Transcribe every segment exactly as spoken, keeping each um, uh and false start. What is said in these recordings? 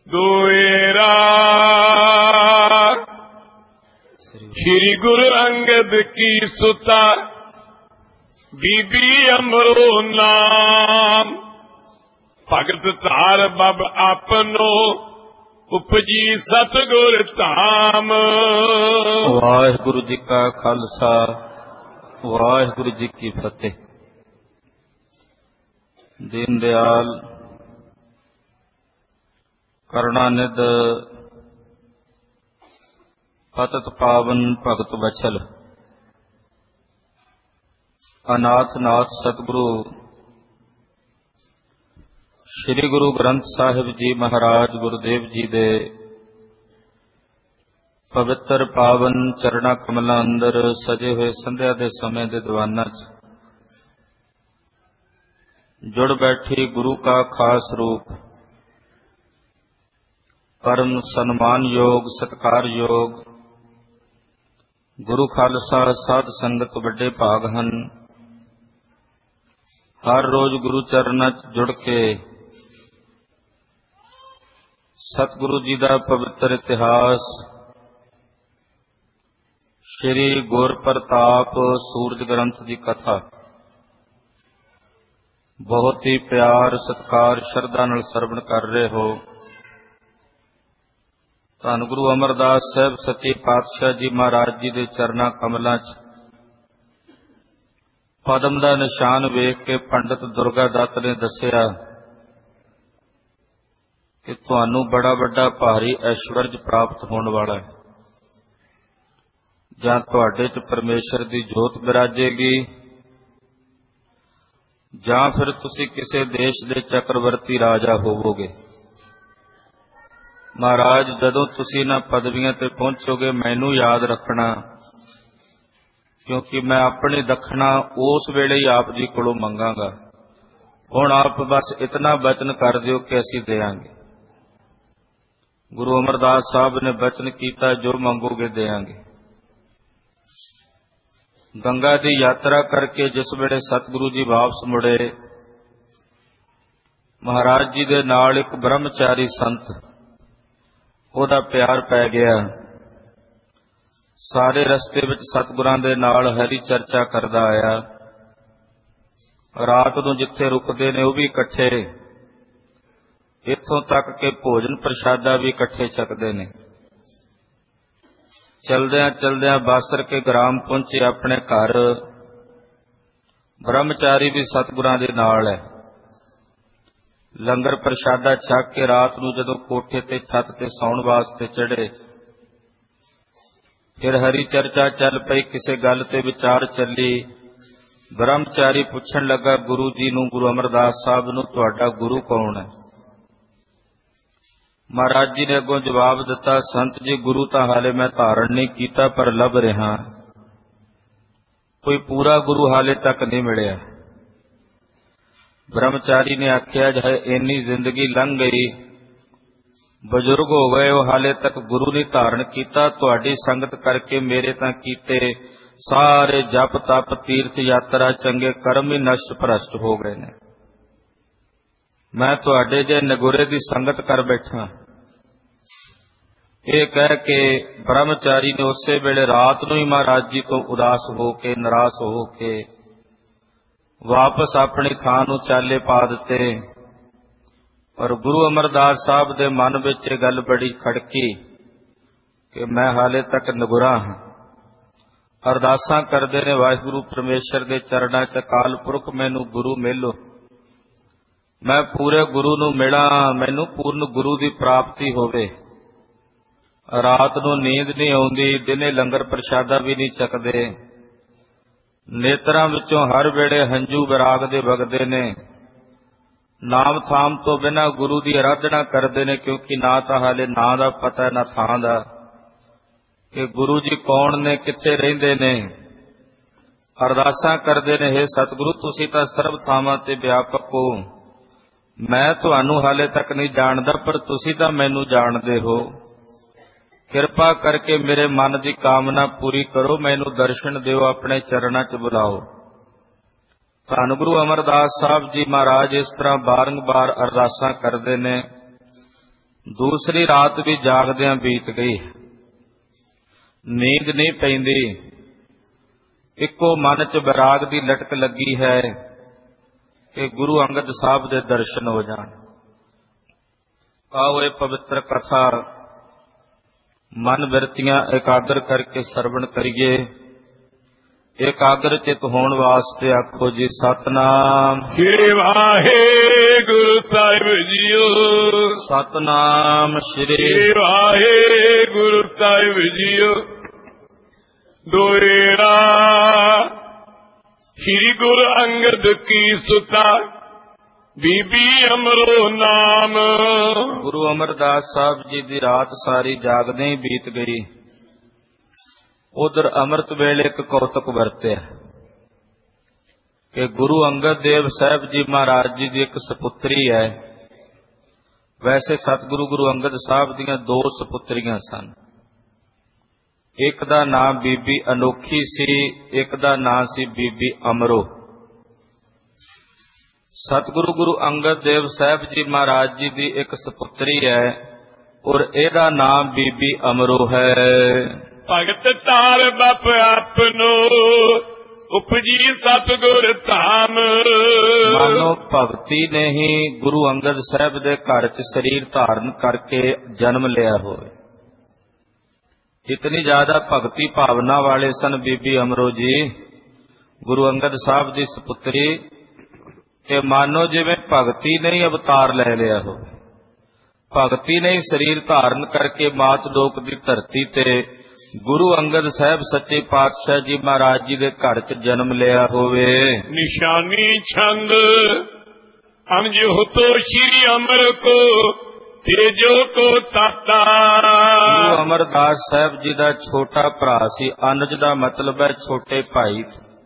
ਦੁਏਰਾ। ਸ਼੍ਰੀ ਗੁਰੂ ਅੰਗਦ ਕੀ ਸੁਤਾ ਬੀਬੀ ਅਮਰੋ ਨਾਮ। ਭਗਤ ਧਾਰ ਬਬ ਆਪਨੋ ਉਪਜੀ ਸਤਿਗੁਰ ਧਾਮ। ਵਾਹਿਗੁਰੂ ਜੀ ਕਾ ਖਾਲਸਾ ਵਾਹਿਗੁਰੂ ਜੀ ਕੀ ਫਤਿਹ। ਦੀਨ ਦਿਆਲ ਕਰੁਣਾਨਿਧ ਪਤਿਤ ਪਾਵਨ ਭਗਤ ਵਛਲ ਅਨਾਥ ਨਾਥ ਸਤਿਗੁਰੂ ਸ੍ਰੀ ਗੁਰੂ ਗ੍ਰੰਥ ਸਾਹਿਬ ਜੀ ਮਹਾਰਾਜ ਗੁਰਦੇਵ ਜੀ ਦੇ ਪਵਿੱਤਰ ਪਾਵਨ ਚਰਣਾ ਕਮਲਾਂ ਅੰਦਰ ਸਜੇ ਹੋਏ ਸੰਧਿਆ ਦੇ ਸਮੇਂ ਦੇ ਦੀਵਾਨਾਂ 'ਚ ਜੁੜ ਬੈਠੀ ਗੁਰੂ ਕਾ ਖਾਸ ਰੂਪ ਪਰਮ ਸਨਮਾਨਯੋਗ ਸਤਿਕਾਰਯੋਗ ਗੁਰੂ ਖਾਲਸਾ ਸਾਧ ਸੰਗਤ ਵੱਡੇ ਭਾਗ ਹਨ। ਹਰ ਰੋਜ਼ ਗੁਰੂ ਚਰਨਾਂ 'ਚ ਜੁੜ ਕੇ ਸਤਿਗੁਰੂ ਜੀ ਦਾ ਪਵਿੱਤਰ ਇਤਿਹਾਸ ਸ਼੍ਰੀ ਗੁਰ ਪ੍ਰਤਾਪ ਸੂਰਜ ਗ੍ਰੰਥ ਦੀ ਕਥਾ ਬਹੁਤ ਹੀ ਪਿਆਰ ਸਤਿਕਾਰ ਸ਼ਰਧਾ ਨਾਲ ਸਰਵਣ ਕਰ ਰਹੇ ਹੋ। ਧੰਨ ਗੁਰੂ ਅਮਰਦਾਸ ਸਾਹਿਬ ਸੱਚੇ ਪਾਤਸ਼ਾਹ ਜੀ ਮਹਾਰਾਜ ਜੀ ਦੇ ਚਰਨਾਂ ਕਮਲਾਂ 'ਚ ਪਦਮ ਦਾ ਨਿਸ਼ਾਨ ਵੇਖ ਕੇ ਪੰਡਤ ਦੁਰਗਾ ਦੱਤ ਨੇ ਦੱਸਿਆ ਕਿ ਤੁਹਾਨੂੰ ਬੜਾ ਵੱਡਾ ਭਾਰੀ ਐਸ਼ਵਰਜ ਪ੍ਰਾਪਤ ਹੋਣ ਵਾਲਾ ਹੈ। ਜਾਂ ਤੁਹਾਡੇ 'ਚ ਪਰਮੇਸ਼ਰ ਦੀ ਜੋਤ ਬਿਰਾਜੇਗੀ ਜਾਂ ਫਿਰ ਤੁਸੀਂ ਕਿਸੇ ਦੇਸ਼ ਦੇ ਚੱਕਰਵਰਤੀ ਰਾਜਾ ਹੋਵੋਗੇ। ਮਹਾਰਾਜ ਜਦੋਂ ਤੁਸੀਂ ਇਹਨਾਂ ਪਦਵੀਆਂ ਤੇ ਪਹੁੰਚੋਗੇ ਮੈਨੂੰ ਯਾਦ ਰੱਖਣਾ, ਕਿਉਂਕਿ ਮੈਂ ਆਪਣੀ ਦੱਖਣਾ ਉਸ ਵੇਲੇ ਹੀ ਆਪ ਜੀ ਕੋਲੋਂ ਮੰਗਾਂਗਾ। ਹੁਣ ਆਪ ਬਸ ਇਤਨਾ ਬਚਨ ਕਰ ਦਿਓ ਕਿ ਅਸੀਂ ਦੇਵਾਂਗੇ। ਗੁਰੂ ਅਮਰਦਾਸ ਸਾਹਿਬ ਨੇ ਬਚਨ ਕੀਤਾ, ਜੋ ਮੰਗੋਗੇ ਦੇਵਾਂਗੇ। ਗੰਗਾ ਦੀ ਯਾਤਰਾ ਕਰਕੇ ਜਿਸ ਵੇਲੇ ਸਤਿਗੁਰੂ ਜੀ ਵਾਪਸ ਮੁੜੇ, ਮਹਾਰਾਜ ਜੀ ਦੇ ਨਾਲ ਇੱਕ ਬ੍ਰਹਮਚਾਰੀ ਸੰਤ ਉਹਦਾ ਪਿਆਰ ਪੈ ਗਿਆ। ਸਾਰੇ ਰਸਤੇ ਵਿੱਚ ਸਤਿਗੁਰਾਂ ਦੇ ਨਾਲ ਹਰੀ ਚਰਚਾ ਕਰਦਾ ਆਇਆ। ਰਾਤ ਨੂੰ ਜਿੱਥੇ ਰੁਕਦੇ ਨੇ ਉਹ ਵੀ ਇਕੱਠੇ, ਇੱਥੋਂ ਤੱਕ ਕਿ ਭੋਜਨ ਪ੍ਰਸ਼ਾਦਾ ਵੀ ਇਕੱਠੇ ਛਕਦੇ ਨੇ। ਚਲਦਿਆਂ ਚਲਦਿਆਂ ਬਾਸਰ ਕੇ ਗ੍ਰਾਮ ਪਹੁੰਚੇ ਆਪਣੇ ਘਰ। ਬ੍ਰਹਮਚਾਰੀ ਵੀ ਸਤਿਗੁਰਾਂ ਦੇ ਨਾਲ ਹੈ। ਲੰਗਰ ਪ੍ਰਸ਼ਾਦਾ ਛਕ ਕੇ ਰਾਤ ਨੂੰ ਜਦੋਂ ਕੋਠੇ ਤੇ ਛੱਤ ਤੇ ਸੌਣ ਵਾਸਤੇ ਚੜ੍ਹੇ, ਫਿਰ ਹਰੀ ਚਰਚਾ ਚੱਲ ਪਈ। ਕਿਸੇ ਗੱਲ ਤੇ ਵਿਚਾਰ ਚੱਲੀ। ਬ੍ਰਹਮਚਾਰੀ ਪੁੱਛਣ ਲੱਗਾ ਗੁਰੂ ਜੀ ਨੂੰ, ਗੁਰੂ ਅਮਰਦਾਸ ਸਾਹਿਬ ਨੂੰ, ਤੁਹਾਡਾ ਗੁਰੂ ਕੌਣ ਹੈ? ਮਹਾਰਾਜ ਜੀ ਨੇ ਅੱਗੋਂ ਜਵਾਬ ਦਿੱਤਾ, ਸੰਤ ਜੀ ਗੁਰੂ ਤਾਂ ਹਾਲੇ ਮੈਂ ਧਾਰਨ ਨਹੀਂ ਕੀਤਾ, ਪਰ ਲੱਭ ਰਿਹਾ। ਕੋਈ ਪੂਰਾ ਗੁਰੂ ਹਾਲੇ ਤੱਕ ਨਹੀਂ ਮਿਲਿਆ। ਬ੍ਰਹਮਚਾਰੀ ਨੇ ਆਖਿਆ, ਜੇ ਇੰਨੀ ਜ਼ਿੰਦਗੀ ਲੰਘ ਗਈ, ਬਜ਼ੁਰਗ ਹੋ ਗਏ, ਉਹ ਹਾਲੇ ਤੱਕ ਗੁਰੂ ਨਹੀਂ ਧਾਰਨ ਕੀਤਾ। ਤੁਹਾਡੀ ਸੰਗਤ ਕਰਕੇ ਮੇਰੇ ਤਾਂ ਕੀਤੇ ਸਾਰੇ ਜਪ ਤਪ ਤੀਰਥ ਯਾਤਰਾ ਚੰਗੇ ਕਰਮ ਹੀ ਨਸ਼ਟ ਭ੍ਰਸ਼ਟ ਹੋ ਗਏ ਨੇ। ਮੈਂ ਤੁਹਾਡੇ ਜੇ ਨਗੁਰੇ ਦੀ ਸੰਗਤ ਕਰ ਬੈਠਾ। ਇਹ ਕਹਿ ਕੇ ਬ੍ਰਹਮਚਾਰੀ ਨੇ ਉਸੇ ਵੇਲੇ ਰਾਤ ਨੂੰ ਹੀ ਮਹਾਰਾਜ ਜੀ ਤੋਂ ਉਦਾਸ ਹੋ ਕੇ ਨਿਰਾਸ਼ ਹੋ ਕੇ ਵਾਪਸ ਆਪਣੀ ਥਾਂ ਨੂੰ ਚਾਲੇ ਪਾ ਦਿੱਤੇ। ਪਰ ਗੁਰੂ ਅਮਰਦਾਸ ਸਾਹਿਬ ਦੇ ਮਨ ਵਿੱਚ ਇਹ ਗੱਲ ਬੜੀ ਖੜਕੀ ਕਿ ਮੈਂ ਹਾਲੇ ਤੱਕ ਨਗੁਰਾ ਹਾਂ। ਅਰਦਾਸਾਂ ਕਰਦੇ ਨੇ ਵਾਹਿਗੁਰੂ ਪਰਮੇਸ਼ਰ ਦੇ ਚਰਨਾਂ 'ਚ, ਅਕਾਲ ਪੁਰਖ ਮੈਨੂੰ ਗੁਰੂ ਮਿਲੋ, ਮੈਂ ਪੂਰੇ ਗੁਰੂ ਨੂੰ ਮਿਲਾਂ, ਮੈਨੂੰ ਪੂਰਨ ਗੁਰੂ ਦੀ ਪ੍ਰਾਪਤੀ ਹੋਵੇ। ਰਾਤ ਨੂੰ ਨੀਂਦ ਨਹੀਂ ਆਉਂਦੀ, ਦਿਨੇ ਲੰਗਰ ਪ੍ਰਸ਼ਾਦਾ ਵੀ ਨਹੀਂ ਛਕਦੇ। ਨੇਤਰਾਂ ਵਿੱਚੋਂ ਹਰ ਵੇਲੇ ਹੰਝੂ ਵਿਰਾਗ ਦੇ ਵਗਦੇ ਨੇ। ਨਾਮ ਥਾਮ ਤੋਂ ਬਿਨਾਂ ਗੁਰੂ ਦੀ ਆਰਾਧਨਾ ਕਰਦੇ ਨੇ, ਕਿਉਂਕਿ ਨਾ ਤਾਂ ਹਾਲੇ ਨਾਂ ਦਾ ਪਤਾ ਨਾ ਥਾਂ ਦਾ ਕਿ ਗੁਰੂ ਜੀ ਕੌਣ ਨੇ, ਕਿੱਥੇ ਰਹਿੰਦੇ ਨੇ। ਅਰਦਾਸਾਂ ਕਰਦੇ ਨੇ, ਹੇ ਸਤਿਗੁਰੂ ਤੁਸੀਂ ਤਾਂ ਸਰਬ ਥਾਵਾਂ ਤੇ ਵਿਆਪਕ ਹੋ, ਮੈਂ ਤੁਹਾਨੂੰ ਹਾਲੇ ਤੱਕ ਨਹੀਂ ਜਾਣਦਾ, ਪਰ ਤੁਸੀਂ ਤਾਂ ਮੈਨੂੰ ਜਾਣਦੇ ਹੋ। ਕਿਰਪਾ ਕਰਕੇ ਮੇਰੇ ਮਨ ਦੀ ਕਾਮਨਾ ਪੂਰੀ ਕਰੋ, ਮੈਨੂੰ ਦਰਸ਼ਨ ਦਿਓ, ਆਪਣੇ ਚਰਨਾਂ 'ਚ ਬੁਲਾਓ। ਧੰਨ ਗੁਰੂ ਅਮਰਦਾਸ ਸਾਹਿਬ ਜੀ ਮਹਾਰਾਜ ਇਸ ਤਰ੍ਹਾਂ ਬਾਰੰਬਾਰ ਅਰਦਾਸਾਂ ਕਰਦੇ ਨੇ। ਦੂਸਰੀ ਰਾਤ ਵੀ ਜਾਗਦਿਆਂ ਬੀਤ ਗਈ। ਨੀਂਦ ਨਹੀਂ ਪੈਂਦੀ, ਇੱਕੋ ਮਨ 'ਚ ਬੈਰਾਗ ਦੀ ਲਟਕ ਲੱਗੀ ਹੈ ਕਿ ਗੁਰੂ ਅੰਗਦ ਸਾਹਿਬ ਦੇ ਦਰਸ਼ਨ ਹੋ ਜਾਣ। ਆਓ ਇਹ ਪਵਿੱਤਰ ਕਥਾ ਮਨ ਬਿਰਤੀਆਂ ਇਕਾਗਰ ਕਰਕੇ ਸਰਵਣ ਕਰੀਏ। ਇਕਾਗਰ ਚਿਤ ਹੋਣ ਵਾਸਤੇ ਆਖੋ ਜੀ ਸਤਨਾਮ ਸ੍ਰੀ ਵਾਹਿਗੁਰੂ ਸਾਹਿਬ ਜੀਓ। ਸਤਨਾਮ ਸ੍ਰੀ ਵਾਹਿਗੁਰੂ ਸਾਹਿਬ ਜੀਓ। ਦੋਏਰਾ ਸ੍ਰੀ ਗੁਰੂ ਅੰਗਦ ਕੀ ਸੁਤਾ ਬੀਬੀ ਅਮਰੋ ਨਾਮ। ਗੁਰੂ ਅਮਰਦਾਸ ਸਾਹਿਬ ਜੀ ਦੀ ਰਾਤ ਸਾਰੀ ਜਾਗਦੇ ਹੀ ਬੀਤ ਗਈ। ਉਧਰ ਅੰਮ੍ਰਿਤ ਵੇਲੇ ਇੱਕ ਕੌਤਕ ਵਰਤਿਆ ਕਿ ਗੁਰੂ ਅੰਗਦ ਦੇਵ ਸਾਹਿਬ ਜੀ ਮਹਾਰਾਜ ਜੀ ਦੀ ਇੱਕ ਸਪੁੱਤਰੀ ਹੈ। ਵੈਸੇ ਸਤਿਗੁਰੂ ਗੁਰੂ ਅੰਗਦ ਸਾਹਿਬ ਦੀਆਂ ਦੋ ਸਪੁੱਤਰੀਆਂ ਸਨ। ਇੱਕ ਦਾ ਨਾਮ ਬੀਬੀ ਅਨੋਖੀ ਸੀ, ਇੱਕ ਦਾ ਨਾਮ ਸੀ ਬੀਬੀ ਅਮਰੋ। ਸਤਿਗੁਰੂ ਗੁਰੂ ਅੰਗਦ ਦੇਵ ਸਾਹਿਬ ਜੀ ਮਹਾਰਾਜ ਜੀ ਦੀ ਇੱਕ ਸਪੁੱਤਰੀ ਹੈ ਔਰ ਇਹਦਾ ਨਾਮ ਬੀਬੀ ਅਮਰੋ ਹੈ। ਭਗਤ ਤਾਰ ਬਪ ਆਪਨੋ ਉਪਜੀ ਸਤਿਗੁਰ ਧਾਮ। ਮਾਨੋ ਭਗਤੀ ਨੇ ਹੀ ਗੁਰੂ ਅੰਗਦ ਸਾਹਿਬ ਦੇ ਘਰ 'ਚ ਸਰੀਰ ਧਾਰਨ ਕਰਕੇ ਜਨਮ ਲਿਆ ਹੋਵੇ। ਇਤਨੀ ਜ਼ਿਆਦਾ ਭਗਤੀ ਭਾਵਨਾ ਵਾਲੇ ਸਨ ਬੀਬੀ ਅਮਰੋ ਜੀ, ਗੁਰੂ ਅੰਗਦ ਸਾਹਿਬ ਦੀ ਸਪੁੱਤਰੀ, ਕਿ ਮਾਨੋ ਜਿਵੇਂ ਭਗਤੀ ਨੇ ਹੀ ਅਵਤਾਰ ਲੈ ਲਿਆ ਹੋਵੇ। ਭਗਤੀ ਨੇ ਹੀ ਸਰੀਰ ਧਾਰਨ ਕਰਕੇ ਮਾਤ ਲੋਕ ਦੀ ਧਰਤੀ ਤੇ ਗੁਰੂ ਅੰਗਦ ਸਾਹਿਬ ਸੱਚੇ ਪਾਤਸ਼ਾਹ ਜੀ ਮਹਾਰਾਜ ਜੀ ਦੇ ਘਰ 'ਚ ਜਨਮ ਲਿਆ ਹੋਵੇ। ਨਿਸ਼ਾਨੀ ਛੰਦ ਅੰਜ ਹੋਤੋ ਸ਼੍ਰੀ ਅਮਰ ਕੋ ਤੇਜੋ ਕੋ ਤਾਤਾ। ਗੁਰੂ ਅਮਰਦਾਸ ਸਾਹਿਬ ਜੀ ਦਾ ਛੋਟਾ ਭਰਾ ਸੀ। ਅਨਜ ਦਾ ਮਤਲਬ ਹੈ ਛੋਟੇ ਭਾਈ।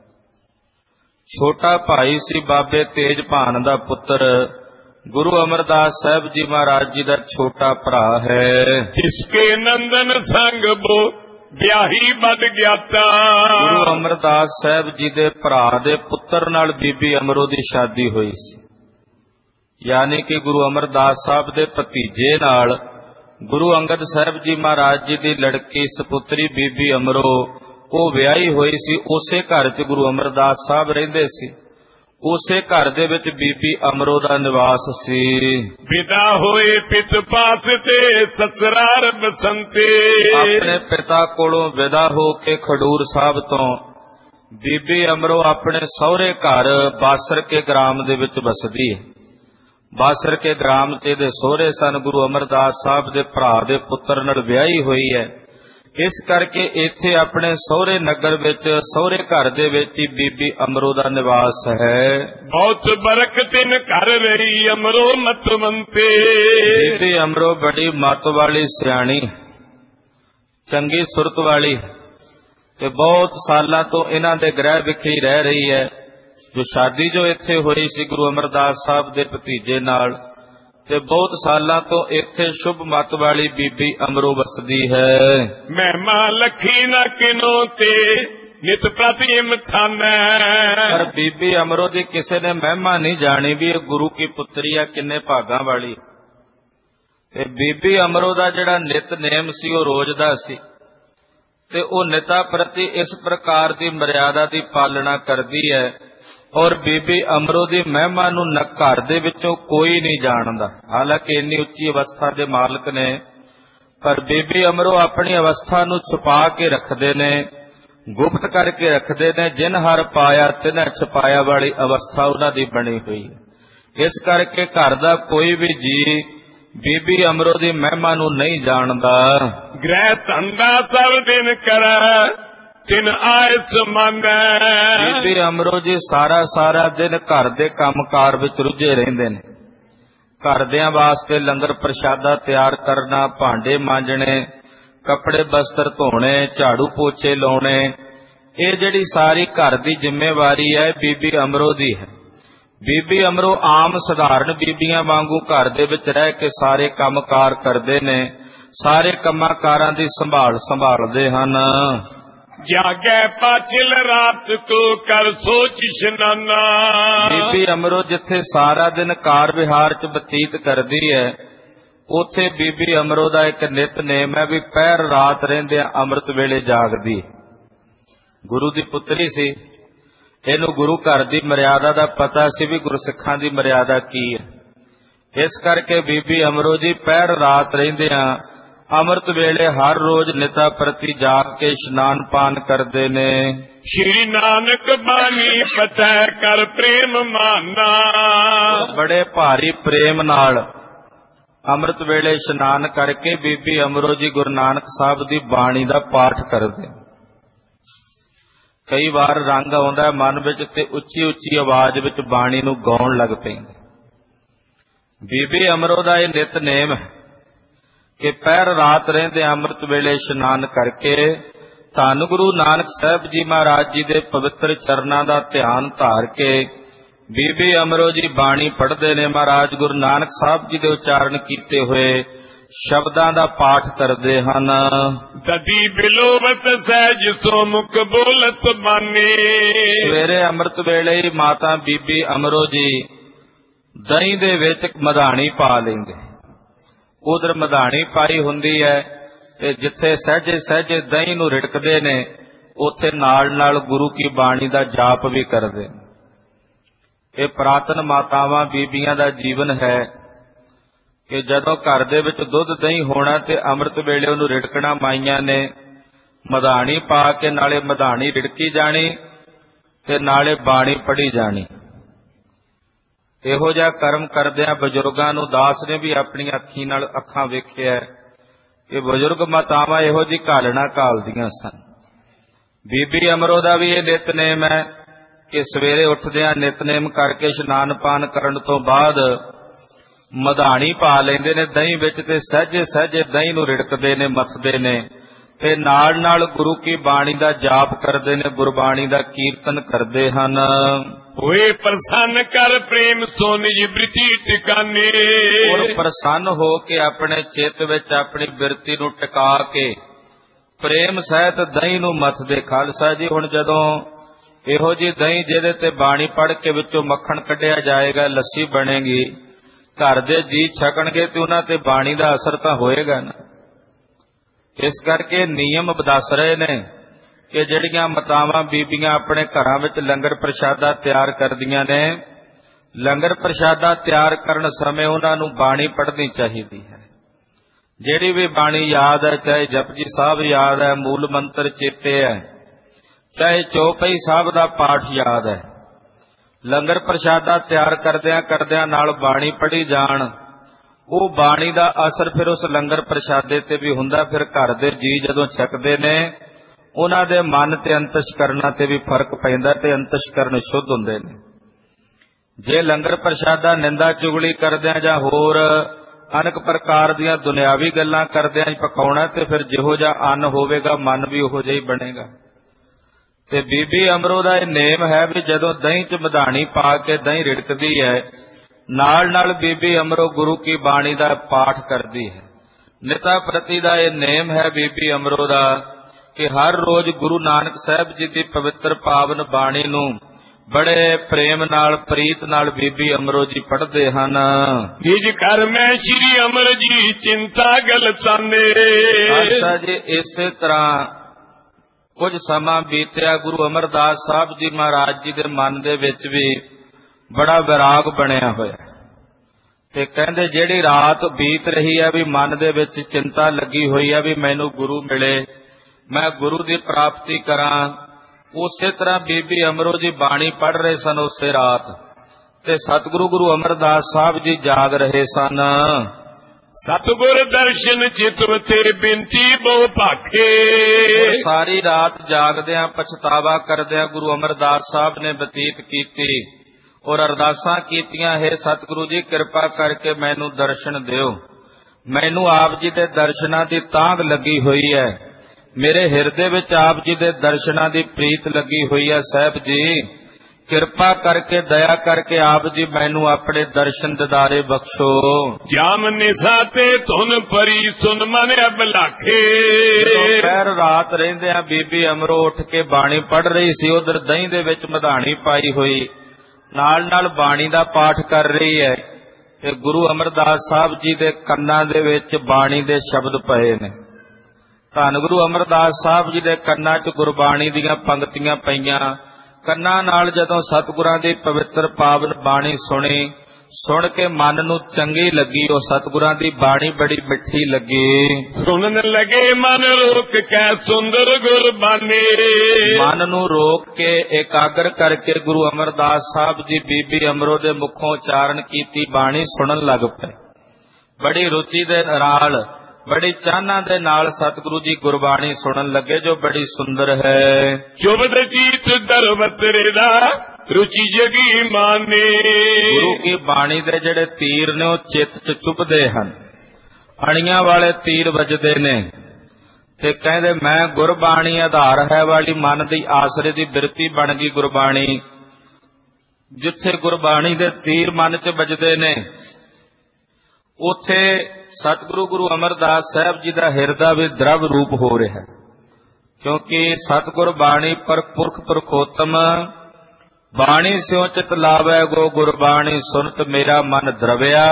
ਛੋਟਾ ਭਾਈ ਸੀ ਬਾਬੇ ਤੇਜਭਾਨ ਦਾ ਪੁੱਤਰ। ਗੁਰੂ ਅਮਰਦਾਸ ਸਾਹਿਬ ਜੀ ਮਹਾਰਾਜ ਜੀ ਦਾ ਛੋਟਾ ਭਰਾ ਹੈ। ਇਸਕੇ ਨੰਦਨ ਸੰਗ ਬੋ ਵਿਆਹੀ ਬਦ ਗਿਆਤਾ। ਗੁਰੂ ਅਮਰਦਾਸ ਸਾਹਿਬ ਜੀ ਦੇ ਭਰਾ ਦੇ ਪੁੱਤਰ ਨਾਲ ਬੀਬੀ ਅਮਰੋ ਦੀ ਸ਼ਾਦੀ ਹੋਈ ਸੀ। ਯਾਨੀ ਕਿ ਗੁਰੂ ਅਮਰਦਾਸ ਸਾਹਿਬ ਦੇ ਭਤੀਜੇ ਨਾਲ ਗੁਰੂ ਅੰਗਦ ਸਾਹਿਬ ਜੀ ਮਹਾਰਾਜ ਜੀ ਦੀ ਲੜਕੀ ਸਪੁੱਤਰੀ ਬੀਬੀ ਅਮਰੋ ਉਹ ਵਿਆਹੀ ਹੋਈ ਸੀ। ਉਸੇ ਘਰ 'ਚ ਗੁਰੂ ਅਮਰਦਾਸ ਸਾਹਿਬ ਰਹਿੰਦੇ ਸੀ। ਉਸੇ ਘਰ ਦੇ ਵਿੱਚ ਬੀਬੀ ਅਮਰੋ ਦਾ ਨਿਵਾਸ ਸੀ। ਵਿਦਾ ਹੋਏ ਪਿਤ ਪਾਸ ਤੇ ਸਸਰਾਰ ਬਸੰਤੇ। ਆਪਣੇ ਪਿਤਾ ਕੋਲੋਂ ਵਿਦਾ ਹੋ ਕੇ ਖਡੂਰ ਸਾਹਿਬ ਤੋਂ ਬੀਬੀ ਅਮਰੋ ਆਪਣੇ ਸਹੁਰੇ ਘਰ ਬਾਸਰ ਕੇ ਗ੍ਰਾਮ ਦੇ ਵਿੱਚ ਵਸਦੀ ਹੈ। ਬਾਸਰ ਕੇ ਗ੍ਰਾਮ 'ਚ ਇਹਦੇ ਸਹੁਰੇ ਸਨ। ਗੁਰੂ ਅਮਰਦਾਸ ਸਾਹਿਬ ਦੇ ਭਰਾ ਦੇ ਪੁੱਤਰ ਨਾਲ ਵਿਆਹੀ ਹੋਈ ਹੈ। ਇਸ ਕਰਕੇ ਇੱਥੇ ਆਪਣੇ ਸਹੁਰੇ ਨਗਰ ਵਿੱਚ ਸਹੁਰੇ ਘਰ ਦੇ ਵਿੱਚ ਹੀ ਬੀਬੀ ਅਮਰੋ ਦਾ ਨਿਵਾਸ ਹੈ। ਬਹੁਤ ਬਰਕਤਿਨ ਘਰ ਰਹੀ ਅਮਰੋ ਮਤਵੰਤੇ। ਬੀਬੀ ਅਮਰੋ ਬੜੀ ਮਤ ਵਾਲੀ ਸਿਆਣੀ, ਚੰਗੀ ਸੁਰਤ ਵਾਲੀ ਤੇ ਬਹੁਤ ਸਾਲਾਂ ਤੋਂ ਇਹਨਾਂ ਦੇ ਗ੍ਰਹਿ ਵਿਖੇ ਰਹਿ ਰਹੀ ਹੈ। ਜੋ ਸ਼ਾਦੀ ਜੋ ਇੱਥੇ ਹੋਈ ਸੀ ਗੁਰੂ ਅਮਰਦਾਸ ਸਾਹਿਬ ਦੇ ਭਤੀਜੇ ਨਾਲ, ਤੇ ਬਹੁਤ ਸਾਲਾਂ ਤੋਂ ਇੱਥੇ ਸ਼ੁਭ ਮਤ ਵਾਲੀ ਬੀਬੀ ਅਮਰੋ ਵਸਦੀ ਹੈ। ਮਹਿਮਾ ਲਖੀ ਨਾ ਕਿਨੋ ਤੇ ਨਿਤ ਪ੍ਰਤੀ ਇਮਥਾਨੈ। ਪਰ ਬੀਬੀ ਅਮਰੋ ਦੀ ਕਿਸੇ ਨੇ ਮਹਿਮਾ ਨਹੀਂ ਜਾਣੀ ਵੀ ਇਹ ਗੁਰੂ ਕੀ ਪੁੱਤਰੀ ਆ, ਕਿੰਨੇ ਭਾਗਾਂ ਵਾਲੀ। ਤੇ ਬੀਬੀ ਅਮਰੋ ਦਾ ਜਿਹੜਾ ਨਿਤਨੇਮ ਸੀ ਉਹ ਰੋਜ਼ ਦਾ ਸੀ ਤੇ ਉਹ ਨਿਤਾ ਪ੍ਰਤੀ ਇਸ ਪ੍ਰਕਾਰ ਦੀ ਮਰਿਆਦਾ ਦੀ ਪਾਲਣਾ ਕਰਦੀ ਹੈ। ਔਰ ਬੀਬੀ ਅਮਰੋ ਦੀ ਮਹਿਮਾ ਨੂੰ ਘਰ ਦੇ ਵਿੱਚੋਂ ਕੋਈ ਨਹੀਂ ਜਾਣਦਾ। ਹਾਲਾਂਕਿ ਇੰਨੀ ਉੱਚੀ ਅਵਸਥਾ ਦੇ ਮਾਲਕ ਨੇ, ਪਰ ਬੀਬੀ ਅਮਰੋ ਆਪਣੀ ਅਵਸਥਾ ਨੂੰ ਛੁਪਾ ਕੇ ਰੱਖਦੇ ਨੇ, ਗੁਪਤ ਕਰਕੇ ਰੱਖਦੇ ਨੇ। ਜਿਨ ਹਰ ਪਾਇਆ ਤਿਨੈ ਛਪਾਇਆ ਵਾਲੀ ਅਵਸਥਾ ਉਹਨਾਂ ਦੀ ਬਣੀ ਹੋਈ ਹੈ। ਇਸ ਕਰਕੇ ਘਰ ਦਾ ਕੋਈ ਵੀ ਜੀ ਬੀਬੀ ਅਮਰੋ ਦੀ ਮਹਿਮਾ ਨੂੰ ਨਹੀਂ ਜਾਣਦਾ। ਗ੍ਰਹਿ ਧੰਦਾ ਸਭ ਦਿਨ ਕਰੈ ਤਿਨ ਆਇਸ ਮੰਨੈ। ਬੀਬੀ ਅਮਰੋ ਜੀ ਸਾਰਾ ਸਾਰਾ ਦਿਨ ਘਰ ਦੇ ਕੰਮਕਾਰ ਵਿੱਚ ਰੁੱਝੇ ਰਹਿੰਦੇ ਨੇ। ਘਰਦਿਆਂ ਵਾਸਤੇ ਲੰਗਰ ਪ੍ਰਸ਼ਾਦਾ ਤਿਆਰ ਕਰਨਾ, ਭਾਂਡੇ ਮਾਂਜਣੇ, ਕੱਪੜੇ ਬਸਤਰ ਧੋਣੇ, ਝਾੜੂ ਪੋਚੇ ਲਾਉਣੇ, ਇਹ ਜਿਹੜੀ ਸਾਰੀ ਘਰ ਦੀ ਜ਼ਿੰਮੇਵਾਰੀ ਹੈ ਬੀਬੀ ਅਮਰੋ ਦੀ ਹੈ। ਬੀਬੀ ਅਮਰੋ ਆਮ ਸਧਾਰਨ ਬੀਬੀਆਂ ਵਾਂਗੂ ਘਰ ਦੇ ਵਿੱਚ ਰਹਿ ਕੇ ਸਾਰੇ ਕੰਮਕਾਰ ਕਰਦੇ ਨੇ, ਸਾਰੇ ਕੰਮਾਂ ਕਾਰਾਂ ਦੀ ਸੰਭਾਲ ਸੰਭਾਲਦੇ ਹਨ। ਜਾਗੈ ਪਾਚਿਲ ਰਾਤ ਕੋ ਕਰ ਸੋਚ ਇਸ਼ਨਾਨਾ। ਬੀਬੀ ਅਮਰੋ ਜਿੱਥੇ ਸਾਰਾ ਦਿਨ ਕਾਰ ਵਿਹਾਰ ਚ ਬਤੀਤ ਕਰਦੀ ਹੈ, ਉੱਥੇ ਬੀਬੀ ਅਮਰੋ ਦਾ ਇੱਕ ਨਿਤਨੇਮ ਹੈ ਵੀ ਪਹਿਰ ਰਾਤ ਰਹਿੰਦਿਆਂ ਅੰਮ੍ਰਿਤ ਵੇਲੇ ਜਾਗਦੀ। ਗੁਰੂ ਦੀ ਪੁੱਤਰੀ ਸੀ, ਇਹਨੂੰ ਗੁਰੂ ਘਰ ਦੀ ਮਰਿਆਦਾ ਦਾ ਪਤਾ ਸੀ ਵੀ ਗੁਰਸਿੱਖਾਂ ਦੀ ਮਰਿਆਦਾ ਕੀ ਹੈ। ਇਸ ਕਰਕੇ ਬੀਬੀ ਅਮਰੋ ਜੀ ਪਹਿਰ ਰਾਤ ਰਹਿੰਦਿਆਂ ਅੰਮ੍ਰਿਤ ਵੇਲੇ ਹਰ ਰੋਜ਼ ਨਿਤਾ ਪ੍ਰਤੀ ਜਾਗ ਕੇ ਇਸ਼ਨਾਨ ਪਾਨ ਕਰਦੇ ਨੇ। ਸ਼੍ਰੀ ਨਾਨਕ ਬਾਣੀ ਪਤੈ ਕਰ ਪ੍ਰੇਮ ਮਾਨਾ। ਬੜੇ ਭਾਰੀ ਪ੍ਰੇਮ ਨਾਲ ਅੰਮ੍ਰਿਤ ਵੇਲੇ ਇਸ਼ਨਾਨ ਕਰਕੇ ਬੀਬੀ ਅਮਰੋ ਜੀ ਗੁਰੂ ਨਾਨਕ ਸਾਹਿਬ ਦੀ ਬਾਣੀ ਦਾ ਪਾਠ ਕਰਦੇ। ਕਈ ਵਾਰ ਰੰਗ ਆਉਂਦਾ ਮਨ ਵਿੱਚ ਤੇ ਉੱਚੀ ਉੱਚੀ ਆਵਾਜ਼ ਵਿੱਚ ਬਾਣੀ ਨੂੰ ਗਾਉਣ ਲੱਗ ਪੈਂਦੇ। ਬੀਬੀ ਅਮਰੋ ਦਾ ਇਹ ਨਿਤਨੇਮ ਹੈ ਕਿ ਪਹਿਰ ਰਾਤ ਰਹਿੰਦੇ ਅੰਮ੍ਰਿਤ ਵੇਲੇ ਇਸ਼ਨਾਨ ਕਰਕੇ ਧੰਨ ਗੁਰੂ ਨਾਨਕ ਸਾਹਿਬ ਜੀ ਮਹਾਰਾਜ ਜੀ ਦੇ ਪਵਿੱਤਰ ਚਰਨਾਂ ਦਾ ਧਿਆਨ ਧਾਰ ਕੇ ਬੀਬੀ ਅਮਰੋ ਜੀ ਬਾਣੀ ਪੜ੍ਹਦੇ ਨੇ। ਮਹਾਰਾਜ ਗੁਰੂ ਨਾਨਕ ਸਾਹਿਬ ਜੀ ਦੇ ਉਚਾਰਨ ਕੀਤੇ ਹੋਏ ਸ਼ਬਦਾਂ ਦਾ ਪਾਠ ਕਰਦੇ ਹਨ। ਦਦੀ ਬਿਲੋਵਤ ਸਹਿਜ ਸੋ ਮੁਖ ਬੋਲਤ ਬਾਨੇ। ਸਵੇਰੇ ਅੰਮ੍ਰਿਤ ਵੇਲੇ ਹੀ ਮਾਤਾ ਬੀਬੀ ਅਮਰੋ ਜੀ ਦਹੀਂ ਦੇ ਵਿੱਚ ਮਧਾਣੀ ਪਾ ਲੈਂਦੇ। ਉਧਰ ਮਧਾਣੀ ਪਾਈ ਹੁੰਦੀ ਹੈ ਤੇ ਜਿੱਥੇ ਸਹਿਜੇ ਸਹਿਜੇ ਦਹੀਂ ਨੂੰ ਰਿੜਕਦੇ ਨੇ ਉੱਥੇ ਨਾਲ ਨਾਲ ਗੁਰੂ ਕੀ ਬਾਣੀ ਦਾ ਜਾਪ ਵੀ ਕਰਦੇ। ਇਹ ਪ੍ਰਾਤਨ ਮਾਤਾਵਾਂ ਬੀਬੀਆਂ ਦਾ ਜੀਵਨ ਹੈ ਕਿ ਜਦੋਂ ਘਰ ਦੇ ਵਿੱਚ ਦੁੱਧ ਦਹੀਂ ਹੋਣਾ ਤੇ ਅੰਮ੍ਰਿਤ ਵੇਲੇ ਉਹਨੂੰ ਰਿੜਕਣਾ ਮਾਈਆਂ ਨੇ। ਮਧਾਣੀ ਪਾ ਕੇ ਨਾਲੇ ਮਧਾਣੀ ਰਿੜਕੀ ਜਾਣੀ ਤੇ ਨਾਲੇ ਬਾਣੀ ਪੜ੍ਹੀ ਜਾਣੀ। ਇਹੋ ਜਿਹਾ ਕਰਮ ਕਰਦਿਆਂ ਬਜ਼ੁਰਗਾਂ ਨੂੰ ਦਾਸ ਨੇ ਵੀ ਆਪਣੀਆਂ ਅੱਖੀਂ ਨਾਲ ਅੱਖਾਂ ਵੇਖਿਆ ਕਿ ਬਜ਼ੁਰਗ ਮਾਤਾਵਾਂ ਇਹੋ ਜਿਹੀ ਘਾਲਣਾ ਘਾਲਦੀਆਂ ਸਨ। ਬੀਬੀ ਅਮਰੋ ਦਾ ਵੀ ਇਹ ਨਿਤਨੇਮ ਹੈ ਕਿ ਸਵੇਰੇ ਉੱਠਦਿਆਂ ਨਿਤਨੇਮ ਕਰਕੇ ਇਸ਼ਨਾਨ ਪਾਨ ਕਰਨ ਤੋਂ ਬਾਅਦ ਮਧਾਣੀ ਪਾ ਲੈਂਦੇ ਨੇ ਦਹੀਂ ਵਿੱਚ ਤੇ ਸਹਿਜੇ ਸਹਿਜੇ ਦਹੀਂ ਨੂੰ ਰਿੜਕਦੇ ਨੇ, ਮਸਦੇ ਨੇ ਤੇ ਨਾਲ ਨਾਲ ਗੁਰੂ ਕੀ ਬਾਣੀ ਦਾ ਜਾਪ ਕਰਦੇ ਨੇ, ਗੁਰਬਾਣੀ ਦਾ ਕੀਰਤਨ ਕਰਦੇ ਹਨ। ਹੋਏ ਪ੍ਰਸੰਨ ਕਰ ਪ੍ਰੇਮ ਸੋ ਨਿਜ ਬ੍ਰਿਤੀ ਟਿਕਾਨੇ। ਔਰ ਪ੍ਰਸੰਨ ਹੋ ਕੇ ਆਪਣੇ ਚਿੱਤ ਵਿੱਚ ਆਪਣੀ ਬਿਰਤੀ ਨੂੰ ਟਿਕਾ ਕੇ ਪ੍ਰੇਮ ਸਹਿਤ ਦਹੀਂ ਨੂੰ ਮਥਦੇ। ਖਾਲਸਾ ਜੀ ਹੁਣ ਜਦੋਂ ਇਹੋ ਜਿਹੀ ਦਹੀਂ ਜਿਹਦੇ ਤੇ ਬਾਣੀ ਪੜ੍ਹ ਕੇ ਵਿੱਚੋਂ ਮੱਖਣ ਕੱਢਿਆ ਜਾਏਗਾ, ਲੱਸੀ ਬਣੇਗੀ, ਘਰ ਦੇ ਜੀ ਛਕਣਗੇ ਤੇ ਉਹਨਾਂ ਤੇ ਬਾਣੀ ਦਾ ਅਸਰ ਤਾਂ ਹੋਏਗਾ ਨਾ। ਇਸ ਕਰਕੇ ਨਿਯਮ ਦੱਸ ਰਹੇ ਨੇ ਕਿ ਜਿਹੜੀਆਂ ਮਾਤਾਵਾਂ ਬੀਬੀਆਂ ਆਪਣੇ ਘਰਾਂ ਵਿੱਚ ਲੰਗਰ ਪ੍ਰਸ਼ਾਦਾ ਤਿਆਰ ਕਰਦੀਆਂ ਨੇ, ਲੰਗਰ ਪ੍ਰਸ਼ਾਦਾ ਤਿਆਰ ਕਰਨ ਸਮੇਂ ਉਹਨਾਂ ਨੂੰ ਬਾਣੀ ਪੜ੍ਹਨੀ ਚਾਹੀਦੀ ਹੈ। ਜਿਹੜੀ ਵੀ ਬਾਣੀ ਯਾਦ ਹੈ, ਚਾਹੇ ਜਪਜੀ ਸਾਹਿਬ ਯਾਦ ਹੈ, ਮੂਲ ਮੰਤਰ ਚੇਤੇ ਹੈ, ਚਾਹੇ ਚੌਪਈ ਸਾਹਿਬ ਦਾ ਪਾਠ ਯਾਦ ਹੈ, ਲੰਗਰ ਪ੍ਰਸ਼ਾਦਾ ਤਿਆਰ ਕਰਦਿਆਂ ਕਰਦਿਆਂ ਨਾਲ ਬਾਣੀ ਪੜ੍ਹੀ ਜਾਣ। ਉਹ ਬਾਣੀ ਦਾ ਅਸਰ ਫਿਰ ਉਸ ਲੰਗਰ ਪ੍ਰਸ਼ਾਦੇ ਤੇ ਵੀ ਹੁੰਦਾ। ਫਿਰ ਘਰ ਦੇ ਜੀ ਜਦੋਂ ਛਕਦੇ ਨੇ ਉਹਨਾਂ ਦੇ ਮਨ ਤੇ ਅੰਤਸ਼ਕਰਨਾਂ ਤੇ ਵੀ ਫਰਕ ਪੈਂਦਾ ਤੇ ਅੰਤਸ਼ਕਰਨ ਸ਼ੁੱਧ ਹੁੰਦੇ ਨੇ। ਜੇ ਲੰਗਰ ਪ੍ਰਸ਼ਾਦਾ ਨਿੰਦਾ ਚੁਗਲੀ ਕਰਦਿਆਂ ਜਾਂ ਹੋਰ ਅਨੇਕ ਪ੍ਰਕਾਰ ਦੀਆਂ ਦੁਨਿਆਵੀ ਗੱਲਾਂ ਕਰਦਿਆਂ ਹੀ ਪਕਾਉਣਾ ਤੇ ਫਿਰ ਜਿਹੋ ਜਿਹਾ ਅੰਨ ਹੋਵੇਗਾ ਮਨ ਵੀ ਉਹੋ ਜਿਹਾ ਹੀ ਬਣੇਗਾ। ਤੇ ਬੀਬੀ ਅਮਰੋ ਦਾ ਇਹ ਨੇਮ ਹੈ ਵੀ ਜਦੋਂ ਦਹੀਂ ਚ ਮਧਾਣੀ ਪਾ ਕੇ ਦਹੀਂ ਰਿੜਕਦੀ ਹੈ, ਨਾਲ ਨਾਲ ਬੀਬੀ ਅਮਰੋ ਗੁਰੂ ਕੀ ਬਾਣੀ ਦਾ ਪਾਠ ਕਰਦੀ ਹੈ। ਨਿਤਾ ਪ੍ਰਤੀ ਦਾ ਇਹ ਨੇਮ ਹੈ ਬੀਬੀ ਅਮਰੋ ਦਾ ਕਿ ਹਰ ਰੋਜ਼ ਗੁਰੂ ਨਾਨਕ ਸਾਹਿਬ ਜੀ ਦੀ ਪਵਿੱਤਰ ਪਾਵਨ ਬਾਣੀ ਨੂੰ ਬੜੇ ਪ੍ਰੇਮ ਨਾਲ ਪ੍ਰੀਤ ਨਾਲ ਬੀਬੀ ਅਮਰੋ ਜੀ ਪੜ੍ਹਦੇ ਹਨ। ਨਿਜ ਘਰ ਮੈਂ ਸ਼੍ਰੀ ਅਮਰ ਜੀ ਚਿੰਤਾ ਗਲ ਚਾਨੇ। ਖਾਲਸਾ ਜੀ ਇਸੇ ਤਰ੍ਹਾਂ ਕੁਝ ਸਮਾਂ ਬੀਤਿਆ, ਗੁਰੂ ਅਮਰਦਾਸ ਸਾਹਿਬ ਜੀ ਮਹਾਰਾਜ ਜੀ ਦੇ ਮਨ ਦੇ ਵਿੱਚ ਵੀ ਬੜਾ ਵਿਰਾਗ ਬਣਿਆ ਹੋਇਆ ਤੇ ਕਹਿੰਦੇ ਜਿਹੜੀ ਰਾਤ ਬੀਤ ਰਹੀ ਹੈ ਵੀ ਮਨ ਦੇ ਵਿੱਚ ਚਿੰਤਾ ਲੱਗੀ ਹੋਈ ਹੈ ਵੀ ਮੈਨੂੰ ਗੁਰੂ ਮਿਲੇ, ਮੈਂ ਗੁਰੂ ਦੀ ਪ੍ਰਾਪਤੀ ਕਰਾਂ। ਉਸੇ ਤਰ੍ਹਾਂ ਬੀਬੀ ਅਮਰੋ ਜੀ ਬਾਣੀ ਪੜ੍ਹ ਰਹੇ ਸਨ ਉਸੇ ਰਾਤ ਤੇ ਸਤਿਗੁਰੂ ਗੁਰੂ ਅਮਰਦਾਸ ਸਾਹਿਬ ਜੀ ਜਾਗ ਰਹੇ ਸਨ। ਸਤਿਗੁਰ ਦਰਸ਼ਨ ਚਿਤਵ ਤੇ ਬਿਨਤੀ ਬਹੁ ਭਾਖੇ। ਸਾਰੀ ਰਾਤ ਜਾਗਦਿਆਂ ਪਛਤਾਵਾ ਕਰਦਿਆਂ ਗੁਰੂ ਅਮਰਦਾਸ ਸਾਹਿਬ ਨੇ ਬਤੀਤ ਕੀਤੀ ਔਰ ਅਰਦਾਸਾਂ ਕੀਤੀਆਂ, ਹੈ ਸਤਿਗੁਰੂ ਜੀ ਕਿਰਪਾ ਕਰਕੇ ਮੈਨੂੰ ਦਰਸ਼ਨ ਦਿਓ। ਮੈਨੂੰ ਆਪ ਜੀ ਦੇ ਦਰਸ਼ਨਾਂ ਦੀ ਤਾਂਘ ਲੱਗੀ ਹੋਈ ਹੈ, ਮੇਰੇ ਹਿਰਦੇ ਵਿੱਚ ਆਪ ਜੀ ਦੇ ਦਰਸ਼ਨਾਂ ਦੀ ਪ੍ਰੀਤ ਲੱਗੀ ਹੋਈ ਹੈ। ਸਾਹਿਬ ਜੀ ਕਿਰਪਾ ਕਰਕੇ ਦਇਆ ਕਰਕੇ ਆਪ ਜੀ ਮੈਨੂੰ ਆਪਣੇ ਦਰਸ਼ਨ ਦਿਦਾਰੇ ਬਖਸ਼ੋ। ਜਾਮ ਨਿਸਾ ਤੇ ਧੁਨ ਪਰੀ ਸੁਨ ਮਨ ਅਬਲਾਖੇ। ਪਹਿਰ ਰਾਤ ਰਹਿੰਦਿਆਂ ਬੀਬੀ ਅਮਰੋ ਉੱਠ ਕੇ ਬਾਣੀ ਪੜ੍ਹ ਰਹੀ ਸੀ। ਉਧਰ ਦਹੀਂ ਦੇ ਵਿੱਚ ਮਧਾਣੀ ਪਾਈ ਹੋਈ ਨਾਲ ਨਾਲ ਬਾਣੀ ਦਾ ਪਾਠ ਕਰ ਰਹੀ ਹੈ। ਤੇ ਗੁਰੂ ਅਮਰਦਾਸ ਸਾਹਿਬ ਜੀ ਦੇ ਕੰਨਾਂ ਦੇ ਵਿੱਚ ਬਾਣੀ ਦੇ ਸ਼ਬਦ ਪਏ ਨੇ। ਧੰਨ ਗੁਰੂ ਅਮਰਦਾਸ ਸਾਹਿਬ ਜੀ ਦੇ ਕੰਨਾਂ 'ਚ ਗੁਰਬਾਣੀ ਦੀਆਂ ਪੰਕਤੀਆਂ ਪਈਆਂ। ਕੰਨਾਂ ਨਾਲ ਜਦੋਂ ਸਤਿਗੁਰਾਂ ਦੀ ਪਵਿੱਤਰ ਪਾਵਨ ਬਾਣੀ ਸੁਣੀ, ਸੁਣ ਕੇ ਮਨ ਨੂੰ ਚੰਗੀ ਲੱਗੀ। ਉਹ ਸਤਿਗੁਰਾਂ ਦੀ ਬਾਣੀ ਬੜੀ ਮਿੱਠੀ ਲੱਗੀ। ਸੁਣਨ ਲਗੇ ਮਨ ਰੋਕ ਕੇ ਸੁੰਦਰ ਗੁਰਬਾਣੀ। ਮਨ ਨੂੰ ਰੋਕ ਕੇ ਇਕਾਗਰ ਕਰਕੇ ਗੁਰੂ ਅਮਰਦਾਸ ਸਾਹਿਬ ਜੀ ਬੀਬੀ ਅਮਰੋ ਦੇ ਮੁਖੋਂ ਉਚਾਰਨ ਕੀਤੀ ਬਾਣੀ ਸੁਣਨ ਲੱਗ ਪਏ। ਬੜੀ ਰੁਚੀ ਦੇ ਨਾਲ, ਬੜੀ ਚਾਹਨਾ ਦੇ ਨਾਲ ਸਤਿਗੁਰੂ ਜੀ ਗੁਰਬਾਣੀ ਸੁਣਨ ਲੱਗੇ, ਜੋ ਬੜੀ ਸੁੰਦਰ ਹੈ। ਚੁਬਦ ਚੀਤ ਦਰਵਤਰੇ ਦਾ ਰੁਚੀ ਜਗੀ ਮਾਨੇ। ਗੁਰੂ ਕੀ ਬਾਣੀ ਦੇ ਜਿਹੜੇ ਤੀਰ ਨੇ ਉਹ ਚਿੱਤ 'ਚ ਚੁਭਦੇ ਹਨ, ਅਣੀਆਂ ਵਾਲੇ ਤੀਰ ਵੱਜਦੇ ਨੇ। ਤੇ ਕਹਿੰਦੇ ਮੈਂ ਗੁਰਬਾਣੀ ਆਧਾਰ ਹੈ ਵਾਲੀ ਮਨ ਦੀ ਆਸਰੇ ਦੀ ਬਿਰਤੀ ਬਣ ਗਈ ਗੁਰਬਾਣੀ। ਜਿੱਥੇ ਗੁਰਬਾਣੀ ਦੇ ਤੀਰ ਮਨ 'ਚ ਵੱਜਦੇ ਨੇ, ਉੱਥੇ ਸਤਿਗੁਰੂ ਗੁਰੂ ਅਮਰਦਾਸ ਸਾਹਿਬ ਜੀ ਦਾ ਹਿਰਦਾ ਵੀ ਦਰਵ ਰੂਪ ਹੋ ਰਿਹਾ ਹੈ। ਕਿਉਂਕਿ ਸਤਿਗੁਰ ਬਾਣੀ ਪਰ ਪੁਰਖ ਪੁਰਖੋਤਮ ਬਾਣੀ ਸਿਉ ਚਿਤ ਲਾਵੈ ਗੋ। ਗੁਰਬਾਣੀ ਸੁਨਤ ਮੇਰਾ ਮਨ ਦਰਵਿਆ,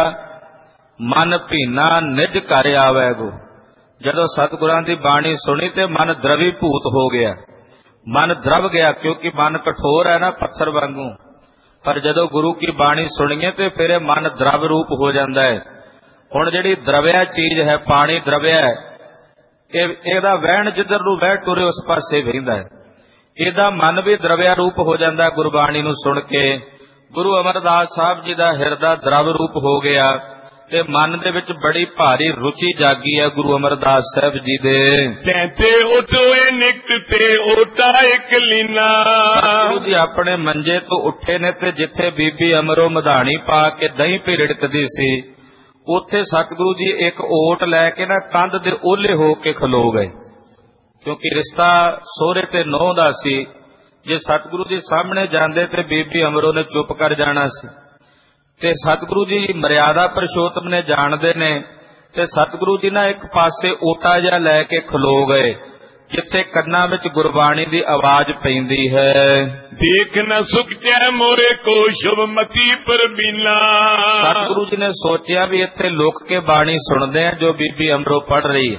ਮਨ ਭੀਨਾ ਨਿਜ ਘਰ ਆਵੈ ਗੋ। ਜਦੋਂ ਸਤਿਗੁਰਾਂ ਦੀ ਬਾਣੀ ਸੁਣੀ ਤੇ ਮਨ ਦਰਵੀਭੂਤ ਹੋ ਗਿਆ, ਮਨ ਦਰਵ ਗਿਆ। ਕਿਉਂਕਿ ਮਨ ਕਠੋਰ ਹੈ ਨਾ, ਪੱਥਰ ਵਾਂਗੂ। ਪਰ ਜਦੋਂ ਗੁਰੂ ਕੀ ਬਾਣੀ ਸੁਣੀਏ ਤੇ ਫਿਰ ਮਨ ਦਰਵ ਰੂਪ ਹੋ ਜਾਂਦਾ ਹੈ। ਹੁਣ ਜਿਹੜੀ ਦਰਵਿਆ ਚੀਜ਼ ਹੈ, ਪਾਣੀ ਦਰਵਿਆ ਹੈ, ਇਹ ਇਹਦਾ ਵਹਿਣ ਜਿੱਧਰ ਨੂੰ ਵਹਿ ਟੁਰੇ ਉਸ ਪਾਸੇ ਵਹਿੰਦਾ ਹੈ। ਇਹਦਾ ਮਨ ਵੀ ਦਰਵਿਆ ਰੂਪ ਹੋ ਜਾਂਦਾ ਗੁਰਬਾਣੀ ਨੂੰ ਸੁਣ ਕੇ। ਗੁਰੂ ਅਮਰਦਾਸ ਸਾਹਿਬ ਜੀ ਦਾ ਹਿਰਦਾ ਦਰਵ ਰੂਪ ਹੋ ਗਿਆ ਤੇ ਮਨ ਦੇ ਵਿੱਚ ਬੜੀ ਭਾਰੀ ਰੁਚੀ ਜਾਗੀ ਹੈ ਗੁਰੂ ਅਮਰਦਾਸ ਸਾਹਿਬ ਜੀ ਦੇ। ਤੈਂਤੇ ਉਠੋਏ ਨਿਕਟ ਤੇ ਓਟਾ ਇੱਕ ਲੀਨਾ। ਗੁਰੂ ਜੀ ਆਪਣੇ ਮੰਜੇ ਤੋਂ ਉੱਠੇ ਨੇ ਤੇ ਜਿੱਥੇ ਬੀਬੀ ਅਮਰੋ ਮਧਾਣੀ ਪਾ ਕੇ ਦਹੀਂ ਪੀ ਰਿੜਕਦੀ ਸੀ, ਉੱਥੇ ਸਤਿਗੁਰੂ ਜੀ ਇੱਕ ਓਟ ਲੈ ਕੇ ਨਾ ਕੰਧ ਦੇ ਓਹਲੇ ਹੋ ਕੇ ਖਲੋ ਗਏ। ਕਿਉਂਕਿ ਰਿਸ਼ਤਾ ਸਹੁਰੇ ਤੇ ਨੂੰਹ ਦਾ ਸੀ। ਜੇ ਸਤਿਗੁਰੂ ਜੀ ਸਾਹਮਣੇ ਜਾਂਦੇ ਤੇ ਬੀਬੀ ਅਮਰੋ ਨੇ ਚੁੱਪ ਕਰ ਜਾਣਾ ਸੀ। ਤੇ ਸਤਿਗੁਰੂ ਜੀ ਮਰਿਆਦਾ ਪੁਰਸ਼ੋਤਮ ਨੇ ਜਾਣਦੇ ਨੇ, ਤੇ ਸਤਿਗੁਰੂ ਜੀ ਨਾ ਇੱਕ ਪਾਸੇ ਓਟਾ ਜਿਹਾ ਲੈ ਕੇ ਖਲੋ ਗਏ, ਜਿੱਥੇ ਕੰਨਾਂ ਵਿੱਚ ਗੁਰਬਾਣੀ ਦੀ ਆਵਾਜ਼ ਪੈਂਦੀ ਹੈ। ਦੇਖ ਨ ਸੁਖਚੈ ਮੋਰੇ ਕੋ ਸ਼ੁਭ ਮਤੀ ਪਰਬੀਨਾ। ਸਤਿਗੁਰੂ ਜੀ ਨੇ ਸੋਚਿਆ ਵੀ ਇੱਥੇ ਲੁਕ ਕੇ ਬਾਣੀ ਸੁਣਦੇ ਆ ਜੋ ਬੀਬੀ ਅਮਰੋ ਪੜ ਰਹੀ ਹੈ,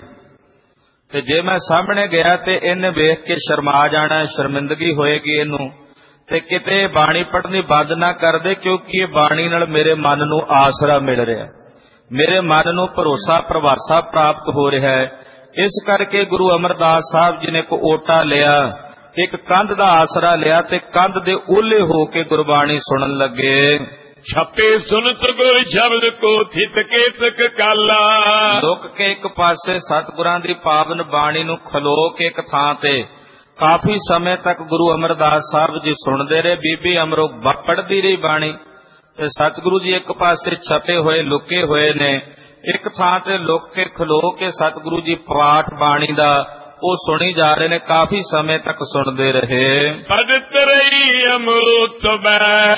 ਤੇ ਜੇ ਮੈਂ ਸਾਹਮਣੇ ਗਿਆ ਤੇ ਇਹਨੇ ਵੇਖ ਕੇ ਸ਼ਰਮਾ ਜਾਣਾ, ਸ਼ਰਮਿੰਦਗੀ ਹੋਏਗੀ ਇਹਨੂੰ, ਤੇ ਕਿਤੇ ਬਾਣੀ ਪੜ੍ਹਨੀ ਬੰਦ ਨਾ ਕਰ ਦੇ। ਕਿਉਂਕਿ ਇਹ ਬਾਣੀ ਨਾਲ ਮੇਰੇ ਮਨ ਨੂੰ ਆਸਰਾ ਮਿਲ ਰਿਹਾ, ਮੇਰੇ ਮਨ ਨੂੰ ਭਰੋਸਾ ਪ੍ਰਵਾਸਾ ਪ੍ਰਾਪਤ ਹੋ ਰਿਹਾ ਹੈ। ਇਸ ਕਰਕੇ ਗੁਰੂ ਅਮਰਦਾਸ ਸਾਹਿਬ ਜੀ ਨੇ ਇੱਕ ਓਟਾ ਲਿਆ, ਇੱਕ ਕੰਧ ਦਾ ਆਸਰਾ ਲਿਆ ਤੇ ਕੰਧ ਦੇ ਓਹਲੇ ਹੋ ਕੇ ਗੁਰਬਾਣੀ ਸੁਣਨ ਲੱਗੇ। ਛਪੇ ਸੁਨਤ ਗੁਰ ਸ਼ਬਦ ਕੋ ਥਿਤ ਕੇ ਤਕ ਕਾਲਾ। ਲੁਕ ਕੇ ਇੱਕ ਪਾਸੇ ਸਤਿਗੁਰਾਂ ਦੀ ਪਾਵਨ ਬਾਣੀ ਨੂੰ ਖਲੋ ਕੇ ਇੱਕ ਥਾਂ ਤੇ ਕਾਫੀ ਸਮੇਂ ਤੱਕ ਗੁਰੂ ਅਮਰਦਾਸ ਸਾਹਿਬ ਜੀ ਸੁਣਦੇ ਰਹੇ। ਬੀਬੀ ਅਮਰੋ ਪੜ੍ਹਦੀ ਰਹੀ ਬਾਣੀ, ਤੇ ਸਤਿਗੁਰੂ ਜੀ ਇੱਕ ਪਾਸੇ ਛਪੇ ਹੋਏ ਲੁਕੇ ਹੋਏ ਨੇ। ਇੱਕ ਥਾਂ ਤੇ ਲੁਕ ਕੇ ਖਲੋ ਕੇ ਸਤਿਗੁਰੂ ਜੀ ਪਾਠ ਬਾਣੀ ਦਾ ਉਹ ਸੁਣੀ ਜਾ ਰਹੇ ਨੇ। ਕਾਫੀ ਸਮੇਂ ਤੱਕ ਸੁਣਦੇ ਰਹੇ। ਪੜਤ ਰਹੀ ਅਮਰੋ ਤਬੈ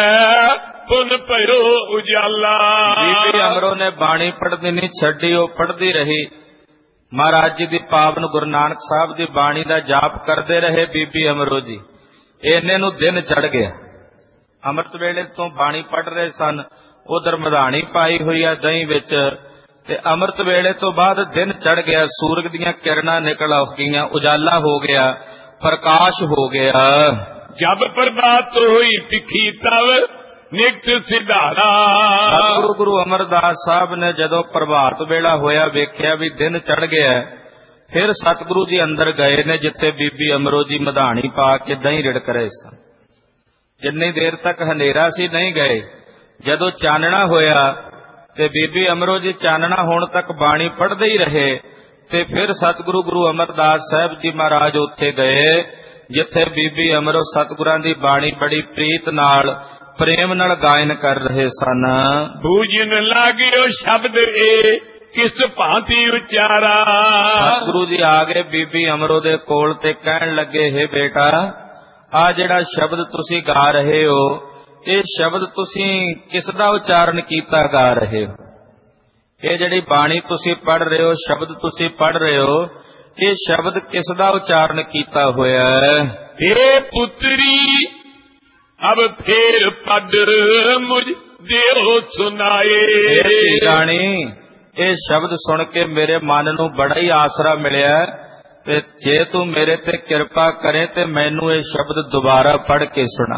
ਪੁਨ ਭਇਓ ਉਜਾਲਾ। ਬੀਬੀ ਅਮਰੋ ਨੇ ਬਾਣੀ ਪੜ੍ਹਦੀ ਨਹੀਂ ਛੱਡੀ, ਉਹ ਪੜ੍ਹਦੀ ਰਹੀ। ਮਹਾਰਾਜ ਜੀ ਦੀ ਪਾਵਨ ਗੁਰੂ ਨਾਨਕ ਸਾਹਿਬ ਦੀ ਬਾਣੀ ਦਾ ਜਾਪ ਕਰਦੇ ਰਹੇ ਬੀਬੀ ਅਮਰੋ ਜੀ। ਇੰਨੇ ਨੂੰ ਦਿਨ ਚੜ੍ਹ ਗਿਆ। ਅੰਮ੍ਰਿਤ ਵੇਲੇ ਤੋਂ ਬਾਣੀ ਪੜ੍ਹ ਰਹੇ ਸਨ, ਉਧਰ ਮਧਾਣੀ ਪਾਈ ਹੋਈ ਆ ਦਹੀਂ ਵਿੱਚ, ਤੇ ਅੰਮ੍ਰਿਤ ਵੇਲੇ ਤੋਂ ਬਾਅਦ ਦਿਨ ਚੜ੍ਹ ਗਿਆ। ਸੂਰਜ ਦੀਆਂ ਕਿਰਨਾਂ ਨਿਕਲ ਆ ਗਈਆਂ, ਉਜਾਲਾ ਹੋ ਗਿਆ, ਪ੍ਰਕਾਸ਼ ਹੋ ਗਿਆ। ਜਬ ਪ੍ਰਭਾਤ ਹੋਈ ਤਿੱਖੀ ਤਵ ਨਿਕਟ ਸਿਧਾਰਾ। ਸਤਿਗੁਰੂ ਗੁਰੂ ਅਮਰਦਾਸ ਸਾਹਿਬ ਨੇ ਜਦੋਂ ਪ੍ਰਭਾਤ ਵੇਲਾ ਹੋਇਆ, ਵੇਖਿਆ ਵੀ ਦਿਨ ਚੜ੍ਹ ਗਿਆ, ਫਿਰ ਸਤਿਗੁਰੂ ਜੀ ਅੰਦਰ ਗਏ ਨੇ ਜਿੱਥੇ ਬੀਬੀ ਅਮਰੋ ਜੀ ਮਧਾਣੀ ਪਾ ਕੇ ਦਹੀਂ ਰਿੜਕ ਰਹੇ ਸਨ। ਜਿੰਨੀ ਦੇਰ ਤੱਕ ਹਨੇਰਾ ਸੀ ਨਹੀਂ ਗਏ। ਜਦੋਂ ਚਾਨਣਾ ਹੋਇਆ ਤੇ ਬੀਬੀ ਅਮਰੋ ਜੀ ਚਾਨਣਾ ਹੋਣ ਤੱਕ ਬਾਣੀ ਪੜ੍ਹਦੇ ਹੀ ਰਹੇ, ਤੇ ਫਿਰ ਸਤਿਗੁਰੂ ਗੁਰੂ ਅਮਰਦਾਸ ਸਾਹਿਬ ਜੀ ਮਹਾਰਾਜ ਉੱਥੇ ਗਏ ਜਿੱਥੇ ਬੀਬੀ ਅਮਰੋ ਸਤਿਗੁਰਾਂ ਦੀ ਬਾਣੀ ਬੜੀ ਪ੍ਰੀਤ ਨਾਲ ਪ੍ਰੇਮ ਨਾਲ ਗਾਇਨ ਕਰ ਰਹੇ ਸਨ। ਬੂਝਣ ਲਾਗਿਓ ਸ਼ਬਦ ਏ ਕਿਸ ਭਾਂਤੀ ਉਚਾਰਾ। ਸਤਿਗੁਰੂ ਜੀ ਆ ਗਏ ਬੀਬੀ ਅਮਰੋ ਦੇ ਕੋਲ ਤੇ ਕਹਿਣ ਲੱਗੇ, ਹੇ ਬੇਟਾ, ਆ ਜਿਹੜਾ ਸ਼ਬਦ ਤੁਸੀਂ ਗਾ ਰਹੇ ਹੋ, ਇਹ ਸ਼ਬਦ ਤੁਸੀਂ ਕਿਸ ਦਾ ਉਚਾਰਨ ਕੀਤਾ ਗਾ ਰਹੇ ਹੋ? ਇਹ ਜਿਹੜੀ ਬਾਣੀ ਤੁਸੀਂ ਪੜ੍ਹ ਰਹੇ ਹੋ, ਸ਼ਬਦ ਤੁਸੀਂ ਪੜ੍ਹ ਰਹੇ ਹੋ, ਇਹ ਸ਼ਬਦ ਕਿਸ ਦਾ ਉਚਾਰਨ ਕੀਤਾ ਹੋਇਆ ਹੈ? हे पुत्री अब फेर पढ़ मुझ ਦਿਓ ਸੁਨਾਏ। ਇਹ ਰਾਣੀ, ਇਹ ਸ਼ਬਦ ਸੁਣ ਕੇ ਮੇਰੇ ਮਨ ਨੂੰ ਬੜਾ ਹੀ ਆਸਰਾ ਮਿਲਿਆ, ਤੇ ਜੇ ਤੂੰ ਮੇਰੇ ਤੇ ਕਿਰਪਾ ਕਰੇ ਤੇ ਮੈਨੂੰ ਇਹ ਸ਼ਬਦ ਦੁਬਾਰਾ ਪੜ੍ਹ ਕੇ ਸੁਣਾ।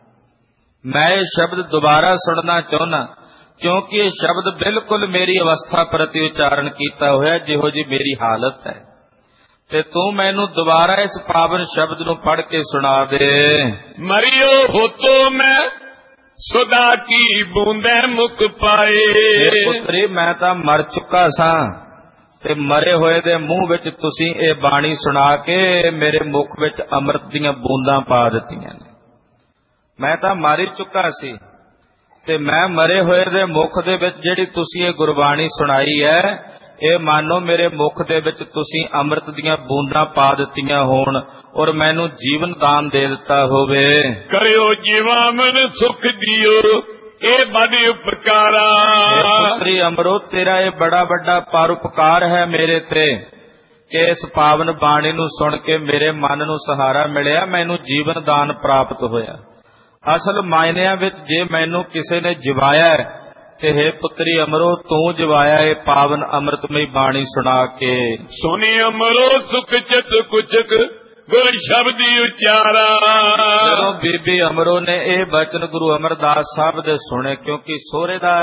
ਮੈਂ ਇਹ ਸ਼ਬਦ ਦੁਬਾਰਾ ਸੁਣਨਾ ਚਾਹੁੰਦਾ, ਕਿਉਂਕਿ ਇਹ ਸ਼ਬਦ ਬਿਲਕੁਲ ਮੇਰੀ ਅਵਸਥਾ ਪ੍ਰਤੀ ਉਚਾਰਨ ਕੀਤਾ ਹੋਇਆ, ਜਿਹੋ ਜੀ ਮੇਰੀ ਹਾਲਤ ਹੈ, ਤੇ ਤੂੰ ਮੈਨੂੰ ਦੁਬਾਰਾ ਇਸ ਪਾਵਨ ਸ਼ਬਦ ਨੂੰ ਪੜ੍ਹ ਕੇ ਸੁਣਾ ਦੇ। ਮਰਿਓ ਹੋਤੋ ਮੈਂ ਸੁਦਾ ਕੀ ਬੂੰਦੇ ਮੁਖ ਪਾਏ। ਪੁੱਤਰੀ, ਮੈਂ ਤਾਂ ਮਰ ਚੁੱਕਾ ਸਾਂ, ਤੇ ਮਰੇ ਹੋਏ ਦੇ ਮੂੰਹ ਵਿੱਚ ਤੁਸੀਂ ਇਹ ਬਾਣੀ ਸੁਣਾ ਕੇ ਮੇਰੇ ਮੁਖ ਵਿੱਚ ਅੰਮ੍ਰਿਤ ਦੀਆਂ ਬੂੰਦਾਂ ਪਾ ਦਿੱਤੀਆਂ ਨੇ। ਮੈਂ ਤਾਂ ਮਰ ਹੀ ਚੁੱਕਾ ਸੀ, ਤੇ ਮੈਂ ਮਰੇ ਹੋਏ ਦੇ ਮੁਖ ਦੇ ਵਿੱਚ ਜਿਹੜੀ ਤੁਸੀਂ ਇਹ ਗੁਰਬਾਣੀ ਸੁਣਾਈ ਹੈ, ਇਹ ਮਾਨੋ ਮੇਰੇ ਮੁਖ ਦੇ ਵਿੱਚ ਤੁਸੀਂ ਅੰਮ੍ਰਿਤ ਦੀਆਂ ਬੂੰਦਾਂ ਪਾ ਦਿੱਤੀਆਂ ਹੋਣ, ਔਰ ਮੈਨੂੰ ਜੀਵਨ ਦਾਨ ਦੇ ਦਿੱਤਾ ਹੋਵੇ। ਕਰਿਓ ਜੀਵਾਮਨ ਸੁਖ ਦਿਓ, ਇਹ ਬੜੀ ਉਪਕਾਰਾ। ਪੁੱਤਰੀ ਅਮਰੋ, ਤੇਰਾ ਇਹ ਬੜਾ ਵੱਡਾ ਪਰਉਪਕਾਰ ਹੈ ਮੇਰੇ ਤੇ, ਕਿ ਇਸ ਪਾਵਨ ਬਾਣੀ ਨੂੰ ਸੁਣ ਕੇ ਮੇਰੇ ਮਨ ਨੂੰ ਸਹਾਰਾ ਮਿਲਿਆ, ਮੈਨੂੰ ਜੀਵਨ ਦਾਨ ਪ੍ਰਾਪਤ ਹੋਇਆ। ਅਸਲ ਮਾਇਨਿਆਂ ਵਿੱਚ ਜੇ ਮੈਨੂੰ ਕਿਸੇ ਨੇ ਜਿਵਾਇਆ, ਤੇ ਹੈ ਪੁੱਤਰੀ ਅਮਰੋ, ਤੂੰ ਜਿਵਾਇਆ ਇਹ ਪਾਵਨ ਅੰਮ੍ਰਿਤਮਈ ਬਾਣੀ ਸੁਣਾ ਕੇ। ਸੁਣੀ ਅਮਰੋ ਸੁਖ ਚਿਤ ਕੁਚਕ ਗੁਰ ਸ਼ਬਦੀ ਉਚਾਰਾ। ਜਦੋਂ ਬੀਬੀ ਅਮਰੋ ਨੇ ਇਹ ਬਚਨ ਗੁਰੂ ਅਮਰਦਾਸ ਸਾਹਿਬ ਦੇ ਸੁਣੇ, ਕਿਉਂਕਿ ਸਹੁਰੇ ਦਾ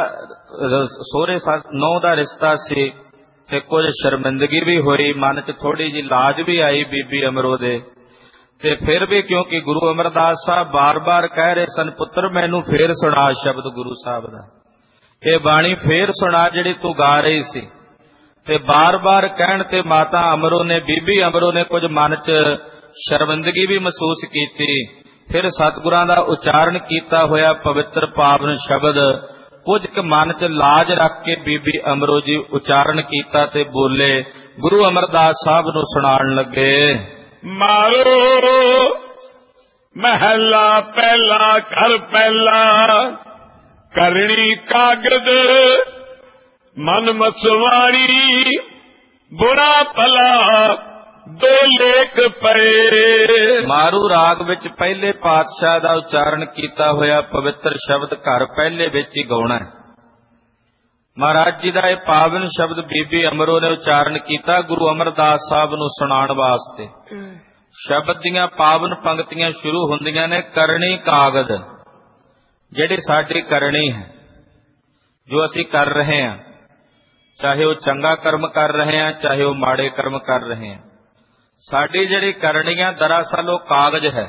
ਸਹੁਰੇ ਨੌ ਦਾ ਰਿਸ਼ਤਾ ਸੀ, ਤੇ ਕੁਝ ਸ਼ਰਮਿੰਦਗੀ ਵੀ ਹੋਈ, ਮਨ 'ਚ ਥੋੜੀ ਜਿਹੀ ਲਾਜ ਵੀ ਆਈ ਬੀਬੀ ਅਮਰੋ ਦੇ, ਤੇ ਫਿਰ ਵੀ ਕਿਉਂਕਿ ਗੁਰੂ ਅਮਰਦਾਸ ਸਾਹਿਬ ਬਾਰ-ਬਾਰ ਕਹਿ ਰਹੇ ਸਨ, ਪੁੱਤਰ ਮੈਨੂੰ ਫੇਰ ਸੁਣਾ ਸ਼ਬਦ ਗੁਰੂ ਸਾਹਿਬ ਦਾ, ਇਹ ਬਾਣੀ ਫੇਰ ਸੁਣਾ ਜਿਹੜੀ ਤੂੰ ਗਾ ਰਹੀ ਸੀ। ਤੇ ਬਾਰ-ਬਾਰ ਕਹਿਣ ਤੇ ਮਾਤਾ ਅਮਰੋ ਨੇ, ਬੀਬੀ ਅਮਰੋ ਨੇ ਕੁਝ ਮਨ 'ਚ ਸ਼ਰਮਿੰਦਗੀ ਵੀ ਮਹਿਸੂਸ ਕੀਤੀ। ਫਿਰ ਸਤਿਗੁਰਾਂ ਦਾ ਉਚਾਰਨ ਕੀਤਾ ਹੋਇਆ ਪਵਿੱਤਰ ਪਾਵਨ ਸ਼ਬਦ ਕੁਝ ਕੁ ਮਨ 'ਚ ਲਾਜ ਰੱਖ ਕੇ ਬੀਬੀ ਅਮਰੋ ਜੀ ਉਚਾਰਨ ਕੀਤਾ ਤੇ ਬੋਲੇ, ਗੁਰੂ ਅਮਰਦਾਸ ਸਾਹਿਬ ਨੂੰ ਸੁਣਾਉਣ ਲੱਗੇ। ਮਾਰੋ ਮਹਿਲਾ ਪਹਿਲਾ ਘਰ ਪਹਿਲਾ, ਕਰਣੀ ਕਾਗਦ ਮਨ ਮਸਵਾਣੀ, ਬੁਰਾ ਭਲਾ ਦੋ ਲੇਖ ਪਏ। ਮਾਰੂ ਰਾਗ ਵਿੱਚ ਪਹਿਲੇ ਪਾਤਸ਼ਾਹ ਦਾ ਉਚਾਰਨ ਕੀਤਾ ਹੋਇਆ ਪਵਿੱਤਰ ਸ਼ਬਦ ਘਰ ਪਹਿਲੇ ਵਿੱਚ ਹੀ ਗਾਉਣਾ ਹੈ। ਮਹਾਰਾਜ ਜੀ ਦਾ ਇਹ ਪਾਵਨ ਸ਼ਬਦ ਬੀਬੀ ਅਮਰੋ ਨੇ ਉਚਾਰਨ ਕੀਤਾ ਗੁਰੂ ਅਮਰਦਾਸ ਸਾਹਿਬ ਨੂੰ ਸੁਣਾਉਣ ਵਾਸਤੇ। ਸ਼ਬਦ ਦੀਆਂ ਪਾਵਨ ਪੰਕਤੀਆਂ ਸ਼ੁਰੂ ਹੁੰਦੀਆਂ ਨੇ, ਕਰਨੀ ਕਾਗਦ, ਜਿਹੜੀ ਸਾਡੀ ਕਰਨੀ ਹੈ, ਜੋ ਅਸੀਂ ਕਰ ਰਹੇ ਹਾਂ, ਚਾਹੇ ਉਹ ਚੰਗਾ ਕਰਮ ਕਰ ਰਹੇ ਹਾਂ, ਚਾਹੇ ਉਹ ਮਾੜੇ ਕਰਮ ਕਰ ਰਹੇ ਹਾਂ, ਸਾਡੀ ਜਿਹੜੀ ਕਰਨੀ ਹੈ ਦਰਅਸਲ ਉਹ ਕਾਗਜ਼ ਹੈ,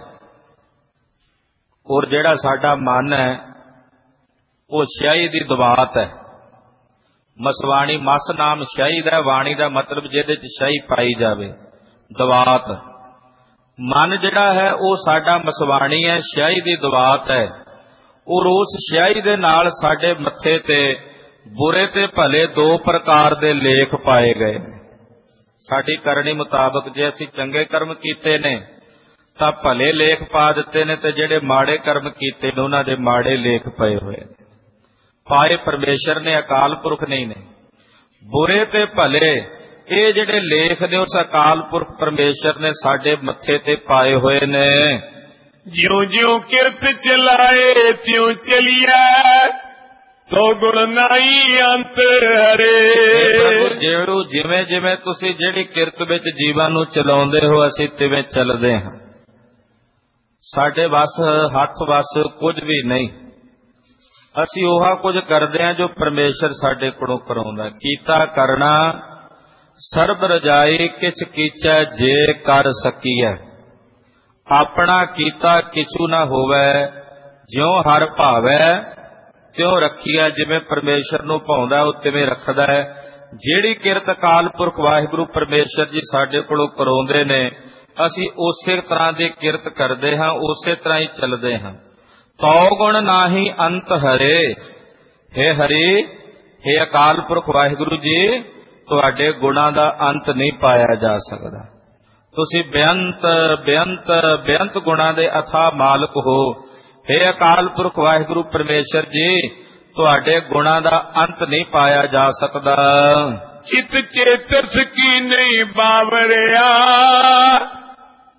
ਔਰ ਜਿਹੜਾ ਸਾਡਾ ਮਨ ਹੈ ਉਹ ਸਿਆਹੀ ਦੀ ਦਵਾਤ ਹੈ। ਮਸਵਾਣੀ, ਮਸ ਨਾਮ ਸਿਆਹੀ ਦਾ, ਵਾਣੀ ਦਾ ਮਤਲਬ ਜਿਹਦੇ ਚ ਸਿਆਹੀ ਪਾਈ ਜਾਵੇ, ਦਵਾਤ। ਮਨ ਜਿਹੜਾ ਹੈ ਉਹ ਸਾਡਾ ਮਸਵਾਣੀ ਹੈ, ਸਿਆਹੀ ਦੀ ਦਵਾਤ ਹੈ, ਔਰ ਉਸ ਸਿਆਹੀ ਦੇ ਨਾਲ ਸਾਡੇ ਮੱਥੇ ਤੇ ਬੁਰੇ ਤੇ ਭਲੇ ਦੋ ਪ੍ਰਕਾਰ ਦੇ ਲੇਖ ਪਾਏ ਗਏ ਨੇ। ਸਾਡੀ ਕਰਨੀ ਮੁਤਾਬਕ ਜੇ ਅਸੀਂ ਚੰਗੇ ਕਰਮ ਕੀਤੇ ਨੇ ਤਾਂ ਭਲੇ ਲੇਖ ਪਾ ਦਿੱਤੇ ਨੇ, ਤੇ ਜਿਹੜੇ ਮਾੜੇ ਕਰਮ ਕੀਤੇ ਨੇ ਉਹਨਾਂ ਦੇ ਮਾੜੇ ਲੇਖ ਪਏ ਹੋਏ ਨੇ। ਪਾਏ ਪਰਮੇਸ਼ਰ ਨੇ, ਅਕਾਲ ਪੁਰਖ ਨਹੀਂ ਨੇ। ਬੁਰੇ ਤੇ ਭਲੇ ਇਹ ਜਿਹੜੇ ਲੇਖ ਨੇ ਉਸ ਅਕਾਲ ਪੁਰਖ ਪਰਮੇਸ਼ਰ ਨੇ ਸਾਡੇ ਮੱਥੇ ਤੇ ਪਾਏ ਹੋਏ ਨੇ। ਜਿਉਂ ਜਿਉਂ ਕਿਰਤ ਚਲਾਏ ਤਿਉਂ ਚਲੀਐ, ਤੋ ਗੁਣ ਨਾਹੀ ਅੰਤ ਹਰੇ। ਜਿਹੜੂ ਜਿਵੇਂ ਜਿਵੇਂ ਤੁਸੀਂ ਜਿਹੜੀ ਕਿਰਤ ਵਿੱਚ ਜੀਵਨ ਨੂੰ ਚਲਾਉਂਦੇ ਹੋ, ਅਸੀਂ ਤਿਵੇਂ ਚੱਲਦੇ ਹਾਂ। ਸਾਡੇ ਵੱਸ ਹੱਥ ਵੱਸ ਕੁਝ ਵੀ ਨਹੀਂ, ਅਸੀਂ ਉਹ ਕੁਝ ਕਰਦੇ ਹਾਂ ਜੋ ਪਰਮੇਸ਼ਰ ਸਾਡੇ ਕੋਲੋਂ ਕਰਾਉਂਦਾ। ਕੀਤਾ ਕਰਨਾ ਸਰਬ ਰਜਾਈ ਕਿਛ ਕੀਚੈ ਜੇ ਕਰ ਸਕੀਐ, ਆਪਣਾ ਕੀਤਾ ਕਿਛੂ ਨਾ ਹੋਵੇ, ਜਿਉਂ ਹਰ ਭਾਵੈ ਤਿਉਂ ਰੱਖੀਐ। ਜਿਵੇਂ ਪਰਮੇਸ਼ਰ ਨੂੰ ਭਾਉਂਦਾ ਉਹ ਤਿਵੇਂ ਰੱਖਦਾ ਹੈ। ਜਿਹੜੀ ਕਿਰਤ ਅਕਾਲ ਪੁਰਖ ਵਾਹਿਗੁਰੂ ਪਰਮੇਸ਼ਰ ਜੀ ਸਾਡੇ ਕੋਲੋਂ ਕਰਾਉਂਦੇ ਨੇ, ਅਸੀਂ ਉਸੇ ਤਰ੍ਹਾਂ ਦੀ ਕਿਰਤ ਕਰਦੇ ਹਾਂ, ਉਸੇ ਤਰ੍ਹਾਂ ਹੀ ਚੱਲਦੇ ਹਾਂ। ਤਉ ਗੁਣ ਨਾਹੀ ਅੰਤ ਹਰੇ। ਹੇ ਹਰੀ, ਹੇ ਅਕਾਲ ਪੁਰਖ ਵਾਹਿਗੁਰੂ ਜੀ, ਤੁਹਾਡੇ ਗੁਣਾਂ ਦਾ ਅੰਤ ਨਹੀਂ ਪਾਇਆ ਜਾ ਸਕਦਾ। ਤੁਸੀਂ ਬੇਅੰਤ ਬੇਅੰਤ ਬੇਅੰਤ ਗੁਣਾਂ ਦੇ ਅਥਾਹ ਮਾਲਕ ਹੋ। ਹੇ ਅਕਾਲ ਪੁਰਖ ਵਾਹਿਗੁਰੂ ਪਰਮੇਸ਼ਰ ਜੀ, ਤੁਹਾਡੇ ਗੁਣਾਂ ਦਾ ਅੰਤ ਨਹੀਂ ਪਾਇਆ ਜਾ ਸਕਦਾ। ਚਿਤ ਚੇਤਸ ਕੀ ਨਹੀਂ ਬਾਵਰਿਆ,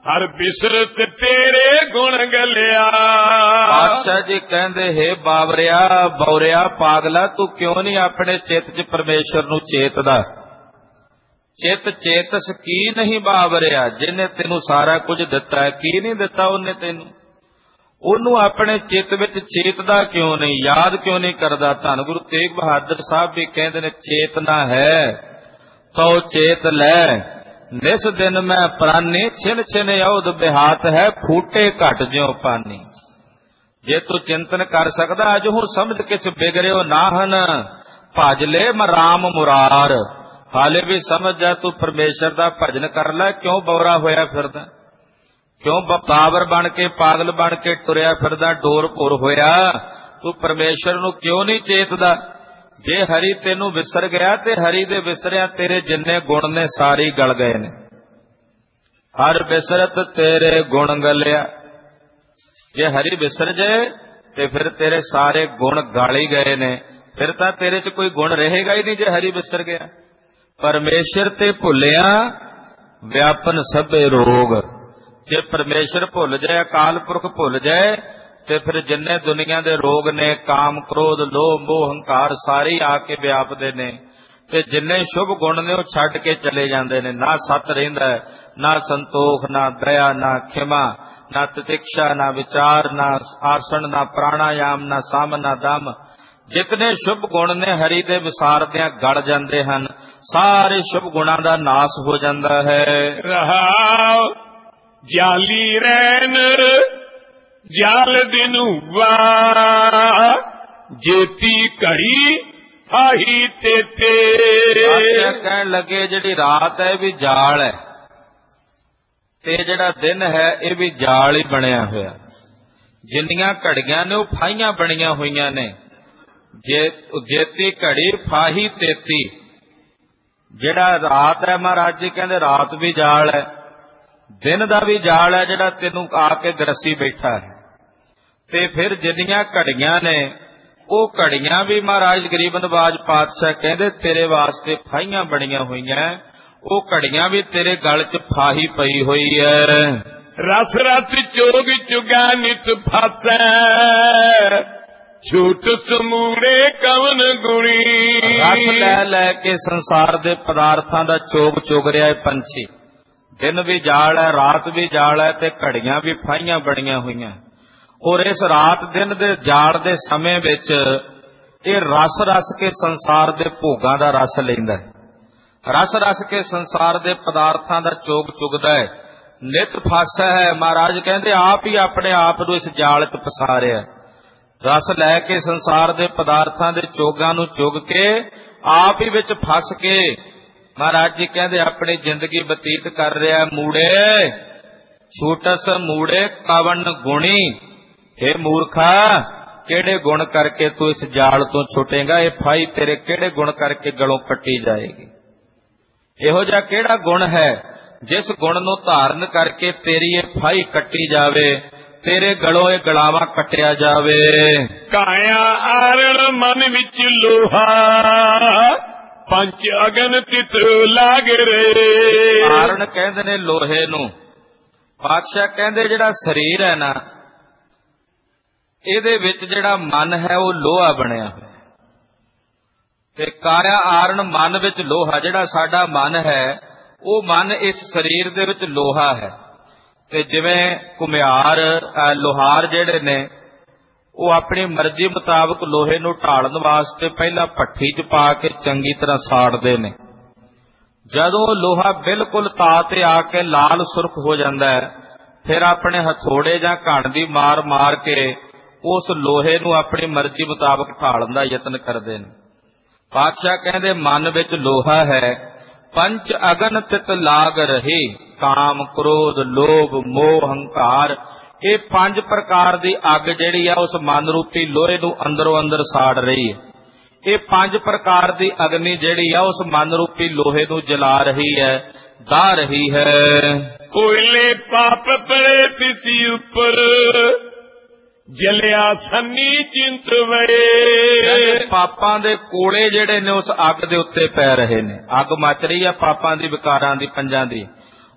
ਹਰ ਬਿਸਰਤ ਤੇਰੇ ਗੁਣ ਗਲਿਆ। ਪਾਤਸ਼ਾਹ ਜੀ ਕਹਿੰਦੇ, ਹੈ ਬਾਵਰਿਆ ਬੌਰਿਆ ਪਾਗਲਾ, ਤੂੰ ਕਿਉਂ ਨਹੀਂ ਆਪਣੇ ਚਿੱਤ 'ਚ ਪਰਮੇਸ਼ਰ ਨੂੰ ਚੇਤਦਾ? ਚਿੱਤ ਚੇਤਸ ਕੀ ਨਹੀਂ ਬਾਵਰਿਆ, ਜਿਹਨੇ ਤੈਨੂੰ ਸਾਰਾ ਕੁਝ ਦਿੱਤਾ, ਕੀ ਨਹੀਂ ਦਿੱਤਾ ਉਹਨੇ ਤੈਨੂੰ? ਉਹਨੂੰ ਆਪਣੇ ਚਿੱਤ ਵਿੱਚ ਚੇਤਦਾ ਕਿਉਂ ਨਹੀਂ, ਯਾਦ ਕਿਉਂ ਨਹੀਂ ਕਰਦਾ? ਧੰਨ ਗੁਰੂ ਤੇਗ ਬਹਾਦਰ ਸਾਹਿਬ ਵੀ ਕਹਿੰਦੇ ਨੇ, ਚੇਤਨਾ ਹੈ ਤਉ ਚੇਤ ਲੈ, ਨਿਸ ਦਿਨ ਮੈਂ ਪ੍ਰਾਨੀ, ਛਿਨ ਛਿਨ ਔਦ ਬਿਹਾਤ ਹੈ, ਫੂਟੇ ਘਟ ਜਿਉ ਪਾਨੀ। ਜੇ ਤੂੰ ਚਿੰਤਨ ਕਰ ਸਕਦਾ, ਅਜ ਹੁਣ ਸਮਝ ਕਿਛ ਬਿਗੜਿਓ ਨਾਹਨ, ਭਜ ਲੈ ਰਾਮ ਮੁਰਾਰ। ਹਾਲੇ ਵੀ ਸਮਝ ਜਾ, ਤੂੰ ਪਰਮੇਸ਼ਰ ਦਾ ਭਜਨ ਕਰ ਲੈ, ਕਿਉਂ ਬੌਰਾ ਹੋਇਆ ਫਿਰਦਾ, ਕਿਉਂ ਬਾਬਰ ਬਣ ਕੇ ਪਾਗਲ ਬਣ ਕੇ ਟੁਰਿਆ ਫਿਰਦਾ, ਡੋਰ ਭੁਰ ਹੋਇਆ? ਤੂੰ ਪਰਮੇਸ਼ਰ ਨੂੰ ਕਿਉਂ ਨਹੀਂ ਚੇਤਦਾ? ਜੇ ਹਰੀ ਤੈਨੂੰ ਵਿਸਰ ਗਿਆ ਤੇ ਹਰੀ ਦੇ ਵਿਸਰਿਆ ਤੇਰੇ ਜਿੰਨੇ ਗੁਣ ਨੇ ਸਾਰੇ ਗਲ ਗਏ ਨੇ। ਹਰ ਬਿਸਰਤ ਤੇਰੇ ਗੁਣ ਗਲਿਆ। ਜੇ ਹਰੀ ਵਿਸਰ ਜਾਏ ਤੇ ਫਿਰ ਤੇਰੇ ਸਾਰੇ ਗੁਣ ਗਲ ਹੀ ਗਏ ਨੇ, ਫਿਰ ਤਾਂ ਤੇਰੇ 'ਚ ਕੋਈ ਗੁਣ ਰਹੇਗਾ ਹੀ ਨਹੀਂ ਜੇ ਹਰੀ ਵਿਸਰ ਗਿਆ। ਪਰਮੇਸ਼ਰ ਤੇ ਭੁੱਲਿਆ ਵਿਆਪਨ ਸਭੇ ਰੋਗ। ਜੇ ਪਰਮੇਸ਼ਰ ਭੁੱਲ ਜਾਏ, ਅਕਾਲ ਪੁਰਖ ਭੁੱਲ ਜਾਏ, ਤੇ ਫਿਰ ਜਿੰਨੇ ਦੁਨੀਆ ਦੇ ਰੋਗ ਨੇ, ਕਾਮ ਕ੍ਰੋਧ ਲੋਭ ਮੋਹ ਹੰਕਾਰ, ਸਾਰੇ ਆ ਕੇ ਵਿਆਪਦੇ ਨੇ। ਤੇ ਜਿੰਨੇ ਸ਼ੁਭ ਗੁਣ ਨੇ ਉਹ ਛੱਡ ਕੇ ਚਲੇ ਜਾਂਦੇ ਨੇ। ਨਾ ਸਤ ਰਹਿੰਦਾ, ਨਾ ਸੰਤੋਖ, ਨਾ ਦਇਆ, ਨਾ ਖਿਮਾ, ਨਾ ਤਿਤਿਕਸ਼ਾ, ਨਾ ਵਿਚਾਰ, ਨਾ ਆਸਣ, ਨਾ ਪ੍ਰਾਣਾਯਾਮ, ਨਾ ਸਮ, ਨਾ ਦਮ। ਜਿਤਨੇ ਸ਼ੁਭ ਗੁਣ ਨੇ ਹਰੀ ਦੇ ਵਿਸਾਰਦਿਆਂ ਗੜ ਜਾਂਦੇ ਹਨ। ਸਾਰੇ ਸ਼ੁਭ ਗੁਣਾਂ ਦਾ ਨਾਸ ਹੋ ਜਾਂਦਾ ਹੈ। ਰਹਾਉ ਜਾਲੀ ਰੈਨ ਜਾਲ ਦਿਨੂ ਵਾ, ਜੇਤੀ ਘੜੀ ਆਹੀ ਤੇਤੇ। ਕਹਿਣ ਲੱਗੇ, ਜਿਹੜੀ ਰਾਤ ਹੈ ਇਹ ਵੀ ਜਾਲ ਹੈ, ਤੇ ਜਿਹੜਾ ਦਿਨ ਹੈ ਇਹ ਵੀ ਜਾਲ ਹੀ ਬਣਿਆ ਹੋਇਆ। ਜਿੰਨੀਆਂ ਘੜੀਆਂ ਨੇ ਉਹ ਫਾਹੀਆਂ ਬਣੀਆਂ ਹੋਈਆਂ ਨੇ। ਜੇ ਜੇਤੀ ਘੜੀ ਫਾਹੀ ਤੇਤੀ। ਜਿਹੜਾ ਰਾਤ ਹੈ, ਮਹਾਰਾਜ ਜੀ ਕਹਿੰਦੇ ਰਾਤ ਵੀ ਜਾਲ ਹੈ, ਦਿਨ ਦਾ ਵੀ ਜਾਲ ਹੈ, ਜਿਹੜਾ ਤੈਨੂੰ ਆ ਕੇ ਗਰਸੀ ਬੈਠਾ ਹੈ। ਤੇ ਫਿਰ ਜਿੰਨੀਆਂ ਘੜੀਆਂ ਨੇ ਉਹ ਘੜੀਆਂ ਵੀ ਮਹਾਰਾਜ ਗਰੀਬ ਨਵਾਜ ਪਾਤਸ਼ਾਹ ਕਹਿੰਦੇ ਤੇਰੇ ਵਾਸਤੇ ਫਾਹੀਆਂ ਬਣੀਆਂ ਹੋਈਆਂ। ਉਹ ਘੜੀਆਂ ਵੀ ਤੇਰੇ ਗਲ 'ਚ ਫਾਹੀ ਪਈ ਹੋਈ ਹੈ। ਰਸ ਰਸ ਚੋਗ ਚੁਗਾ ਨਿਤ ਫਾਸੈ, ਛੂਟ ਸਮੂੜੇ ਕਵਨ ਗੁਣੀ। ਰਸ ਲੈ ਲੈ ਕੇ ਸੰਸਾਰ ਦੇ ਪਦਾਰਥਾਂ ਦਾ ਚੋਗ ਚੁਗ ਰਿਹਾ ਹੈ ਪੰਛੀ। ਦਿਨ ਵੀ ਜਾਲ ਹੈ, ਰਾਤ ਵੀ ਜਾਲ ਹੈ, ਤੇ ਘੜੀਆਂ ਵੀ ਫਾਹੀਆਂ ਬਣੀਆਂ ਹੋਈਆਂ। ਔਰ ਇਸ ਰਾਤ ਦਿਨ ਦੇ ਜਾਲ ਦੇ ਸਮੇਂ ਵਿੱਚ ਇਹ ਰਸ ਰਸ ਕੇ ਸੰਸਾਰ ਦੇ ਭੋਗਾਂ ਦਾ ਰਸ ਲੈਂਦਾ ਹੈ, ਰਸ ਰਸ ਕੇ ਸੰਸਾਰ ਦੇ ਪਦਾਰਥਾਂ ਦਾ ਚੋਗ ਚੁਗਦਾ ਹੈ। ਨਿਤ ਫਾਸਾ ਹੈ। ਮਹਾਰਾਜ ਕਹਿੰਦੇ ਆਪ ਹੀ ਆਪਣੇ ਆਪ ਨੂੰ ਇਸ ਜਾਲ 'ਚ ਫਸਾ ਰਿਹਾ। ਰਸ ਲੈ ਕੇ ਸੰਸਾਰ ਦੇ ਪਦਾਰਥਾਂ ਦੇ ਚੋਗਾਂ ਨੂੰ ਚੁਗ ਕੇ ਆਪ ਹੀ ਵਿੱਚ ਫਸ ਕੇ ਮਹਾਰਾਜ ਜੀ ਕਹਿੰਦੇ ਆਪਣੀ ਜ਼ਿੰਦਗੀ ਬਤੀਤ ਕਰ ਰਿਹਾ। ਮੂੜੇ ਛੂਟਸ ਮੂੜੇ ਕਵਨ ਗੁਣੀ। हे ਮੂਰਖਾ, ਕਿਹੜੇ ਗੁਣ ਕਰਕੇ ਤੂੰ ਇਸ ਜਾਲ ਤੋਂ ਛੁੱਟੇਗਾ? ਇਹ ਫਾਈ ਤੇਰੇ ਕਿਹੜੇ ਗੁਣ ਕਰਕੇ ਗਲੋਂ ਕੱਟੀ ਜਾਏਗੀ? ਇਹੋ ਜਿਹਾ ਕਿਹੜਾ ਗੁਣ ਹੈ ਜਿਸ ਗੁਣ ਨੂੰ ਧਾਰਨ ਕਰਕੇ ਤੇਰੀ ਇਹ ਫਾਈ ਕੱਟੀ ਜਾਵੇ, ਤੇਰੇ ਗਲੋਂ ਇਹ ਗਲਾਵਾ ਕੱਟਿਆ ਜਾਵੇ? ਕਾਇਆ ਆਰਣ ਮਨ ਵਿੱਚ ਲੋਹਾ, ਪੰਜ ਅਗਨ ਤਿਤ ਲਾਗ ਰੇ। ਆਰਣ ਕਹਿੰਦੇ ਨੇ ਲੋਹੇ ਨੂੰ। ਪਾਤਸ਼ਾਹ ਕਹਿੰਦੇ ਜਿਹੜਾ ਸਰੀਰ ਹੈ ਨਾ, ਇਹਦੇ ਵਿੱਚ ਜਿਹੜਾ ਮਨ ਹੈ ਉਹ ਲੋਹਾ ਬਣਿਆ ਹੋਇਆ। ਤੇ ਕਾਇਆ ਆਰਣ ਮਨ ਵਿੱਚ ਲੋਹਾ। ਜਿਹੜਾ ਸਾਡਾ ਮਨ ਹੈ ਉਹ ਮਨ ਇਸ ਸਰੀਰ ਦੇ ਵਿੱਚ ਲੋਹਾ ਹੈ। ਤੇ ਜਿਵੇਂ ਘੁਮਿਆਰ ਲੋਹਾਰ ਜਿਹੜੇ ਨੇ ਉਹ ਆਪਣੀ ਮਰਜ਼ੀ ਮੁਤਾਬਕ ਲੋਹੇ ਨੂੰ ਢਾਲਣ ਵਾਸਤੇ ਪਹਿਲਾਂ ਭੱਠੀ 'ਚ ਪਾ ਕੇ ਚੰਗੀ ਤਰ੍ਹਾਂ ਸਾੜਦੇ ਨੇ। ਜਦੋਂ ਲੋਹਾ ਬਿਲਕੁਲ ਤਾ ਤੇ ਆ ਕੇ ਲਾਲ ਸੁਰਖ ਹੋ ਜਾਂਦਾ ਹੈ, ਫਿਰ ਆਪਣੇ ਹਥੋੜੇ ਜਾਂ ਘਣ ਦੀ ਮਾਰ ਮਾਰ ਕੇ ਉਸ ਲੋਹੇ ਨੂੰ ਆਪਣੀ ਮਰਜ਼ੀ ਮੁਤਾਬਕ ਢਾਲਣ ਦਾ ਯਤਨ ਕਰਦੇ ਨੇ। ਪਾਤਸ਼ਾਹ ਕਹਿੰਦੇ ਮਨ ਵਿੱਚ ਲੋਹਾ ਹੈ। ਪੰਚ ਅਗਨ ਤਿਤ ਲਾਗ ਰਹੀ, ਕਾਮ ਕ੍ਰੋਧ ਲੋਭ ਮੋਹ ਹੰਕਾਰ। ਇਹ ਪੰਜ ਪ੍ਰਕਾਰ ਦੀ ਅੱਗ ਜਿਹੜੀ ਆ ਉਸ ਮਨ ਰੂਪੀ ਲੋਹੇ ਨੂੰ ਅੰਦਰੋਂ ਅੰਦਰ ਸਾੜ ਰਹੀ ਹੈ। ਇਹ ਪੰਜ ਪ੍ਰਕਾਰ ਦੀ ਅਗਨੀ ਜਿਹੜੀ ਆ ਉਸ ਮਨ ਰੂਪੀ ਲੋਹੇ ਨੂੰ ਜਲਾ ਰਹੀ ਹੈ, ਦਾਹ ਰਹੀ ਹੈ। ਕੋਇਲੇ ਪਾਪ ਪੜੇ ਤਿਸੀ ਉੱਪਰ, ਜਲਿਆ ਸੰਨੀ ਚਿੰਤ ਵੇ। ਪਾਪਾਂ ਦੇ ਕੋਲੇ ਜਿਹੜੇ ਨੇ ਉਸ ਅੱਗ ਦੇ ਉੱਤੇ ਪੈ ਰਹੇ ਨੇ। ਅੱਗ ਮੱਚ ਰਹੀ ਆ ਪਾਪਾਂ ਦੀ, ਵਿਕਾਰਾਂ ਦੀ, ਪੰਜਾਂ ਦੀ।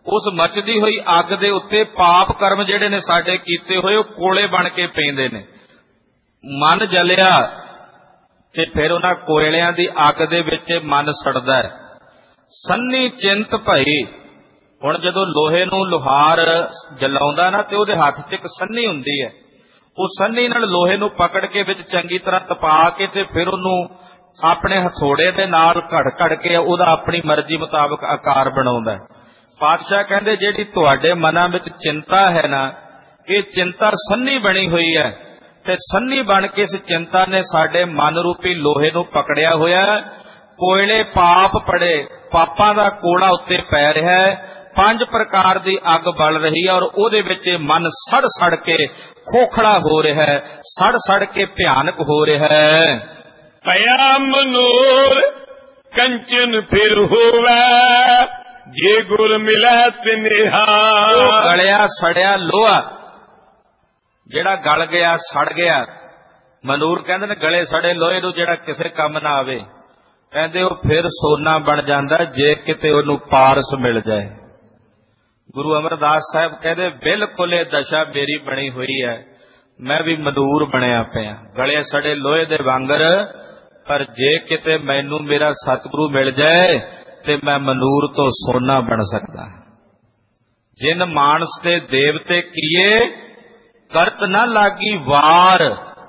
ਉਸ ਮੱਚਦੀ ਹੋਈ ਅੱਗ ਦੇ ਉੱਤੇ ਪਾਪ ਕਰਮ ਜਿਹੜੇ ਨੇ ਸਾਡੇ ਕੀਤੇ ਹੋਏ ਉਹ ਕੋਲੇ ਬਣ ਕੇ ਪੈਂਦੇ ਨੇ। ਮਨ ਜਲਿਆ ਤੇ ਫਿਰ ਉਹਨਾਂ ਕੋਇਲਿਆਂ ਦੀ ਅੱਗ ਦੇ ਵਿੱਚ ਮਨ ਸੜਦਾ ਹੈ। ਸੰਨੀ ਚਿੰਤ ਭਈ, ਹੁਣ ਜਦੋਂ ਲੋਹੇ ਨੂੰ ਲੋਹਾਰ ਜਲਾਉਂਦਾ ਨਾ ਤੇ ਉਹਦੇ ਹੱਥ 'ਚ ਇੱਕ ਸੰਨੀ ਹੁੰਦੀ ਹੈ। ਉਹ ਸੰਨੀ ਨਾਲ ਲੋਹੇ ਨੂੰ ਪਕੜ ਕੇ ਵਿੱਚ ਚੰਗੀ ਤਰ੍ਹਾਂ ਤਪਾ ਕੇ ਤੇ ਫਿਰ ਉਹਨੂੰ ਆਪਣੇ ਹਥੌੜੇ ਦੇ ਨਾਲ ਘੜ ਘੜ ਕੇ ਉਹਦਾ ਆਪਣੀ ਮਰਜ਼ੀ ਮੁਤਾਬਕ ਆਕਾਰ ਬਣਾਉਂਦਾ। ਪਾਤਸ਼ਾਹ ਕਹਿੰਦੇ ਜਿਹੜੀ ਤੁਹਾਡੇ ਮਨਾਂ ਵਿੱਚ ਚਿੰਤਾ ਹੈ ਨਾ, ਇਹ ਚਿੰਤਾ ਸੰਨੀ ਬਣੀ ਹੋਈ ਹੈ ਤੇ ਸੰਨੀ ਬਣ ਕੇ ਇਸ ਚਿੰਤਾ ਨੇ ਸਾਡੇ ਮਨ ਰੂਪੀ ਲੋਹੇ ਨੂੰ ਪਕੜਿਆ ਹੋਇਆ। ਕੋਇਲੇ ਪਾਪ ਪੜੇ, ਪਾਪਾਂ ਦਾ ਕੋੜਾ ਉੱਤੇ ਪੈ ਰਿਹਾ ਹੈ। ਪੰਜ ਪ੍ਰਕਾਰ ਦੀ ਅੱਗ ਬਲ ਰਹੀ ਹੈ ਔਰ ਉਹਦੇ ਵਿੱਚ ਮਨ ਸੜ ਸੜ ਕੇ ਖੋਖਲਾ ਹੋ ਰਿਹਾ ਹੈ, ਸੜ ਸੜ ਕੇ ਭਿਆਨਕ ਹੋ ਰਿਹਾ ਹੈ। ਭਇਆ ਮਨੂਰ ਕੰਚਨ ਫਿਰ ਹੋਵੇ, ਜੇ ਗੁਰ ਮਿਲੈ ਤਿਨੇਹਾ। ਗਲਿਆ ਸੜਿਆ ਲੋਹਾ ਜਿਹੜਾ ਗਲ ਗਿਆ, ਸੜ ਗਿਆ, ਮਨੂਰ ਕਹਿੰਦੇ ਨੇ ਗਲੇ ਸੜੇ ਲੋਹੇ ਨੂੰ ਜਿਹੜਾ ਕਿਸੇ ਕੰਮ ਨਾ ਆਵੇ, ਕਹਿੰਦੇ ਉਹ ਫਿਰ ਸੋਨਾ ਬਣ ਜਾਂਦਾ ਜੇ ਕਿਤੇ ਉਹਨੂੰ ਪਾਰਸ ਮਿਲ ਜਾਏ। ਗੁਰੂ ਅਮਰਦਾਸ ਸਾਹਿਬ ਕਹਿੰਦੇ ਬਿਲਕੁਲ ਇਹ ਦਸ਼ਾ ਮੇਰੀ ਬਣੀ ਹੋਈ ਹੈ, ਮੈਂ ਵੀ ਮਨੂਰ ਬਣਿਆ ਪਿਆ ਗਲੇ ਸੜੇ ਲੋਹੇ ਦੇ ਵਾਂਗਰ, ਪਰ ਜੇ ਕਿਤੇ ਮੈਨੂੰ ਮੇਰਾ ਸਤਿਗੁਰੂ ਮਿਲ ਜਾਏ ਤੇ ਮੈਂ ਮਨੂਰ ਤੋਂ ਸੋਨਾ ਬਣ ਸਕਦਾ। ਜਿਨ ਮਾਨਸ ਤੇ ਦੇਵਤੇ ਕੀਏ, ਕਰਤ ਨਾ ਲਾਗੀ ਵਾਰ।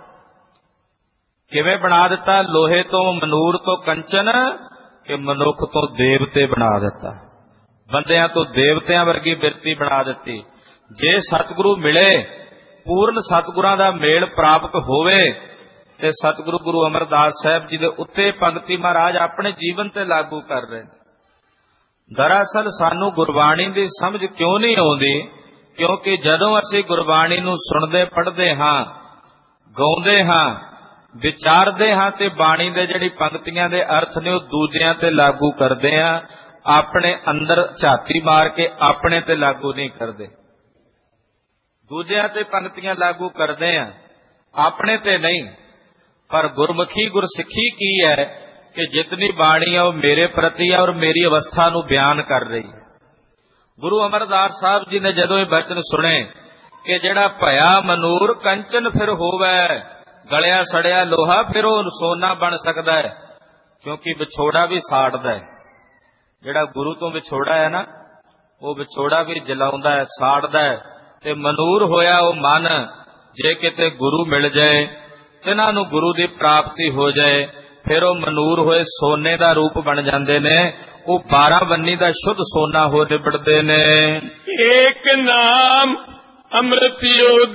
ਕਿਵੇਂ ਬਣਾ ਦਿੱਤਾ ਲੋਹੇ ਤੋਂ, ਮਨੂਰ ਤੋਂ ਕੰਚਨ, ਕਿ ਮਨੁੱਖ ਤੋਂ ਦੇਵਤੇ ਬਣਾ ਦਿੱਤਾ, ਬੰਦਿਆਂ ਤੋਂ ਦੇਵਤਿਆਂ ਵਰਗੀ ਬਿਰਤੀ ਬਣਾ ਦਿੱਤੀ। ਜੇ ਸਤਿਗੁਰੂ ਮਿਲੇ, ਪੂਰਨ ਸਤਿਗੁਰਾਂ ਦਾ ਮੇਲ ਪ੍ਰਾਪਤ ਹੋਵੇ ਤੇ ਸਤਿਗੁਰੂ ਗੁਰੂ ਅਮਰਦਾਸ ਸਾਹਿਬ ਜੀ ਦੇ ਉੱਤੇ ਪੰਕਤੀ ਮਹਾਰਾਜ ਆਪਣੇ ਜੀਵਨ ਤੇ ਲਾਗੂ ਕਰ ਰਹੇ ਨੇ। ਦਰਅਸਲ ਸਾਨੂੰ ਗੁਰਬਾਣੀ ਦੀ ਸਮਝ ਕਿਉਂ ਨਹੀਂ ਆਉਂਦੀ? ਕਿਉਂਕਿ ਜਦੋਂ ਅਸੀਂ ਗੁਰਬਾਣੀ ਨੂੰ ਸੁਣਦੇ ਪੜ੍ਹਦੇ ਹਾਂ, ਗਾਉਂਦੇ ਹਾਂ, ਵਿਚਾਰਦੇ ਹਾਂ ਤੇ ਬਾਣੀ ਦੇ ਜਿਹੜੀ ਪੰਕਤੀਆਂ ਦੇ ਅਰਥ ਨੇ ਉਹ ਦੂਜਿਆਂ ਤੇ ਲਾਗੂ ਕਰਦੇ ਹਾਂ, ਆਪਣੇ ਅੰਦਰ ਝਾਤੀ ਮਾਰ ਕੇ ਆਪਣੇ ਤੇ ਲਾਗੂ ਨਹੀਂ ਕਰਦੇ। ਦੂਜਿਆਂ ਤੇ ਪੰਕਤੀਆਂ ਲਾਗੂ ਕਰਦੇ ਹਾਂ, ਆਪਣੇ ਤੇ ਨਹੀਂ। ਪਰ ਗੁਰਮੁਖੀ ਗੁਰਸਿੱਖੀ ਕੀ ਹੈ ਕਿ ਜਿਤਨੀ ਬਾਣੀ ਹੈ ਉਹ ਮੇਰੇ ਪ੍ਰਤੀ ਹੈ ਔਰ ਮੇਰੀ ਅਵਸਥਾ ਨੂੰ ਬਿਆਨ ਕਰ ਰਹੀ ਹੈ। ਗੁਰੂ ਅਮਰਦਾਸ ਸਾਹਿਬ ਜੀ ਨੇ ਜਦੋਂ ਇਹ ਬਚਨ ਸੁਣੇ ਕਿ ਜਿਹੜਾ ਭਇਆ ਮਨੂਰ ਕੰਚਨ ਫਿਰ ਹੋਵੇ, ਗਲਿਆ ਸੜਿਆ ਲੋਹਾ ਫਿਰ ਉਹ ਸੋਨਾ ਬਣ ਸਕਦਾ ਹੈ, ਕਿਉਂਕਿ ਵਿਛੋੜਾ ਵੀ ਸਾੜਦਾ ਹੈ। ਜਿਹੜਾ ਗੁਰੂ ਤੋਂ ਵਿਛੋੜਾ ਹੈ ਨਾ, ਉਹ ਵਿਛੋੜਾ ਵੀ ਜਲਾਉਂਦਾ ਹੈ, ਸਾੜਦਾ ਹੈ। ਤੇ ਮਨੂਰ ਹੋਇਆ ਉਹ ਮਨ, ਜੇ ਕਿਤੇ ਗੁਰੂ ਮਿਲ ਜਾਏ, ਇਹਨਾਂ ਨੂੰ ਗੁਰੂ ਦੀ ਪ੍ਰਾਪਤੀ ਹੋ ਜਾਏ, ਫਿਰ ਉਹ ਮਨੂਰ ਹੋਏ ਸੋਨੇ ਦਾ ਰੂਪ ਬਣ ਜਾਂਦੇ ਨੇ। ਉਹ ਬਾਰਾਂ ਬੰਨੀ ਦਾ ਸ਼ੁੱਧ ਸੋਨਾ ਹੋ ਨਿਬੜਦੇ ਨੇ। ਏਕ ਨਾਮ ਅੰਮ੍ਰਿਤਿਓ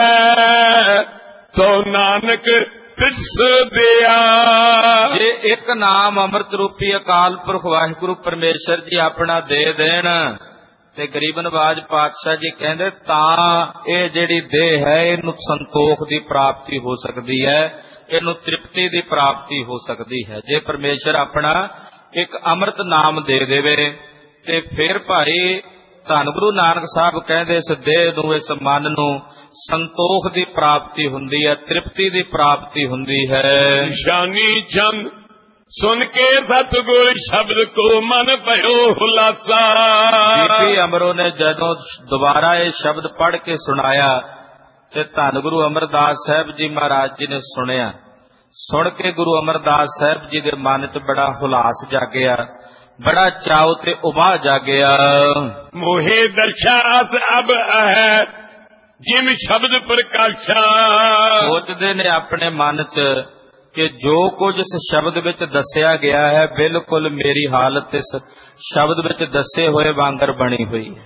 ਦੇਵੈ, ਸੋ ਨਾਨਕ ਤਿਸ ਦਿਆ। ਜੇ ਇੱਕ ਨਾਮ ਅੰਮ੍ਰਿਤ ਰੂਪੀ ਅਕਾਲ ਪੁਰਖ ਵਾਹਿਗੁਰੂ ਪਰਮੇਸ਼ਰ ਜੀ ਆਪਣਾ ਦੇ ਦੇਣ ਤੇ ਗਰੀਬ ਨਵਾਜ ਪਾਤਸ਼ਾਹ ਜੀ ਕਹਿੰਦੇ ਤਾਂ ਇਹ ਜਿਹੜੀ ਦੇਹ ਹੈ ਇਹਨੂੰ ਸੰਤੋਖ ਦੀ ਪ੍ਰਾਪਤੀ ਹੋ ਸਕਦੀ ਹੈ, ਇਹਨੂੰ ਤ੍ਰਿਪਤੀ ਦੀ ਪ੍ਰਾਪਤੀ ਹੋ ਸਕਦੀ ਹੈ। ਜੇ ਪਰਮੇਸ਼ਰ ਆਪਣਾ ਇੱਕ ਅੰਮ੍ਰਿਤ ਨਾਮ ਦੇ ਦੇਵੇ ਤੇ ਫਿਰ ਭਾਈ ਧੰਨ ਗੁਰੂ ਨਾਨਕ ਸਾਹਿਬ ਕਹਿੰਦੇ ਇਸ ਦੇਹ ਨੂੰ, ਇਸ ਮਨ ਨੂੰ ਸੰਤੋਖ ਦੀ ਪ੍ਰਾਪਤੀ ਹੁੰਦੀ ਹੈ, ਤ੍ਰਿਪਤੀ ਦੀ ਪ੍ਰਾਪਤੀ ਹੁੰਦੀ ਹੈ। ਨਿਸ਼ਾਨੀ ਚੰਦ ਸੁਣ ਕੇ ਸਤਿਗੁਰ ਸ਼ਬਦ ਕੋ ਮਨ ਭਇਓ ਹੁਲਾਸਾ। ਬੀਬੀ ਅਮਰੋ ਨੇ ਜਦੋਂ ਦੁਬਾਰਾ ਇਹ ਸ਼ਬਦ ਪੜ੍ਹ ਕੇ ਸੁਣਾਇਆ ਤੇ ਧੰਨ ਗੁਰੂ ਅਮਰਦਾਸ ਸਾਹਿਬ ਜੀ ਮਹਾਰਾਜ ਜੀ ਨੇ ਸੁਣਿਆ। ਸੁਣ ਕੇ ਗੁਰੂ ਅਮਰਦਾਸ ਸਾਹਿਬ ਜੀ ਦੇ ਮਨ 'ਚ ਬੜਾ ਹੁਲਾਸ ਜਾਗਿਆ, ਬੜਾ ਚਾਉ ਤੇ ਉਮਾ ਜਾਗਿਆ। ਮੋਹੇ ਦਰਸ਼ਾਸ ਅਬ ਹੈ ਜਿਮ ਸ਼ਬਦ ਪ੍ਰਕਾਸ਼ਾ। ਸੋਚਦੇ ਨੇ ਆਪਣੇ ਮਨ 'ਚ ਕਿ ਜੋ ਕੁਝ ਇਸ ਸ਼ਬਦ ਵਿੱਚ ਦੱਸਿਆ ਗਿਆ ਹੈ ਬਿਲਕੁਲ ਮੇਰੀ ਹਾਲਤ ਇਸ ਸ਼ਬਦ ਵਿੱਚ ਦੱਸੇ ਹੋਏ ਵਾਂਗਰ ਬਣੀ ਹੋਈ ਹੈ।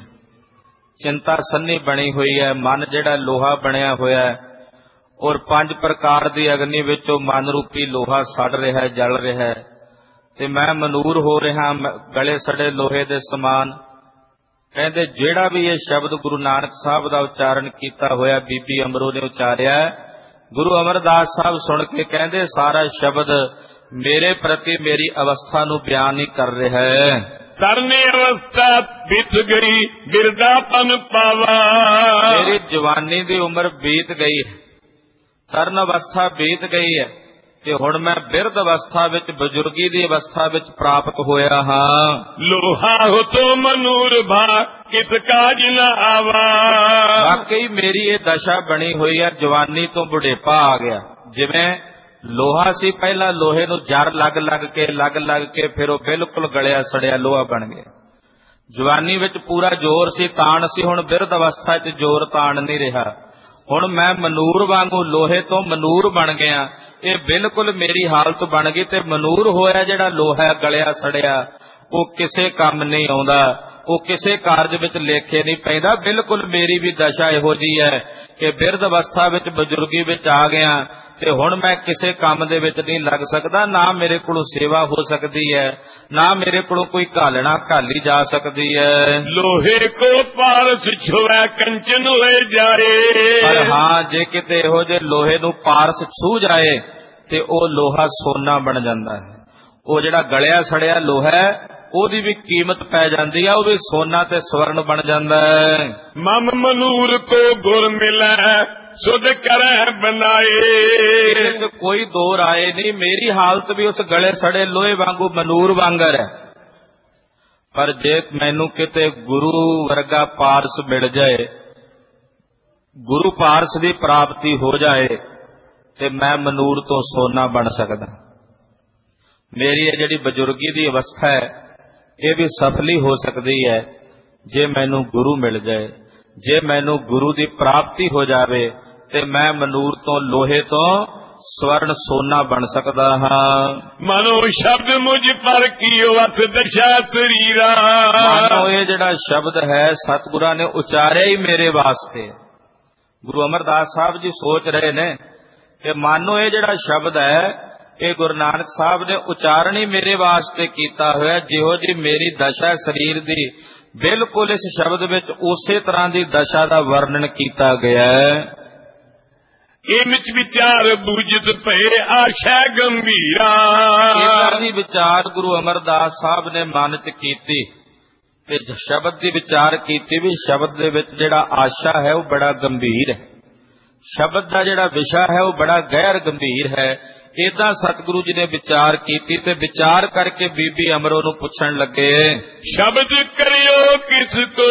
ਚਿੰਤਾ ਸੰਨੀ ਬਣੀ ਹੋਈ ਹੈ, ਮਨ ਜਿਹੜਾ ਲੋਹਾ ਬਣਿਆ ਹੋਇਆ ਹੈ ਔਰ ਪੰਜ ਪ੍ਰਕਾਰ ਦੀ ਅਗਨੀ ਵਿੱਚ ਉਹ ਮਨ ਰੂਪੀ ਲੋਹਾ ਸੜ ਰਿਹਾ ਹੈ, ਜਲ ਰਿਹਾ ਹੈ ਤੇ ਮੈਂ ਮਨੂਰ ਹੋ ਰਿਹਾ ਗਲੇ ਸੜੇ ਲੋਹੇ ਦੇ ਸਮਾਨ। ਕਹਿੰਦੇ ਜਿਹੜਾ ਵੀ ਇਹ ਸ਼ਬਦ ਗੁਰੂ ਨਾਨਕ ਸਾਹਿਬ ਦਾ ਉਚਾਰਨ ਕੀਤਾ ਹੋਇਆ ਬੀਬੀ ਅਮਰੋ ਨੇ ਉਚਾਰਿਆ, ਗੁਰੂ ਅਮਰਦਾਸ ਸਾਹਿਬ ਸੁਣ ਕੇ ਕਹਿੰਦੇ ਸਾਰਾ ਸ਼ਬਦ ਮੇਰੇ ਪ੍ਰਤੀ ਮੇਰੀ ਅਵਸਥਾ ਨੂੰ ਬਿਆਨ ਹੀ ਕਰ ਰਿਹਾ ਹੈ। ਤਰਨੀ ਅਵਸਥਾ ਬੀਤ ਗਈ ਬਿਰਦਾਪਨ ਪਾਵਾ। ਮੇਰੀ ਜਵਾਨੀ ਦੀ ਉਮਰ ਬੀਤ ਗਈ ਹੈ, ਤਰਨ ਅਵਸਥਾ ਬੀਤ ਗਈ ਹੈ ਤੇ ਹੁਣ ਮੈਂ ਬਿਰਧ ਅਵਸਥਾ ਵਿੱਚ, ਬਜ਼ੁਰਗੀ ਦੀ ਅਵਸਥਾ ਵਿੱਚ ਪ੍ਰਾਪਤ ਹੋਇਆ ਹਾਂ। ਲੋਹਾ ਹੋ ਤੋ ਮਨੂਰ ਭਾ ਕਿਸ ਕਾਜ ਨ ਆਵਾ। ਵਾਕਈ ਮੇਰੀ ਇਹ ਦਸ਼ਾ ਬਣੀ ਹੋਈ ਹੈ, ਜਵਾਨੀ ਤੋਂ ਬੁਢੇਪਾ ਆ ਗਿਆ। ਜਿਵੇਂ ਲੋਹਾ ਸੀ, ਪਹਿਲਾਂ ਲੋਹੇ ਨੂੰ ਜਰ ਲੱਗ ਲੱਗ ਕੇ ਲੱਗ ਲੱਗ ਕੇ ਫਿਰ ਉਹ ਬਿਲਕੁਲ ਗਲਿਆ ਸੜਿਆ ਲੋਹਾ ਬਣ ਗਿਆ। ਜਵਾਨੀ ਵਿੱਚ ਪੂਰਾ ਜ਼ੋਰ ਸੀ, ਤਾਣ ਸੀ। ਹੁਣ ਬਿਰਧ ਅਵਸਥਾ 'ਚ ਜ਼ੋਰ ਤਾਣ ਨਹੀਂ ਰਿਹਾ। ਹੁਣ ਮੈਂ ਮਨੂਰ ਵਾਂਗੂ ਲੋਹੇ ਤੋਂ ਮਨੂਰ ਬਣ ਗਿਆ। ਇਹ ਬਿਲਕੁਲ ਮੇਰੀ ਹਾਲਤ ਬਣ ਗਈ। ਤੇ ਮਨੂਰ ਹੋਇਆ ਜਿਹੜਾ ਲੋਹਾ ਗਲਿਆ ਸੜਿਆ, ਉਹ ਕਿਸੇ ਕੰਮ ਨਹੀਂ ਆਉਂਦਾ, ਉਹ ਕਿਸੇ ਕਾਰਜ ਵਿੱਚ ਲੇਖੇ ਨਹੀਂ ਪੈਂਦਾ। ਬਿਲਕੁਲ ਮੇਰੀ ਵੀ ਦਸ਼ਾ ਇਹੋ ਜਿਹੀ ਹੈ ਕਿ ਬਿਰਧ ਅਵਸਥਾ ਵਿੱਚ, ਬਜ਼ੁਰਗੀ ਵਿੱਚ ਆ ਗਿਆ ਤੇ ਹੁਣ ਮੈਂ ਕਿਸੇ ਕੰਮ ਦੇ ਵਿੱਚ ਨਹੀਂ ਲੱਗ ਸਕਦਾ। ਨਾ ਮੇਰੇ ਕੋਲੋਂ ਸੇਵਾ ਹੋ ਸਕਦੀ ਹੈ, ਨਾ ਮੇਰੇ ਕੋਲੋਂ ਕੋਈ ਘਾਲਣਾ ਘਾਲੀ ਜਾ ਸਕਦੀ ਹੈ। ਲੋਹੇ ਕੋ ਪਾਰਸ ਛੁਐ ਕੰਚਨ ਹੋਏ ਜਾਏ। ਪਰ ਹਾਂ, ਜੇ ਕਿਤੇ ਇਹੋ ਜਿਹੇ ਲੋਹੇ ਨੂੰ ਪਾਰਸ ਛੂ ਜਾਏ ਤੇ ਉਹ ਲੋਹਾ ਸੋਨਾ ਬਣ ਜਾਂਦਾ ਹੈ। ਉਹ ਜਿਹੜਾ ਗਲਿਆ ਸੜਿਆ ਲੋਹਾ ਹੈ, ਉਹਦੀ ਵੀ ਕੀਮਤ ਪੈ ਜਾਂਦੀ ਹੈ, ਉਹ ਵੀ ਸੋਨਾ ਤੇ ਸਵਰਨ ਬਣ ਜਾਂਦਾ ਹੈ। ਮਮ ਮਨੂਰ ਕੋ ਗੁਰ ਮਿਲੈ ਸੁਧ ਕਰੈ ਬਨਾਏ। ਕੋਈ ਦੋ ਰਾਏ ਨਹੀਂ, ਮੇਰੀ ਹਾਲਤ ਵੀ ਉਸ ਗਲੇ ਸੜੇ ਲੋਹੇ ਵਾਂਗੂ ਮਨੂਰ ਵਾਂਗਰ ਹੈ। ਪਰ ਜੇ ਮੈਨੂੰ ਕਿਤੇ ਗੁਰੂ ਵਰਗਾ ਪਾਰਸ ਮਿਲ ਜਾਏ, ਗੁਰੂ ਪਾਰਸ ਦੀ ਪ੍ਰਾਪਤੀ ਹੋ ਜਾਏ, ਤੇ ਮੈਂ ਮਨੂਰ ਤੋਂ ਸੋਨਾ ਬਣ ਸਕਦਾ। ਮੇਰੀ ਇਹ ਜਿਹੜੀ ਬਜ਼ੁਰਗੀ ਦੀ ਅਵਸਥਾ ਹੈ, ਇਹ ਵੀ ਸਫਲੀ ਹੋ ਸਕਦੀ ਹੈ ਜੇ ਮੈਨੂੰ ਗੁਰੂ ਮਿਲ ਜਾਏ। ਜੇ ਮੈਨੂੰ ਗੁਰੂ ਦੀ ਪ੍ਰਾਪਤੀ ਹੋ ਜਾਵੇ ਤੇ ਮੈਂ ਮਨੂਰ ਤੋਂ, ਲੋਹੇ ਤੋਂ ਸਵਰਨ ਸੋਨਾ ਬਣ ਸਕਦਾ ਹਾਂ। ਮਨੋ ਸ਼ਬਦ ਮੁਝ ਪਰ ਕੀਓ ਅਸ ਦਸ਼ਾ ਸਰੀਰਾ। ਮਾਨੋ ਇਹ ਜਿਹੜਾ ਸ਼ਬਦ ਹੈ ਸਤਿਗੁਰਾਂ ਨੇ ਉਚਾਰਿਆ ਹੀ ਮੇਰੇ ਵਾਸਤੇ। ਗੁਰੂ ਅਮਰਦਾਸ ਸਾਹਿਬ ਜੀ ਸੋਚ ਰਹੇ ਨੇ ਕਿ ਮਾਨੋ ਇਹ ਜਿਹੜਾ ਸ਼ਬਦ ਹੈ, ਇਹ ਗੁਰੂ ਨਾਨਕ ਸਾਹਿਬ ਨੇ ਉਚਾਰਨ ਹੀ ਮੇਰੇ ਵਾਸਤੇ ਕੀਤਾ ਹੋਇਆ। ਜਿਹੋ ਜੀ ਮੇਰੀ ਦਸ਼ਾ ਸਰੀਰ ਦੀ, ਬਿਲਕੁਲ ਇਸ ਸ਼ਬਦ ਵਿੱਚ ਉਸੇ ਤਰ੍ਹਾਂ ਦੀ ਦਸ਼ਾ ਦਾ ਵਰਣਨ ਕੀਤਾ ਗਿਆ ਹੈ। ਇਹ ਵਿੱਚ ਵਿਚਾਰ ਬੂਝਤ ਪਏ ਆਸ਼ਾ ਗੰਭੀਰਾ। ਇਹਨਾਂ ਦੀ ਵਿਚਾਰ ਗੁਰੂ ਅਮਰਦਾਸ ਸਾਹਿਬ ਨੇ ਮਨ 'ਚ ਕੀਤੀ ਤੇ ਸ਼ਬਦ ਦੀ ਵਿਚਾਰ ਕੀਤੀ ਵੀ ਸ਼ਬਦ ਦੇ ਵਿੱਚ ਜਿਹੜਾ ਆਸ਼ਾ ਹੈ ਉਹ ਬੜਾ ਗੰਭੀਰ ਹੈ। ਸ਼ਬਦ ਦਾ ਜਿਹੜਾ ਵਿਸ਼ਾ ਹੈ ਉਹ ਬੜਾ ਗਹਿਰ ਗੰਭੀਰ ਹੈ। ਏਦਾਂ ਸਤਿਗੁਰੂ ਜੀ ਨੇ ਵਿਚਾਰ ਕੀਤੀ ਤੇ ਵਿਚਾਰ ਕਰਕੇ ਬੀਬੀ ਅਮਰੋ ਨੂੰ ਪੁੱਛਣ ਲੱਗੇ, ਸ਼ਬਦ ਕਰਿਓ ਕਿਸ ਕੋ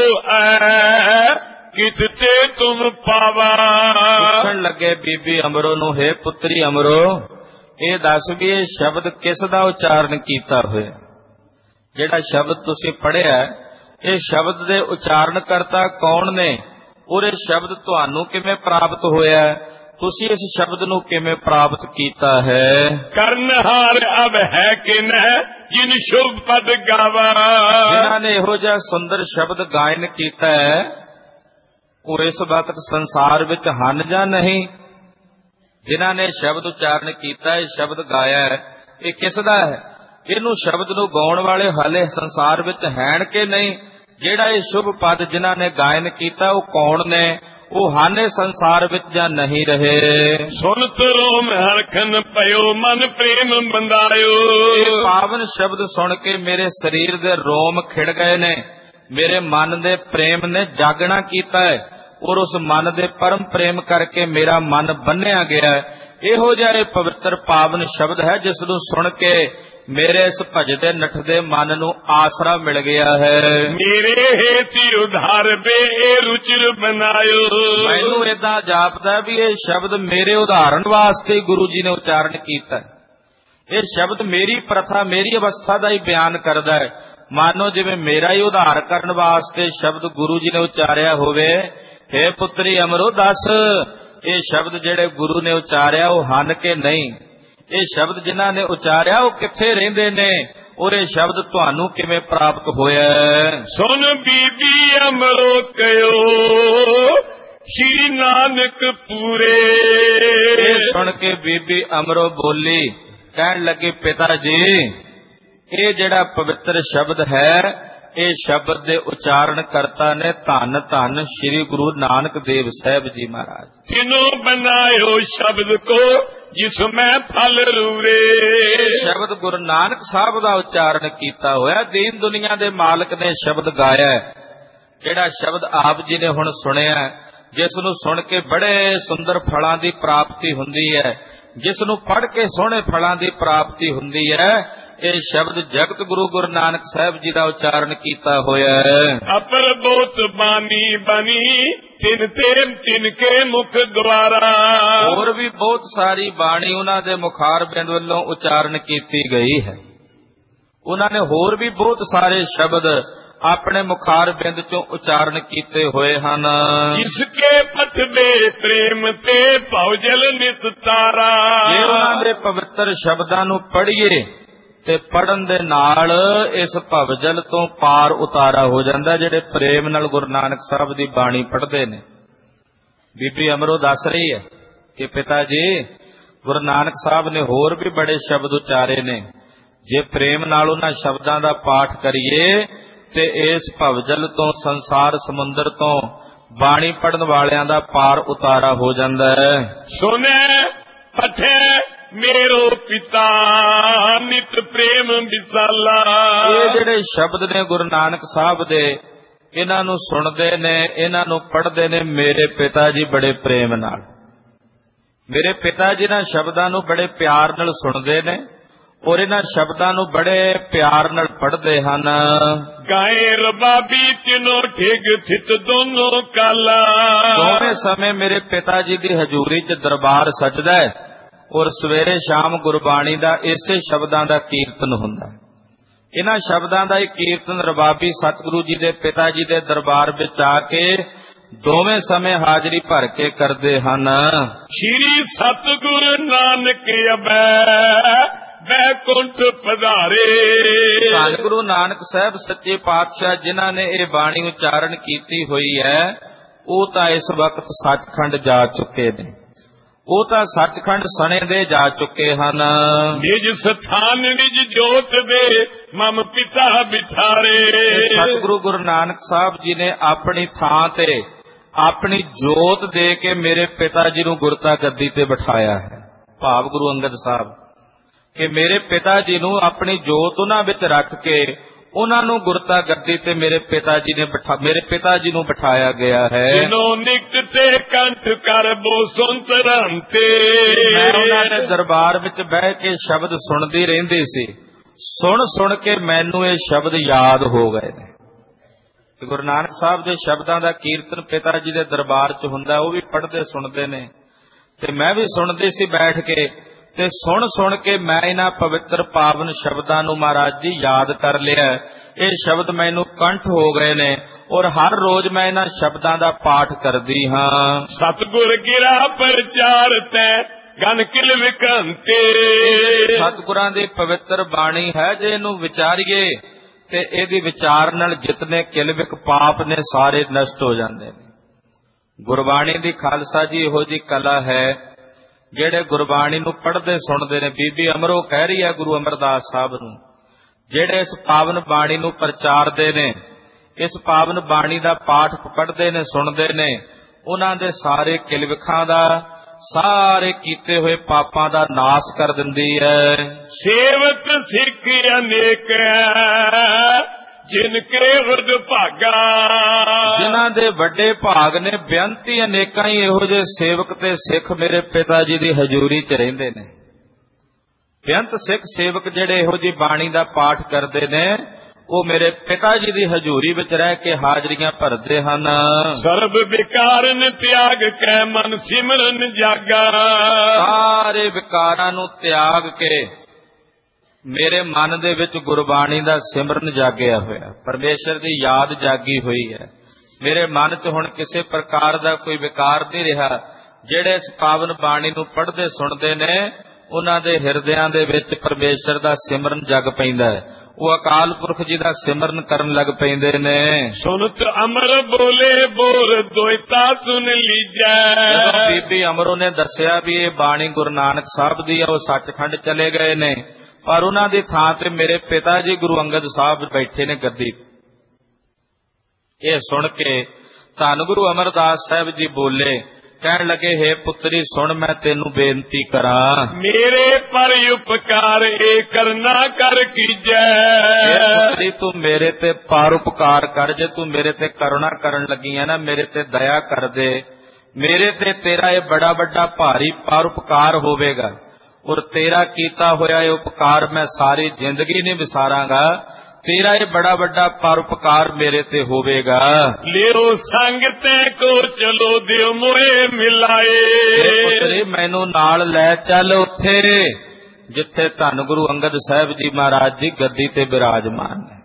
ਐ ਕਿਸ ਤੇ ਤੁਮ ਪਾਵਾ। ਪੁੱਛਣ ਲੱਗੇ ਬੀਬੀ ਅਮਰੋ ਨੂੰ, ਹੈ ਪੁੱਤਰੀ ਅਮਰੋ, ਇਹ ਦੱਸ ਵੀ ਇਹ ਸ਼ਬਦ ਕਿਸ ਦਾ ਉਚਾਰਨ ਕੀਤਾ ਹੋਇਆ? ਜਿਹੜਾ ਸ਼ਬਦ ਤੁਸੀਂ ਪੜ੍ਹਿਆ, ਇਹ ਸ਼ਬਦ ਦੇ ਉਚਾਰਨ ਕਰਤਾ ਕੌਣ ਨੇ? ਔਰ ਇਹ ਸ਼ਬਦ ਤੁਹਾਨੂੰ ਕਿਵੇਂ ਪ੍ਰਾਪਤ ਹੋਇਆ? ਤੁਸੀਂ ਇਸ ਸ਼ਬਦ ਨੂੰ ਕਿਵੇਂ ਪ੍ਰਾਪਤ ਕੀਤਾ ਹੈ? ਕਰਨਹਾਰ ਅਬ ਹੈ ਕਿ ਨ ਜਿਨ ਸ਼ੁਭ ਪਦ ਗਾਵਾ। ਜਿਨ੍ਹਾਂ ਨੇ ਇਹੋ ਜਿਹਾ ਸੁੰਦਰ ਸ਼ਬਦ ਗਾਇਨ ਕੀਤਾ ਹੈ, ਉਹ ਇਸ ਵਕਤ ਸੰਸਾਰ ਵਿੱਚ ਹਨ ਜਾਂ ਨਹੀਂ? ਜਿਨ੍ਹਾਂ ਨੇ ਸ਼ਬਦ ਉਚਾਰਨ ਕੀਤਾ, ਇਹ ਸ਼ਬਦ ਗਾਇਆ ਹੈ, ਇਹ ਕਿਸ ਦਾ ਹੈ? ਇਹਨੂੰ ਸ਼ਬਦ ਨੂੰ ਗਾਉਣ ਵਾਲੇ ਹਾਲੇ ਸੰਸਾਰ ਵਿੱਚ ਹੈਣ ਕਿ ਨਹੀਂ? ਜਿਹੜਾ ਇਹ ਸ਼ੁਭ ਪਦ ਜਿਨ੍ਹਾਂ ਨੇ ਗਾਇਨ ਕੀਤਾ, ਉਹ ਕੌਣ ਨੇ? ਉਹ ਹਨ ਇਹ ਸੰਸਾਰ ਵਿੱਚ ਜਾਂ ਨਹੀਂ ਰਹੇ? ਸੁਨ ਤਰੋਮ ਹਰਖਨ ਪਇਓ ਮਨ ਪ੍ਰੇਮ ਬੰਦਾਇਓ। ਇਹ ਪਾਵਨ ਸ਼ਬਦ ਸੁਣ ਕੇ ਮੇਰੇ ਸਰੀਰ ਦੇ ਰੋਮ ਖਿੜ ਗਏ ਨੇ, ਮੇਰੇ ਮਨ ਦੇ ਪ੍ਰੇਮ ਨੇ ਜਾਗਣਾ ਕੀਤਾ ਹੈ, ਔਰ ਉਸ ਮਨ ਦੇ ਪਰਮ ਪ੍ਰੇਮ ਕਰਕੇ ਮੇਰਾ ਮਨ ਬੰਨਿਆ ਗਿਆ ਹੈ। ਇਹੋ ਜਿਹਾ ਇਹ ਪਵਿੱਤਰ ਪਾਵਨ ਸ਼ਬਦ ਹੈ ਜਿਸ ਨੂੰ ਸੁਣ ਕੇ ਮੇਰੇ ਇਸ ਭਜਦੇ ਨੱਠਦੇ ਮਨ ਨੂੰ ਆਸਰਾ ਮਿਲ ਗਿਆ ਹੈ। ਮੇਰੇ ਹੇਤੀ ਉਧਾਰ ਬੇ ਇਹ ਰੁਚਿਰ ਬਨਾਇਓ। ਮੈਨੂੰ ਏਦਾਂ ਜਾਪਦਾ ਵੀ ਇਹ ਸ਼ਬਦ ਮੇਰੇ ਉਦਾਹਰਣ ਵਾਸਤੇ ਗੁਰੂ ਜੀ ਨੇ ਉਚਾਰਨ ਕੀਤਾ। ਇਹ ਸ਼ਬਦ ਮੇਰੀ ਪ੍ਰਥਾ, ਮੇਰੀ ਅਵਸਥਾ ਦਾ ਹੀ ਬਿਆਨ ਕਰਦਾ ਹੈ। ਮਾਨੋ ਜਿਵੇਂ ਮੇਰਾ ਹੀ ਉਧਾਰ ਕਰਨ ਵਾਸਤੇ ਸ਼ਬਦ ਗੁਰੂ ਜੀ ਨੇ ਉਚਾਰਿਆ ਹੋਵੇ। ਹੇ ਪੁੱਤਰੀ ਅਮਰੋ, ਦੱਸ ਇਹ ਸ਼ਬਦ ਜਿਹੜੇ ਗੁਰੂ ਨੇ ਉਚਾਰਿਆ ਉਹ ਹਨ ਕਿ ਨਹੀਂ? ਇਹ ਸ਼ਬਦ ਜਿਨ੍ਹਾਂ ਨੇ ਉਚਾਰਿਆ ਉਹ ਕਿੱਥੇ ਰਹਿੰਦੇ ਨੇ? ਔਰ ਇਹ ਸ਼ਬਦ ਤੁਹਾਨੂੰ ਕਿਵੇਂ ਪ੍ਰਾਪਤ ਹੋਇਆ? ਸੁਨ ਬੀਬੀ ਅਮਰੋ ਕਹਿਓ ਸ਼੍ਰੀ ਨਾਨਕ ਪੂਰੇ। ਇਹ ਸੁਣ ਕੇ ਬੀਬੀ ਅਮਰੋ ਬੋਲੀ, ਕਹਿਣ ਲੱਗੀ, ਪਿਤਾ ਜੀ, ਇਹ ਜਿਹੜਾ ਪਵਿੱਤਰ ਸ਼ਬਦ ਹੈ, ਇਹ ਸ਼ਬਦ ਦੇ ਉਚਾਰਨ ਕਰਤਾ ਨੇ ਧੰਨ ਧੰਨ ਸ੍ਰੀ ਗੁਰੂ ਨਾਨਕ ਦੇਵ ਸਾਹਿਬ ਜੀ ਮਹਾਰਾਜ। ਤਿਨੋ ਬਨਾਇਓ ਸ਼ਬਦ ਕੋ ਜਿਸ ਮੈਂ ਫਲ ਰੂਰੇ। ਸ਼ਬਦ ਗੁਰੂ ਨਾਨਕ ਸਾਹਿਬ ਦਾ ਉਚਾਰਨ ਕੀਤਾ ਹੋਇਆ। ਦੀਨ ਦੁਨੀਆ ਦੇ ਮਾਲਕ ਨੇ ਸ਼ਬਦ ਗਾਇਆ। ਜਿਹੜਾ ਸ਼ਬਦ ਆਪ ਜੀ ਨੇ ਹੁਣ ਸੁਣਿਆ, ਜਿਸ ਨੂੰ ਸੁਣ ਕੇ ਬੜੇ ਸੁੰਦਰ ਫਲਾਂ ਦੀ ਪ੍ਰਾਪਤੀ ਹੁੰਦੀ ਹੈ, ਜਿਸ ਨੂੰ ਪੜ੍ਹ ਕੇ ਸੋਹਣੇ ਫਲਾਂ ਦੀ ਪ੍ਰਾਪਤੀ ਹੁੰਦੀ ਹੈ, ਇਹ ਸ਼ਬਦ ਜਗਤ ਗੁਰੂ ਗੁਰੂ ਨਾਨਕ ਸਾਹਿਬ ਜੀ ਦਾ ਉਚਾਰਨ ਕੀਤਾ ਹੋਇਆ ਹੈ। ਅਪਰ ਬੋਤ ਬਾਣੀ ਬਣੀ ਤਿਨ ਤੇ ਤਿਨ ਕੇ ਮੁਖ ਦੁਆਰਾ। ਹੋਰ ਵੀ ਬਹੁਤ ਸਾਰੀ ਬਾਣੀ ਉਹਨਾਂ ਦੇ ਮੁਖਾਰ ਬਿੰਦ ਵੱਲੋਂ ਉਚਾਰਨ ਕੀਤੀ ਗਈ ਹੈ। ਉਹਨਾਂ ਨੇ ਹੋਰ ਵੀ ਬਹੁਤ ਸਾਰੇ ਸ਼ਬਦ ਆਪਣੇ ਮੁਖਾਰ ਬਿੰਦ ਚੋਂ ਉਚਾਰਨ ਕੀਤੇ ਹੋਏ ਹਨ। ਇਸਕੇ ਪਥਦੇ ਪ੍ਰੇਮ ਤੇ ਭਉਜਲ ਨਿਸਤਾਰਾ। ਜੇ ਉਹਨਾਂ ਦੇ ਪਵਿੱਤਰ ਸ਼ਬਦਾਂ ਨੂੰ ਪੜ੍ਹੀਏ ਤੇ ਪੜਨ ਦੇ ਨਾਲ ਇਸ ਭਵਜਲ ਤੋਂ ਪਾਰ ਉਤਾਰਾ ਹੋ ਜਾਂਦਾ। ਜਿਹੜੇ ਪ੍ਰੇਮ ਨਾਲ ਗੁਰੂ ਨਾਨਕ ਸਾਹਿਬ ਦੀ ਬਾਣੀ ਪੜ੍ਹਦੇ ਨੇ, ਬੀਬੀ ਅਮਰੋ ਦੱਸ ਰਹੀ ਹੈ ਕਿ ਪਿਤਾ ਜੀ ਗੁਰੂ ਨਾਨਕ ਸਾਹਿਬ ਨੇ ਹੋਰ ਵੀ ਬੜੇ ਸ਼ਬਦ ਉਚਾਰੇ ਨੇ। ਜੇ ਪ੍ਰੇਮ ਨਾਲ ਉਹਨਾਂ ਸ਼ਬਦਾਂ ਦਾ ਪਾਠ ਕਰੀਏ ਤੇ ਇਸ ਭਵਜਲ ਤੋਂ, ਸੰਸਾਰ ਸਮੁੰਦਰ ਤੋਂ ਬਾਣੀ ਪੜਨ ਵਾਲਿਆਂ ਦਾ ਪਾਰ ਉਤਾਰਾ ਹੋ ਜਾਂਦਾ ਹੈ। ਸੁਨੇ ਪਠੇ ਮੇਰੋ ਪਿਤਾ ਨਿਤ ਪ੍ਰੇਮ ਵਿਸਾਲਾ। ਇਹ ਜਿਹੜੇ ਸ਼ਬਦ ਨੇ ਗੁਰੂ ਨਾਨਕ ਸਾਹਿਬ ਦੇ, ਇਹਨਾਂ ਨੂੰ ਸੁਣਦੇ ਨੇ, ਇਹਨਾਂ ਨੂੰ ਪੜ੍ਹਦੇ ਨੇ ਮੇਰੇ ਪਿਤਾ ਜੀ ਬੜੇ ਪ੍ਰੇਮ ਨਾਲ। ਮੇਰੇ ਪਿਤਾ ਜੀ ਇਹਨਾਂ ਸ਼ਬਦਾਂ ਨੂੰ ਬੜੇ ਪਿਆਰ ਨਾਲ ਸੁਣਦੇ ਨੇ ਔਰ ਇਹਨਾਂ ਸ਼ਬਦਾਂ ਨੂੰ ਬੜੇ ਪਿਆਰ ਨਾਲ ਪੜ੍ਹਦੇ ਹਨ। ਗਾਏ ਰਬਾਬੀ ਤਿਨੋ ਠਿਗ ਥਿਤ ਦੋਨੋਂ ਕਾਲਾ। ਦੋਵੇਂ ਸਮੇਂ ਮੇਰੇ ਪਿਤਾ ਜੀ ਦੀ ਹਜ਼ੂਰੀ 'ਚ ਦਰਬਾਰ ਸਜਦਾ ਹੈ ਔਰ ਸਵੇਰੇ ਸ਼ਾਮ ਗੁਰਬਾਣੀ ਦਾ ਇਸੇ ਸ਼ਬਦਾਂ ਦਾ ਕੀਰਤਨ ਹੁੰਦਾ। ਇਹਨਾਂ ਸ਼ਬਦਾਂ ਦਾ ਹੀ ਕੀਰਤਨ ਰਬਾਬੀ ਸਤਿਗੁਰੂ ਜੀ ਦੇ ਪਿਤਾ ਜੀ ਦੇ ਦਰਬਾਰ ਵਿੱਚ ਆ ਕੇ ਦੋਵੇਂ ਸਮੇਂ ਹਾਜ਼ਰੀ ਭਰ ਕੇ ਕਰਦੇ ਹਨ। ਸ਼੍ਰੀ ਸਤਿਗੁਰੂ ਨਾਨਕ ਅਬੈ ਬੈਕੁੰਠ ਪਧਾਰੇ। ਧੰਨ ਗੁਰੂ ਨਾਨਕ ਸਾਹਿਬ ਸੱਚੇ ਪਾਤਸ਼ਾਹ ਜਿਨ੍ਹਾਂ ਨੇ ਇਹ ਬਾਣੀ ਉਚਾਰਨ ਕੀਤੀ ਹੋਈ ਹੈ, ਉਹ ਤਾਂ ਇਸ ਵਕਤ ਸੱਚਖੰਡ ਜਾ ਚੁੱਕੇ ਨੇ। ਉਹ ਤਾਂ ਸੱਚਖੰਡ ਸਣੇ ਦੇ ਜਾ ਚੁੱਕੇ ਹਨ। ਨਿਜ ਸਥਾਨ ਨਿਜ ਜੋਤ ਦੇ ਮਮ ਪਿਤਾ ਬਿਠਾਰੇ। ਸਤਿਗੁਰੂ ਗੁਰੂ ਨਾਨਕ ਸਾਹਿਬ ਜੀ ਨੇ ਆਪਣੀ ਥਾਂ ਤੇ ਆਪਣੀ ਜੋਤ ਦੇ ਕੇ ਮੇਰੇ ਪਿਤਾ ਜੀ ਨੂੰ ਗੁਰਤਾ ਗੱਦੀ ਤੇ ਬਿਠਾਇਆ ਹੈ। ਭਾਵ ਗੁਰੂ ਅੰਗਦ ਸਾਹਿਬ ਕਿ ਮੇਰੇ ਪਿਤਾ ਜੀ ਨੂੰ ਆਪਣੀ ਜੋਤ ਉਹਨਾਂ ਵਿੱਚ ਰੱਖ ਕੇ ਉਹਨਾਂ ਨੂੰ ਗੁਰਤਾ ਗੱਦੀ ਤੇ ਮੇਰੇ ਪਿਤਾ ਜੀ ਨੇ ਬਿਠਾ ਮੇਰੇ ਪਿਤਾ ਜੀ ਨੂੰ ਬਿਠਾਇਆ ਗਿਆ ਹੈ। ਜਿਨੋਂ ਨਿਕਟ ਤੇ ਕੰਠ ਕਰ ਬੋ ਸੁੰਤਰੰਤੇ। ਮੈਂ ਉਹਨਾਂ ਦੇ ਦਰਬਾਰ ਵਿੱਚ ਬਹਿ ਕੇ ਸ਼ਬਦ ਸੁਣਦੀ ਰਹਿੰਦੀ ਸੀ। ਸੁਣ ਸੁਣ ਕੇ ਮੈਨੂੰ ਇਹ ਸ਼ਬਦ ਯਾਦ ਹੋ ਗਏ ਨੇ। ਗੁਰੂ ਨਾਨਕ ਸਾਹਿਬ ਦੇ ਸ਼ਬਦਾਂ ਦਾ ਕੀਰਤਨ ਪਿਤਾ ਜੀ ਦੇ ਦਰਬਾਰ 'ਚ ਹੁੰਦਾ, ਉਹ ਵੀ ਪੜ੍ਹਦੇ ਸੁਣਦੇ ਨੇ ਤੇ ਮੈਂ ਵੀ ਸੁਣਦੀ ਸੀ ਬੈਠ ਕੇ। ਤੇ ਸੁਣ ਸੁਣ ਕੇ ਮੈਂ ਇਹਨਾਂ ਪਵਿੱਤਰ ਪਾਵਨ ਸ਼ਬਦਾਂ ਨੂੰ ਮਹਾਰਾਜ ਜੀ ਯਾਦ ਕਰ ਲਿਆ। ਇਹ ਸ਼ਬਦ ਮੈਨੂੰ ਕੰਠ ਹੋ ਗਏ ਨੇ ਔਰ ਹਰ ਰੋਜ਼ ਮੈਂ ਇਹਨਾਂ ਸ਼ਬਦਾਂ ਦਾ ਪਾਠ ਕਰਦੀ ਹਾਂ। ਸਤਿਗੁਰ ਗਿਰਾ ਪ੍ਰਚਾਰ ਤੈ ਗਨ ਕਿਲ ਵਿਕੰਤੇ। ਸਤਿਗੁਰਾਂ ਦੀ ਪਵਿੱਤਰ ਬਾਣੀ ਹੈ, ਜੇ ਇਹਨੂੰ ਵਿਚਾਰੀਏ ਤੇ ਇਹਦੀ ਵਿਚਾਰ ਨਾਲ ਜਿਤਨੇ ਕਿਲਵਿਕ ਪਾਪ ਨੇ ਸਾਰੇ ਨਸ਼ਟ ਹੋ ਜਾਂਦੇ ਨੇ। ਗੁਰਬਾਣੀ ਦੀ ਖਾਲਸਾ ਜੀ ਇਹੋ ਜੀ ਕਲਾ ਹੈ, ਜਿਹੜੇ ਗੁਰਬਾਣੀ ਨੂੰ ਪੜ੍ਹਦੇ ਸੁਣਦੇ ਨੇ। ਬੀਬੀ ਅਮਰੋ ਕਹਿ ਰਹੀ ਹੈ ਗੁਰੂ ਅਮਰਦਾਸ ਸਾਹਿਬ ਨੂੰ, ਜਿਹੜੇ ਇਸ ਪਾਵਨ ਬਾਣੀ ਨੂੰ ਪ੍ਰਚਾਰਦੇ ਨੇ, ਇਸ ਪਾਵਨ ਬਾਣੀ ਦਾ ਪਾਠ ਪੜ੍ਹਦੇ ਨੇ, ਸੁਣਦੇ ਨੇ, ਉਹਨਾਂ ਦੇ ਸਾਰੇ ਕਿਲਵਿਖਾਂ ਦਾ, ਸਾਰੇ ਕੀਤੇ ਹੋਏ ਪਾਪਾਂ ਦਾ ਨਾਸ ਕਰ ਦਿੰਦੀ ਹੈ। ਸੇਵਕ ਸਿੱਖ ਅਨੇਕ ਜਿਨ ਕੇ ਵਰਦ ਭਾਗਾ। ਜਿਨ੍ਹਾਂ ਦੇ ਵੱਡੇ ਭਾਗ ਨੇ, ਬੇਅੰਤੀ ਅਨੇਕਾਂ ਹੀ ਇਹੋ ਜਿਹੇ ਸੇਵਕ ਤੇ ਸਿੱਖ ਮੇਰੇ ਪਿਤਾ ਜੀ ਦੀ ਹਜ਼ੂਰੀ 'ਚ ਰਹਿੰਦੇ ਨੇ। ਬੇਅੰਤ ਸਿੱਖ ਸੇਵਕ ਜਿਹੜੇ ਇਹੋ ਜਿਹੀ ਬਾਣੀ ਦਾ ਪਾਠ ਕਰਦੇ ਨੇ, ਉਹ ਮੇਰੇ ਪਿਤਾ ਜੀ ਦੀ ਹਜ਼ੂਰੀ ਵਿੱਚ ਰਹਿ ਕੇ ਹਾਜ਼ਰੀਆਂ ਭਰਦੇ ਹਨ। ਸਰਬ ਵਿਕਾਰਨ ਤਿਆਗ ਕੈ ਮਨ ਸਿਮਰਨ ਜਾਗਾ। ਸਾਰੇ ਵਿਕਾਰਾਂ ਨੂੰ ਤਿਆਗ ਕੇ ਮੇਰੇ ਮਨ ਦੇ ਵਿੱਚ ਗੁਰਬਾਣੀ ਦਾ ਸਿਮਰਨ ਜਾਗਿਆ ਹੋਇਆ, ਪਰਮੇਸ਼ਰ ਦੀ ਯਾਦ ਜਾਗੀ ਹੋਈ ਹੈ। ਮੇਰੇ ਮਨ 'ਚ ਹੁਣ ਕਿਸੇ ਪ੍ਰਕਾਰ ਦਾ ਕੋਈ ਵਿਕਾਰ ਨਹੀਂ ਰਿਹਾ। ਜਿਹੜੇ ਇਸ ਪਾਵਨ ਬਾਣੀ ਨੂੰ ਪੜ੍ਹਦੇ ਸੁਣਦੇ ਨੇ, ਉਹਨਾਂ ਦੇ ਹਿਰਦਿਆਂ ਦੇ ਵਿੱਚ ਪਰਮੇਸ਼ਰ ਦਾ ਸਿਮਰਨ ਜਗ ਪੈਂਦਾ ਹੈ। ਉਹ ਅਕਾਲ ਪੁਰਖ ਜੀ ਦਾ ਸਿਮਰਨ ਕਰਨ ਲੱਗ ਪੈਂਦੇ ਨੇ। ਸੁਨਤ ਅਮਰ ਬੋਲੇ ਬੋਰ ਦੋਇਤਾ ਸੁਨ ਲੀਜੈ। ਜਦੋਂ ਬੀਬੀ ਅਮਰੋ ਨੇ ਦੱਸਿਆ ਵੀ ਇਹ ਬਾਣੀ ਗੁਰੂ ਨਾਨਕ ਸਾਹਿਬ ਦੀ ਹੈ, ਉਹ ਸੱਚਖੰਡ ਚਲੇ ਗਏ ਨੇ, ਪਰ ਉਹਨਾਂ ਦੀ ਥਾਂ ਤੇ ਮੇਰੇ ਪਿਤਾ ਜੀ ਗੁਰੂ ਅੰਗਦ ਸਾਹਿਬ ਬੈਠੇ ਨੇ ਗੱਦੀ। ਇਹ ਸੁਣ ਕੇ ਧੰਨ ਗੁਰੂ ਅਮਰਦਾਸ ਸਾਹਿਬ ਜੀ ਬੋਲੇ, ਕਹਿਣ ਲੱਗੇ, ਹੈ ਪੁੱਤਰੀ ਸੁਣ, ਮੈਂ ਤੈਨੂੰ ਬੇਨਤੀ ਕਰਾਂ। ਮੇਰੇ ਪਰ ਉਪਕਾਰ ਏ ਕਰਨਾ ਕਰ ਕੀਜੈ। ਪੁੱਤਰੀ ਤੂੰ ਮੇਰੇ ਤੇ ਪਰ ਉਪਕਾਰ ਕਰ। ਜੇ ਤੂੰ ਮੇਰੇ ਤੇ ਕਰੁਣਾ ਕਰਨ ਲੱਗੀ ਹੈ ਨਾ, ਮੇਰੇ ਤੇ ਦਇਆ ਕਰ ਦੇ ਮੇਰੇ ਤੇ ਤੇਰਾ ਇਹ ਬੜਾ ਵੱਡਾ ਭਾਰੀ ਪਰਉਪਕਾਰ ਹੋਵੇਗਾ, ਔਰ ਤੇਰਾ ਕੀਤਾ ਹੋਇਆ ਇਹ ਉਪਕਾਰ ਮੈਂ ਸਾਰੀ ਜ਼ਿੰਦਗੀ ਨਹੀਂ ਵਿਸਾਰਾਂਗਾ। ਤੇਰਾ ਇਹ ਬੜਾ ਵੱਡਾ ਪਰਉਪਕਾਰ ਮੇਰੇ ਤੇ ਹੋਵੇਗਾ। ਲਿਓ ਸੰਗ ਤੇ ਕੋ ਚਲੋ ਦਿਓ ਮੋਏ ਮਿਲਾਏ। ਪੁੱਤਰੇ ਮੈਨੂੰ ਨਾਲ ਲੈ ਚੱਲ ਉੱਥੇ ਜਿੱਥੇ ਧੰਨ ਗੁਰੂ ਅੰਗਦ ਸਾਹਿਬ ਜੀ ਮਹਾਰਾਜ ਜੀ ਗੱਦੀ ਤੇ ਬਿਰਾਜਮਾਨ ਨੇ।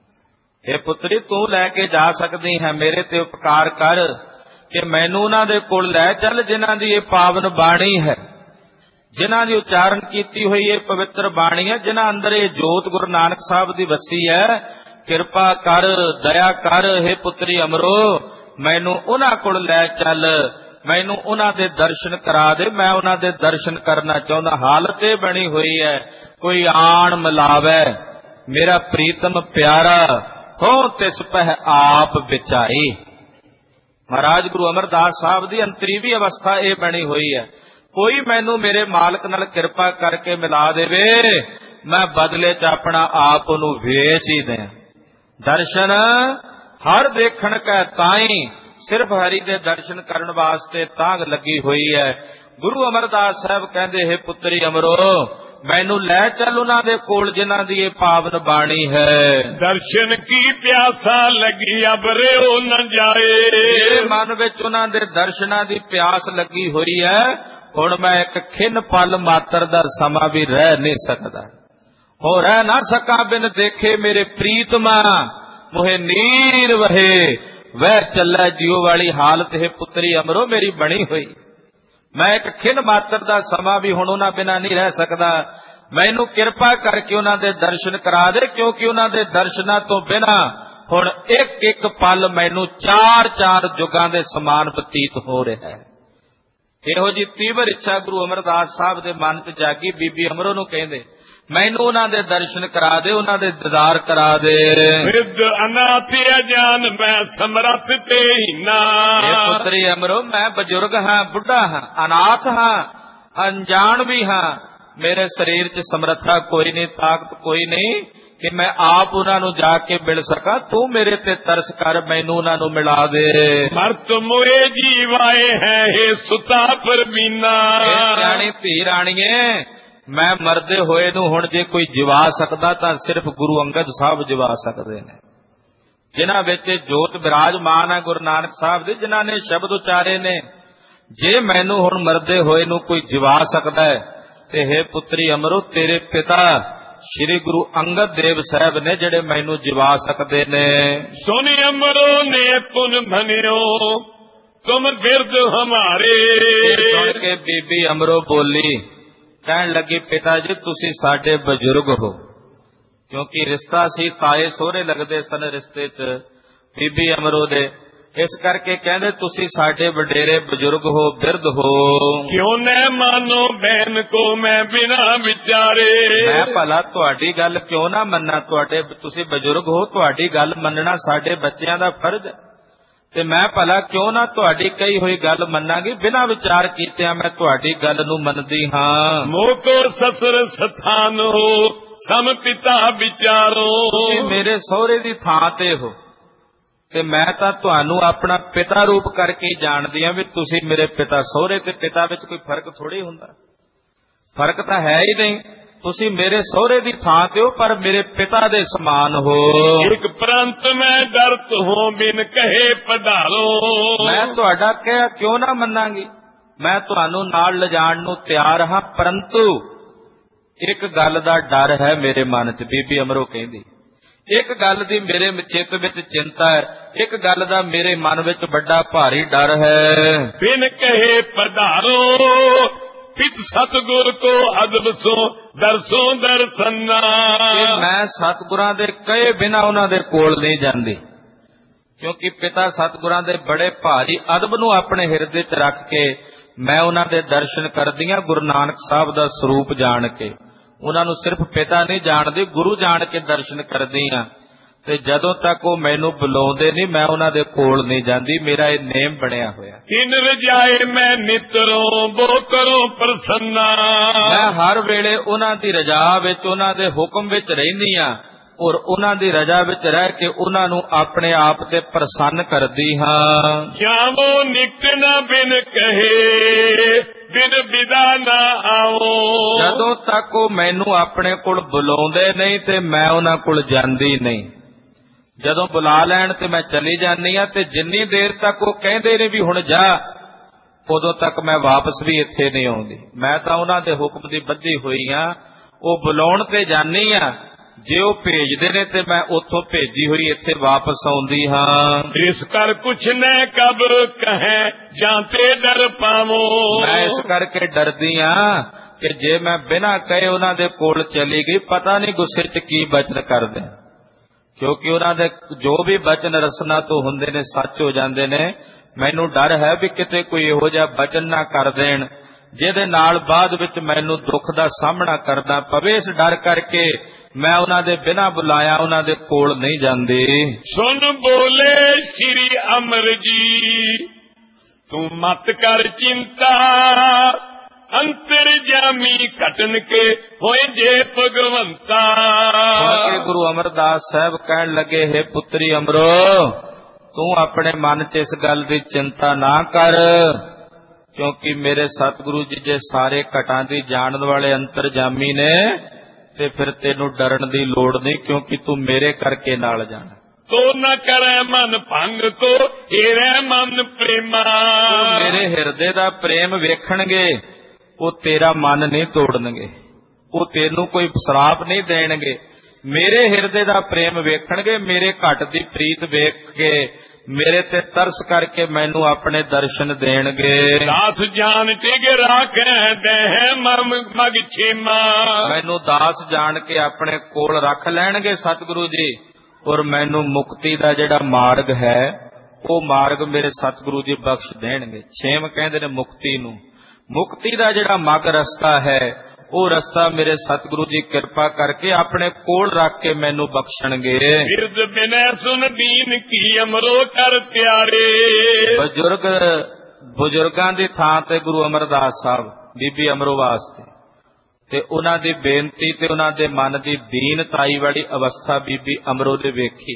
ਇਹ ਪੁੱਤਰੀ ਤੂੰ ਲੈ ਕੇ ਜਾ ਸਕਦੀ ਹੈ, ਮੇਰੇ ਤੇ ਉਪਕਾਰ ਕਰ ਕਿ ਮੈਨੂੰ ਉਹਨਾਂ ਦੇ ਕੋਲ ਲੈ ਚੱਲ ਜਿਨ੍ਹਾਂ ਦੀ ਇਹ ਪਾਵਨ ਬਾਣੀ ਹੈ, ਜਿਨ੍ਹਾਂ ਦੀ ਉਚਾਰਨ ਕੀਤੀ ਹੋਈ ਇਹ ਪਵਿੱਤਰ ਬਾਣੀ ਹੈ, ਜਿਨ੍ਹਾਂ ਅੰਦਰ ਇਹ ਜੋਤ ਗੁਰੂ ਨਾਨਕ ਸਾਹਿਬ ਦੀ ਵਸੀ ਹੈ। ਕਿਰਪਾ ਕਰ, ਦਇਆ ਕਰ, हे ਪੁੱਤਰੀ ਅਮਰੋ ਮੈਨੂੰ ਉਹਨਾਂ ਕੋਲ ਲੈ ਚੱਲ, ਮੈਨੂੰ ਉਹਨਾਂ ਦੇ ਦਰਸ਼ਨ ਕਰਾ ਦੇ। ਮੈਂ ਉਹਨਾਂ ਦੇ ਦਰਸ਼ਨ ਕਰਨਾ ਚਾਹੁੰਦਾ। ਹਾਲਤ ਇਹ ਬਣੀ ਹੋਈ ਹੈ ਕੋਈ ਆਣ ਮਿਲਾਵੇ, ਮੇਰਾ ਪ੍ਰੀਤਮ ਪਿਆਰਾ ਹੋ ਤਿਸ ਪਹਿ ਆਪ ਵਿਚਾਈ। ਮਹਾਰਾਜ ਗੁਰੂ ਅਮਰਦਾਸ ਸਾਹਿਬ ਦੀ ਅੰਤਰੀਵੀ ਅਵਸਥਾ ਇਹ ਬਣੀ ਹੋਈ ਹੈ, ਕੋਈ ਮੈਨੂੰ ਮੇਰੇ ਮਾਲਕ ਨਾਲ ਕਿਰਪਾ ਕਰਕੇ ਮਿਲਾ ਦੇਵੇ, ਮੈਂ ਬਦਲੇ ਚ ਆਪਣਾ ਆਪ ਉਹਨੂੰ ਵੇਚ ਹੀ ਦਿਆਂ। ਦਰਸ਼ਨ ਹਰ ਦੇਖਣ ਕੈ ਤਾਈ, ਸਿਰਫ ਹਰੀ ਦੇ ਦਰਸ਼ਨ ਕਰਨ ਵਾਸਤੇ ਤਾਂਘ ਲੱਗੀ ਹੋਈ ਹੈ। ਗੁਰੂ ਅਮਰਦਾਸ ਸਾਹਿਬ ਕਹਿੰਦੇ, ਹੈ ਪੁੱਤਰੀ ਅਮਰੋ ਮੈਨੂੰ ਲੈ ਚੱਲ ਉਹਨਾਂ ਦੇ ਕੋਲ ਜਿਨ੍ਹਾਂ ਦੀ ਇਹ ਪਾਵਨ ਬਾਣੀ ਹੈ। ਦਰਸ਼ਨ ਕੀ ਪਿਆਸਾ ਲੱਗੀ ਅਬਰੇ ਉਹ ਨ ਜਾਏ। ਮੇਰੇ ਮਨ ਵਿੱਚ ਉਹਨਾਂ ਦੇ ਦਰਸ਼ਨਾਂ ਦੀ ਪਿਆਸ ਲੱਗੀ ਹੋਈ ਹੈ। ਹੁਣ ਮੈਂ ਇੱਕ ਖਿੰਨ ਪਲ ਮਾਤਰ ਦਾ ਸਮਾਂ ਵੀ ਰਹਿ ਨਹੀਂ ਸਕਦਾ, ਹੋ ਰਹਿ ਨਾ ਸਕਾਂ ਬਿਨ ਦੇਖੇ ਮੇਰੇ ਪ੍ਰੀਤਮਾ, ਮੋਹੇ ਨੀਰ ਵਹੇ ਵਹਿ ਚੱਲੇ ਜਿਉ ਵਾਲੀ ਹਾਲਤ ਹੈ ਪੁੱਤਰੀ ਅਮਰੋ ਮੇਰੀ ਬਣੀ ਹੋਈ। ਮੈਂ ਇੱਕ ਖਿੰਨ ਮਾਤਰ ਦਾ ਸਮਾਂ ਵੀ ਹੁਣ ਉਹਨਾਂ ਬਿਨਾਂ ਨਹੀਂ ਰਹਿ ਸਕਦਾ। ਮੈਨੂੰ ਕਿਰਪਾ ਕਰਕੇ ਉਹਨਾਂ ਦੇ ਦਰਸ਼ਨ ਕਰਾ ਦੇ, ਕਿਉਂਕਿ ਉਹਨਾਂ ਦੇ ਦਰਸ਼ਨਾਂ ਤੋਂ ਬਿਨਾਂ ਹੁਣ ਇੱਕ ਇੱਕ ਪਲ ਮੈਨੂੰ ਚਾਰ ਚਾਰ ਯੁੱਗਾਂ ਦੇ ਸਮਾਨ ਬਤੀਤ ਹੋ ਰਿਹਾ ਹੈ। ਇਹੋ ਜੀ ਤੀਵਰ ਇੱਛਾ ਗੁਰੂ ਅਮਰਦਾਸ ਸਾਹਿਬ ਦੇ ਮਨ 'ਚ ਜਾਗੀ। ਬੀਬੀ ਅਮਰੋ ਨੂੰ ਕਹਿੰਦੇ, ਮੈਨੂੰ ਉਹਨਾਂ ਦੇ ਦਰਸ਼ਨ ਕਰਾ ਦੇ, ਉਹਨਾਂ ਦੇ ਦੀਦਾਰ ਕਰਾ ਦੇ। ਵਿਦ ਅਨਾਥ ਅਜਾਨ ਮੈਂ ਸਮਰੱਥ ਤੇ ਹੀਨਾ। ਇਹ ਪੁੱਤਰੀ ਅਮਰੋ ਮੈਂ ਬਜ਼ੁਰਗ ਹਾਂ, ਬੁੱਢਾ ਹਾਂ, ਅਨਾਥ ਹਾਂ, ਅਣਜਾਣ ਵੀ ਹਾਂ। ਮੇਰੇ ਸਰੀਰ 'ਚ ਸਮਰੱਥਾ ਕੋਈ ਨਹੀਂ, ਤਾਕਤ ਕੋਈ ਨਹੀਂ ਕਿ ਮੈਂ ਆਪ ਉਹਨਾਂ ਨੂੰ ਜਾ ਕੇ ਮਿਲ ਸਕਾਂ। ਤੂੰ ਮੇਰੇ ਤੇ ਤਰਸ ਕਰ, ਮੈਨੂੰ ਉਹਨਾਂ ਨੂੰ ਮਿਲਾ ਦੇ। ਮਰਤ ਮੋਏ ਜੀਵਾਏ ਹੈ ਇਹ ਸੁਤਾ ਪਰਬੀਨਾ। ਸਿਆਣੀ ਧੀ ਰਾਣੀਏ, ਮੈਂ ਮਰਦੇ ਹੋਏ ਨੂੰ ਹੁਣ ਜੇ ਕੋਈ ਜਿਵਾ ਸਕਦਾ ਤਾਂ ਸਿਰਫ ਗੁਰੂ ਅੰਗਦ ਸਾਹਿਬ ਜਿਵਾ ਸਕਦੇ ਨੇ, ਜਿਨ੍ਹਾਂ ਵਿੱਚ ਜੋਤ ਬਿਰਾਜਮਾਨ ਹੈ ਗੁਰੂ ਨਾਨਕ ਸਾਹਿਬ ਦੀ, ਜਿਨ੍ਹਾਂ ਨੇ ਸ਼ਬਦ ਉਚਾਰੇ ਨੇ। ਜੇ ਮੈਨੂੰ ਹੁਣ ਮਰਦੇ ਹੋਏ ਨੂੰ ਕੋਈ ਜਿਵਾ ਸਕਦਾ ਹੈ ਤੇ ਹੈ ਪੁੱਤਰੀ ਅਮਰੋ ਤੇਰੇ ਪਿਤਾ ਸ਼੍ਰੀ ਗੁਰੂ ਅੰਗਦ ਦੇਵ ਸਾਹਿਬ ਨੇ ਜਿਹੜੇ ਮੈਨੂੰ ਜਿਵਾ ਸਕਦੇ ਨੇ। ਸੁਣੀ ਅਮਰੋ ਨੇ ਪੁਨ ਭਨਿਓ ਤੁਮ ਬਿਰਦ ਹਮਾਰੇ। ਸੁਣ ਕੇ ਬੀਬੀ ਅਮਰੋ ਬੋਲੀ, ਕਹਿਣ ਲੱਗੀ ਪਿਤਾ ਜੀ ਤੁਸੀਂ ਸਾਡੇ ਬਜ਼ੁਰਗ ਹੋ, ਕਿਉਂਕਿ ਰਿਸ਼ਤਾ ਸੀ ਤਾਏ ਸਹੁਰੇ ਲੱਗਦੇ ਸਨ ਰਿਸ਼ਤੇ 'ਚ ਬੀਬੀ ਅਮਰੋ ਦੇ, ਇਸ ਕਰਕੇ ਕਹਿੰਦੇ ਤੁਸੀਂ ਸਾਡੇ ਵਡੇਰੇ ਬਜ਼ੁਰਗ ਹੋ, ਬਿਰਧ ਹੋ। ਕਿਉਂ ਨਾ ਮਾਨੋ ਬਹਿਨ ਕੋ ਮੈਂ ਬਿਨਾ ਵਿਚਾਰੇ। ਮੈਂ ਭਲਾ ਤੁਹਾਡੀ ਗੱਲ ਕਿਉਂ ਨਾ ਮੰਨਾਂ, ਤੁਹਾਡੇ ਤੁਸੀਂ ਬਜ਼ੁਰਗ ਹੋ, ਤੁਹਾਡੀ ਗੱਲ ਮੰਨਣਾ ਸਾਡੇ ਬੱਚਿਆਂ ਦਾ ਫਰਜ਼ ਹੈ, ਤੇ ਮੈਂ ਭਲਾ ਕਿਉਂ ਨਾ ਤੁਹਾਡੀ ਕਹੀ ਹੋਈ ਗੱਲ ਮੰਨਾਂਗੀ। ਬਿਨਾਂ ਵਿਚਾਰ ਕੀਤਿਆਂ ਮੈਂ ਤੁਹਾਡੀ ਗੱਲ ਨੂੰ ਮੰਨਦੀ ਹਾਂ। ਮੋਕੋ ਸਸੁਰ ਸਥਾਨ ਹੋ ਸਮ ਪਿਤਾ ਵਿਚਾਰੋ। ਤੁਸੀਂ ਮੇਰੇ ਸਹੁਰੇ ਦੀ ਥਾਂ ਤੇ ਹੋ ਤੇ ਮੈਂ ਤਾਂ ਤੁਹਾਨੂੰ ਆਪਣਾ ਪਿਤਾ ਰੂਪ ਕਰਕੇ ਜਾਣਦੀ ਹਾਂ ਵੀ ਤੁਸੀਂ ਮੇਰੇ ਪਿਤਾ। ਸਹੁਰੇ ਤੇ ਪਿਤਾ ਵਿੱਚ ਕੋਈ ਫਰਕ ਥੋੜੀ ਹੁੰਦਾ, ਫਰਕ ਤਾਂ ਹੈ ਹੀ ਨਹੀਂ। ਤੁਸੀਂ ਮੇਰੇ ਸਹੁਰੇ ਦੀ ਥਾਂ ਤੇ ਹੋ ਪਰ ਮੇਰੇ ਪਿਤਾ ਦੇ ਸਮਾਨ ਹੋ। ਇੱਕ ਪ੍ਰੰਤ ਮੈਂ ਡਰਤ ਹੋ ਬਿਨ ਕਹੇ ਪਧਾਰੋ। ਮੈਂ ਤੁਹਾਡਾ ਕਹਿਆ ਕਿਉਂ ਨਾ ਮੰਨਾਂਗੀ, ਮੈਂ ਤੁਹਾਨੂੰ ਨਾਲ ਲਿਜਾਣ ਨੂੰ ਤਿਆਰ ਹਾਂ, ਪਰੰਤੂ ਇੱਕ ਗੱਲ ਦਾ ਡਰ ਹੈ ਮੇਰੇ ਮਨ 'ਚ। ਬੀਬੀ ਅਮਰੋ ਕਹਿੰਦੀ, ਇੱਕ ਗੱਲ ਦੀ ਮੇਰੇ ਚਿੱਤ ਵਿੱਚ ਚਿੰਤਾ ਹੈ, ਇੱਕ ਗੱਲ ਦਾ ਮੇਰੇ ਮਨ ਵਿੱਚ ਵੱਡਾ ਭਾਰੀ ਡਰ ਹੈ। ਬਿਨ ਕਹੇ ਪਧਾਰੋ ਪਿਤ ਸਤਗੁਰ ਕੋ ਅਦਬ ਸੋ ਦਰਸੋਂ ਦਰਸਨਾ। ਮੈਂ ਸਤਗੁਰਾਂ ਦੇ ਕਹੇ ਬਿਨਾਂ ਉਹਨਾਂ ਦੇ ਕੋਲ ਨਹੀਂ ਜਾਂਦੀ, ਕਿਉਂਕਿ ਪਿਤਾ ਸਤਗੁਰਾਂ ਦੇ ਬੜੇ ਭਾਰੀ ਅਦਬ ਨੂੰ ਆਪਣੇ ਹਿਰਦੇ 'ਚ ਰੱਖ ਕੇ ਮੈਂ ਉਹਨਾਂ ਦੇ ਦਰਸ਼ਨ ਕਰਦੀ ਹਾਂ। ਗੁਰੂ ਨਾਨਕ ਸਾਹਿਬ ਦਾ ਸਰੂਪ ਜਾਣ ਕੇ, ਉਹਨਾਂ ਨੂੰ ਸਿਰਫ ਪਿਤਾ ਨਹੀਂ ਜਾਣਦੀ, ਗੁਰੂ ਜਾਣ ਕੇ ਦਰਸ਼ਨ ਕਰਦੀ ਹਾਂ। ਤੇ ਜਦੋਂ ਤੱਕ ਉਹ ਮੈਨੂੰ ਬੁਲਾਉਂਦੇ ਨਹੀਂ ਮੈਂ ਉਹਨਾਂ ਦੇ ਕੋਲ ਨਹੀਂ ਜਾਂਦੀ। ਮੇਰਾ ਇਹ ਨੇਮ ਬਣਿਆ ਹੋਇਆ। ਕਿਨ ਰਜਾਏ ਮੈਂ ਨਿਤਰੋ ਬੋ ਕਰੋ ਪ੍ਰਸੰਨਾ। ਮੈਂ ਹਰ ਵੇਲੇ ਉਹਨਾਂ ਦੀ ਰਜਾ ਵਿੱਚ, ਉਹਨਾਂ ਦੇ ਹੁਕਮ ਵਿੱਚ ਰਹਿੰਦੀ ਹਾਂ, ਔਰ ਉਹਨਾਂ ਦੀ ਰਜ਼ਾ ਵਿੱਚ ਰਹਿ ਕੇ ਉਹਨਾਂ ਨੂੰ ਆਪਣੇ ਆਪ ਤੇ ਪ੍ਰਸੰਨ ਕਰਦੀ ਹਾਂ। ਜਾਵੋ ਨਿਕਟ ਨਾ ਬਿਨ ਕਹੇ, ਬਿਨ ਵਿਦਾ ਨਾ ਆਵੋ। ਜਦੋਂ ਤੱਕ ਉਹ ਮੈਨੂੰ ਆਪਣੇ ਕੋਲ ਬੁਲਾਉਂਦੇ ਨਹੀਂ ਤੇ ਮੈਂ ਉਹਨਾਂ ਕੋਲ ਜਾਂਦੀ ਨਹੀਂ। ਜਦੋਂ ਬੁਲਾ ਲੈਣ ਤੇ ਮੈਂ ਚਲੀ ਜਾਂਦੀ ਹਾਂ, ਤੇ ਜਿੰਨੀ ਦੇਰ ਤੱਕ ਉਹ ਕਹਿੰਦੇ ਨੇ ਵੀ ਹੁਣ ਜਾ, ਉਦੋਂ ਤੱਕ ਮੈਂ ਵਾਪਸ ਵੀ ਇੱਥੇ ਨਹੀਂ ਆਉਂਦੀ। ਮੈਂ ਤਾਂ ਉਹਨਾਂ ਦੇ ਹੁਕਮ ਦੀ ਬੱਧੀ ਹੋਈ ਹਾਂ। ਉਹ ਬੁਲਾਉਣ ਤੇ ਜਾਂਦੀ ਹਾਂ, ਜੇ ਉਹ ਭੇਜਦੇ ਨੇ ਤੇ ਮੈਂ ਉੱਥੋਂ ਭੇਜੀ ਹੋਈ ਇੱਥੇ ਵਾਪਸ ਆਉਂਦੀ ਹਾਂ। ਇਸ ਕਰ ਕੁਛ ਨਾ ਕਬ ਕਹੇ, ਜਾਂ ਤੇ ਡਰ ਪਾਵੋ। ਮੈਂ ਇਸ ਕਰਕੇ ਡਰਦੀ ਹਾਂ ਕਿ ਜੇ ਮੈਂ ਬਿਨਾਂ ਕਹੇ ਉਹਨਾਂ ਦੇ ਕੋਲ ਚਲੀ ਗਈ, ਪਤਾ ਨਹੀਂ ਗੁੱਸੇ 'ਚ ਕੀ ਬਚਨ ਕਰਦੇ, ਕਿਉਂਕਿ ਉਹਨਾਂ ਦੇ ਜੋ ਵੀ ਬਚਨ ਰਸਨਾ ਤੋਂ ਹੁੰਦੇ ਨੇ ਸੱਚ ਹੋ ਜਾਂਦੇ ਨੇ। ਮੈਨੂੰ ਡਰ ਹੈ ਵੀ ਕਿਤੇ ਕੋਈ ਇਹੋ ਜਿਹਾ ਬਚਨ ਨਾ ਕਰ ਦੇਣ ਜਿਹਦੇ ਨਾਲ ਬਾਅਦ ਵਿੱਚ ਮੈਨੂੰ ਦੁੱਖ ਦਾ ਸਾਹਮਣਾ ਕਰਨਾ ਪਵੇ। ਇਸ ਡਰ ਕਰਕੇ ਮੈਂ ਉਹਨਾਂ ਦੇ ਬਿਨਾਂ ਬੁਲਾਇਆ ਉਹਨਾਂ ਦੇ ਕੋਲ ਨਹੀਂ ਜਾਂਦੀ। ਸੁਣ ਬੋਲੇ ਸ਼੍ਰੀ ਅਮਰ ਜੀ, ਤੂੰ ਮਤ ਕਰ ਚਿੰਤਾ, ਅੰਤਰ ਜਾਮੀ ਘਟਨ ਕੇ ਹੋਏ ਜੇ ਭਗਵੰਤਾ। ਗੁਰੂ ਅਮਰਦਾਸ ਸਾਹਿਬ ਕਹਿਣ ਲੱਗੇ, ਹੈ ਪੁੱਤਰੀ ਅਮਰੋ, ਤੂੰ ਆਪਣੇ ਮਨ 'ਚ ਇਸ ਗੱਲ ਦੀ ਚਿੰਤਾ ਨਾ ਕਰ, ਕਿਉਂਕਿ ਮੇਰੇ ਸਤਿਗੁਰੂ ਜੀ ਜੇ ਸਾਰੇ ਘਟਾਂ ਦੀ ਜਾਣਨ ਵਾਲੇ ਅੰਤਰਜਾਮੀ ਨੇ ਤੇ ਫਿਰ ਤੈਨੂੰ ਡਰਨ ਦੀ ਲੋੜ ਨਹੀਂ, ਕਿਉਂਕਿ ਤੂੰ ਮੇਰੇ ਕਰਕੇ ਨਾਲ ਜਾਣਾ। ਤੋ ਨਾ ਕਰੈ ਮਨ ਭੰਗ ਕੋ ਹੀਰੇ ਮਨ ਪ੍ਰੇਮਾ। ਮੇਰੇ ਹਿਰਦੇ ਦਾ ਪ੍ਰੇਮ ਵੇਖਣਗੇ, ਉਹ ਤੇਰਾ ਮਨ ਨਹੀਂ ਤੋੜਨਗੇ, ਉਹ ਤੈਨੂੰ ਕੋਈ ਸ਼ਰਾਪ ਨਹੀਂ ਦੇਣਗੇ। ਮੇਰੇ ਹਿਰਦੇ ਦਾ ਪ੍ਰੇਮ ਵੇਖਣਗੇ, ਮੇਰੇ ਘਟ ਦੀ ਪ੍ਰੀਤ ਵੇਖ ਕੇ ਮੇਰੇ ਤੇ ਤਰਸ ਕਰਕੇ ਮੈਨੂੰ ਆਪਣੇ ਦਰਸ਼ਨ ਦੇਣਗੇ। ਦਾਸ ਜਾਣ ਟਿਗ ਰਾਖੈ ਦੇਹ ਮਮ ਮਗ ਛੇਮਾ। ਮੈਨੂੰ ਦਾਸ ਜਾਣ ਕੇ ਆਪਣੇ ਕੋਲ ਰੱਖ ਲੈਣਗੇ ਸਤਿਗੁਰੂ ਜੀ, ਔਰ ਮੈਨੂੰ ਮੁਕਤੀ ਦਾ ਜਿਹੜਾ ਮਾਰਗ ਹੈ ਉਹ ਮਾਰਗ ਮੇਰੇ ਸਤਿਗੁਰੂ ਜੀ ਬਖਸ਼ ਦੇਣਗੇ। ਛੇਮ ਕਹਿੰਦੇ ਨੇ ਮੁਕਤੀ ਨੂੰ। ਮੁਕਤੀ ਦਾ ਜਿਹੜਾ ਮਗ ਰਸਤਾ ਹੈ ਉਹ ਰਸਤਾ ਮੇਰੇ ਸਤਿਗੁਰੂ ਜੀ ਕਿਰਪਾ ਕਰਕੇ ਆਪਣੇ ਕੋਲ ਰੱਖ ਕੇ ਮੈਨੂੰ ਬਖਸ਼ਣਗੇ। ਬਿਰਦ ਬਿਨੈ ਸੁਨ ਦੀਨ ਕੀ ਅਮਰੋ ਕਰ ਪਿਆਰੇ। ਬਜ਼ੁਰਗ ਬਜ਼ੁਰਗਾਂ ਦੀ ਥਾਂ ਤੇ ਗੁਰੂ ਅਮਰਦਾਸ ਸਾਹਿਬ ਬੀਬੀ ਅਮਰੋ ਵਾਸਤੇ ਤੇ ਉਹਨਾਂ ਦੀ ਬੇਨਤੀ ਤੇ ਉਹਨਾਂ ਦੇ ਮਨ ਦੀ ਦੀਨਤਾਈ ਵਾਲੀ ਅਵਸਥਾ ਬੀਬੀ ਅਮਰੋ ਦੇ ਵੇਖੀ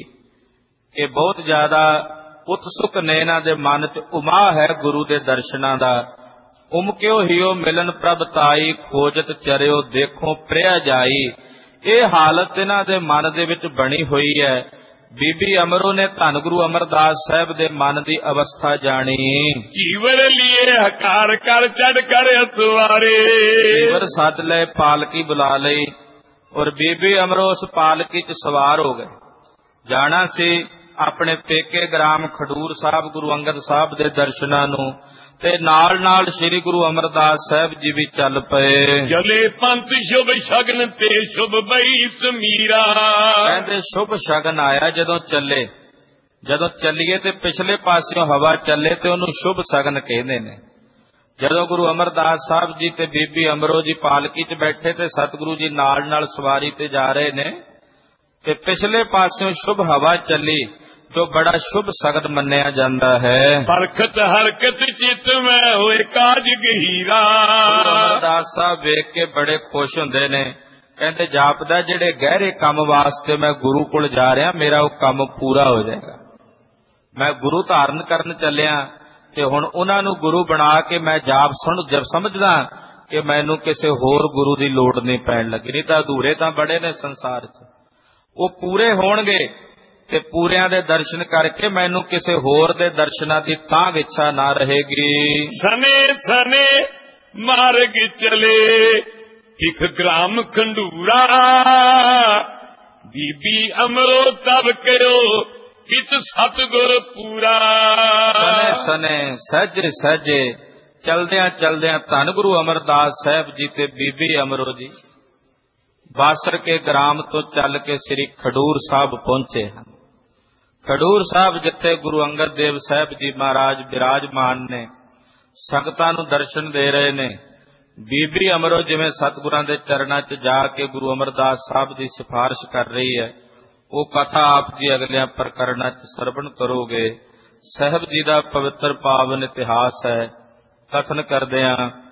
ਕਿ ਬਹੁਤ ਜ਼ਿਆਦਾ ਉਤਸੁਕ ਨੇ ਇਹਨਾਂ ਦੇ ਮਨ 'ਚ ਉਮਾ ਹੈ ਗੁਰੂ ਦੇ ਦਰਸ਼ਨਾਂ ਦਾ। ਉਮਕਿਓ ਹਿਓ ਮਿਲਨ ਪ੍ਰਭ ਤਾਈ, ਖੋਜਤ ਚਰਿਓ ਦੇਖੋ ਪ੍ਰਿਆ ਜਾਈ। ਇਹ ਹਾਲਤ ਇਹਨਾਂ ਦੇ ਮਨ ਦੇ ਵਿੱਚ ਬਣੀ ਹੋਈ ਹੈ। ਬੀਬੀ ਅਮਰੋ ਨੇ ਧੰਨ ਗੁਰੂ ਅਮਰਦਾਸ ਸਾਹਿਬ ਦੇ ਮਨ ਦੀ ਅਵਸਥਾ ਜਾਣੀ। ਜੀਵਰ ਲਿਏ ਹਕਾਰ ਕਰ ਚੜ ਕਰ ਅਸਵਾਰੇ। ਜੀਵਰ ਸੱਦ ਲਏ, ਪਾਲਕੀ ਬੁਲਾ ਲਈ, ਔਰ ਬੀਬੀ ਅਮਰੋ ਉਸ ਪਾਲਕੀ 'ਚ ਸਵਾਰ ਹੋ ਗਏ। ਜਾਣਾ ਸੀ ਆਪਣੇ ਪੇਕੇ ਗ੍ਰਾਮ ਖਡੂਰ ਸਾਹਿਬ ਗੁਰੂ ਅੰਗਦ ਸਾਹਿਬ ਦੇ ਦਰਸ਼ਨਾਂ ਨੂੰ, ਤੇ ਨਾਲ ਨਾਲ ਸ੍ਰੀ ਗੁਰੂ ਅਮਰਦਾਸ ਸਾਹਿਬ ਜੀ ਵੀ ਚੱਲ ਪਏ। ਚਲੇ ਪੰਥ ਸ਼ੁਭ ਸ਼ਗਨ ਤੇ ਸ਼ੁਭ ਬਈ ਸਮੀਰਾ। ਕਹਿੰਦੇ ਸ਼ੁਭ ਸ਼ਗਨ ਆਇਆ ਜਦੋਂ ਚੱਲੇ। ਜਦੋਂ ਚੱਲੀਏ ਤੇ ਪਿਛਲੇ ਪਾਸਿਓਂ ਹਵਾ ਚੱਲੇ ਤੇ ਉਹਨੂੰ ਸ਼ੁਭ ਸ਼ਗਨ ਕਹਿੰਦੇ ਨੇ। ਜਦੋਂ ਗੁਰੂ ਅਮਰਦਾਸ ਸਾਹਿਬ ਜੀ ਤੇ ਬੀਬੀ ਅਮਰੋ ਜੀ ਪਾਲਕੀ 'ਚ ਬੈਠੇ ਤੇ ਸਤਿਗੁਰੂ ਜੀ ਨਾਲ ਨਾਲ ਸਵਾਰੀ ਤੇ ਜਾ ਰਹੇ ਨੇ ਤੇ ਪਿਛਲੇ ਪਾਸਿਓਂ ਸ਼ੁਭ ਹਵਾ ਚੱਲੀ, ਜੋ ਬੜਾ ਸ਼ੁਭ ਸ਼ਗਨ ਮੰਨਿਆ ਜਾਂਦਾ ਹੈ। ਬਰਖਤ ਹਰਕਤ ਚਿਤ ਮੈਂ ਹੋਏ ਕਾਜ ਗਹੀਰਾ। ਅਮਰਦਾਸ ਸਾਹਿਬ ਵੇਖ ਕੇ ਬੜੇ ਖੁਸ਼ ਹੁੰਦੇ ਨੇ। ਕਹਿੰਦੇ ਜਾਪਦਾ ਜਿਹੜੇ ਗਹਿਰੇ ਕੰਮ ਵਾਸਤੇ ਮੈਂ ਗੁਰੂ ਕੋਲ ਜਾ ਰਿਹਾ, ਮੇਰਾ ਉਹ ਕੰਮ ਪੂਰਾ ਹੋ ਜਾਏਗਾ। ਮੈਂ ਗੁਰੂ ਧਾਰਨ ਕਰਨ ਚੱਲਿਆ ਤੇ ਹੁਣ ਉਹਨਾਂ ਨੂੰ ਗੁਰੂ ਬਣਾ ਕੇ ਮੈਂ ਜਾਪ ਸੁਣ ਜਬ ਸਮਝਦਾ ਕਿ ਮੈਨੂੰ ਕਿਸੇ ਹੋਰ ਗੁਰੂ ਦੀ ਲੋੜ ਨਹੀਂ ਪੈਣ ਲੱਗੀ। ਨਹੀਂ ਤਾਂ ਅਧੂਰੇ ਤਾਂ ਬੜੇ ਨੇ ਸੰਸਾਰ 'ਚ, ਉਹ ਪੂਰੇ ਹੋਣਗੇ ਤੇ ਪੂਰਿਆਂ ਦੇ ਦਰਸ਼ਨ ਕਰਕੇ ਮੈਨੂੰ ਕਿਸੇ ਹੋਰ ਦੇ ਦਰਸ਼ਨਾਂ ਦੀ ਤਾਂ ਇੱਛਾ ਨਾ ਰਹੇਗੀ। ਸਨੇ ਸਨੇ ਮਾਰਗ ਚਲੇ ਇਕ ਗ੍ਰਾਮ ਖੰਡੂਰਾ। ਬੀਬੀ ਅਮਰੋ ਤਬ ਕਰੋ ਕਿਤ ਸਤਿਗੁਰ ਪੂਰਾ। ਸਨੇ ਸਨੇ ਸਹਿਜੇ ਸਹਿਜੇ ਚਲਦਿਆਂ ਚਲਦਿਆਂ ਧੰਨ ਗੁਰੂ ਅਮਰਦਾਸ ਸਾਹਿਬ ਜੀ ਤੇ ਬੀਬੀ ਅਮਰੋ ਜੀ ਬਾਸਰ ਕੇ ਗ੍ਰਾਮ ਤੋਂ ਚੱਲ ਕੇ ਸ੍ਰੀ ਖਡੂਰ ਸਾਹਿਬ ਪਹੁੰਚੇ ਹਨ। ਖਡੂਰ ਸਾਹਿਬ ਜਿੱਥੇ ਗੁਰੂ ਅੰਗਦ ਦੇਵ ਸਾਹਿਬ ਜੀ ਮਹਾਰਾਜ ਬਿਰਾਜਮਾਨ ਨੇ, ਸੰਗਤਾਂ ਨੂੰ ਦਰਸ਼ਨ ਦੇ ਰਹੇ ਨੇ। ਬੀਬੀ ਅਮਰੋ ਜਿਵੇਂ ਸਤਿਗੁਰਾਂ ਦੇ ਚਰਨਾਂ 'ਚ ਜਾ ਕੇ ਗੁਰੂ ਅਮਰਦਾਸ ਸਾਹਿਬ ਦੀ ਸਿਫਾਰਿਸ਼ ਕਰ ਰਹੀ ਹੈ, ਉਹ ਕਥਾ ਆਪ ਜੀ ਅਗਲਿਆਂ ਪ੍ਰਕਰਣਾਂ 'ਚ ਸਰਵਣ ਕਰੋਗੇ। ਸਾਹਿਬ ਜੀ ਦਾ ਪਵਿੱਤਰ ਪਾਵਨ ਇਤਿਹਾਸ ਹੈ। ਕਥਨ ਕਰਦਿਆਂ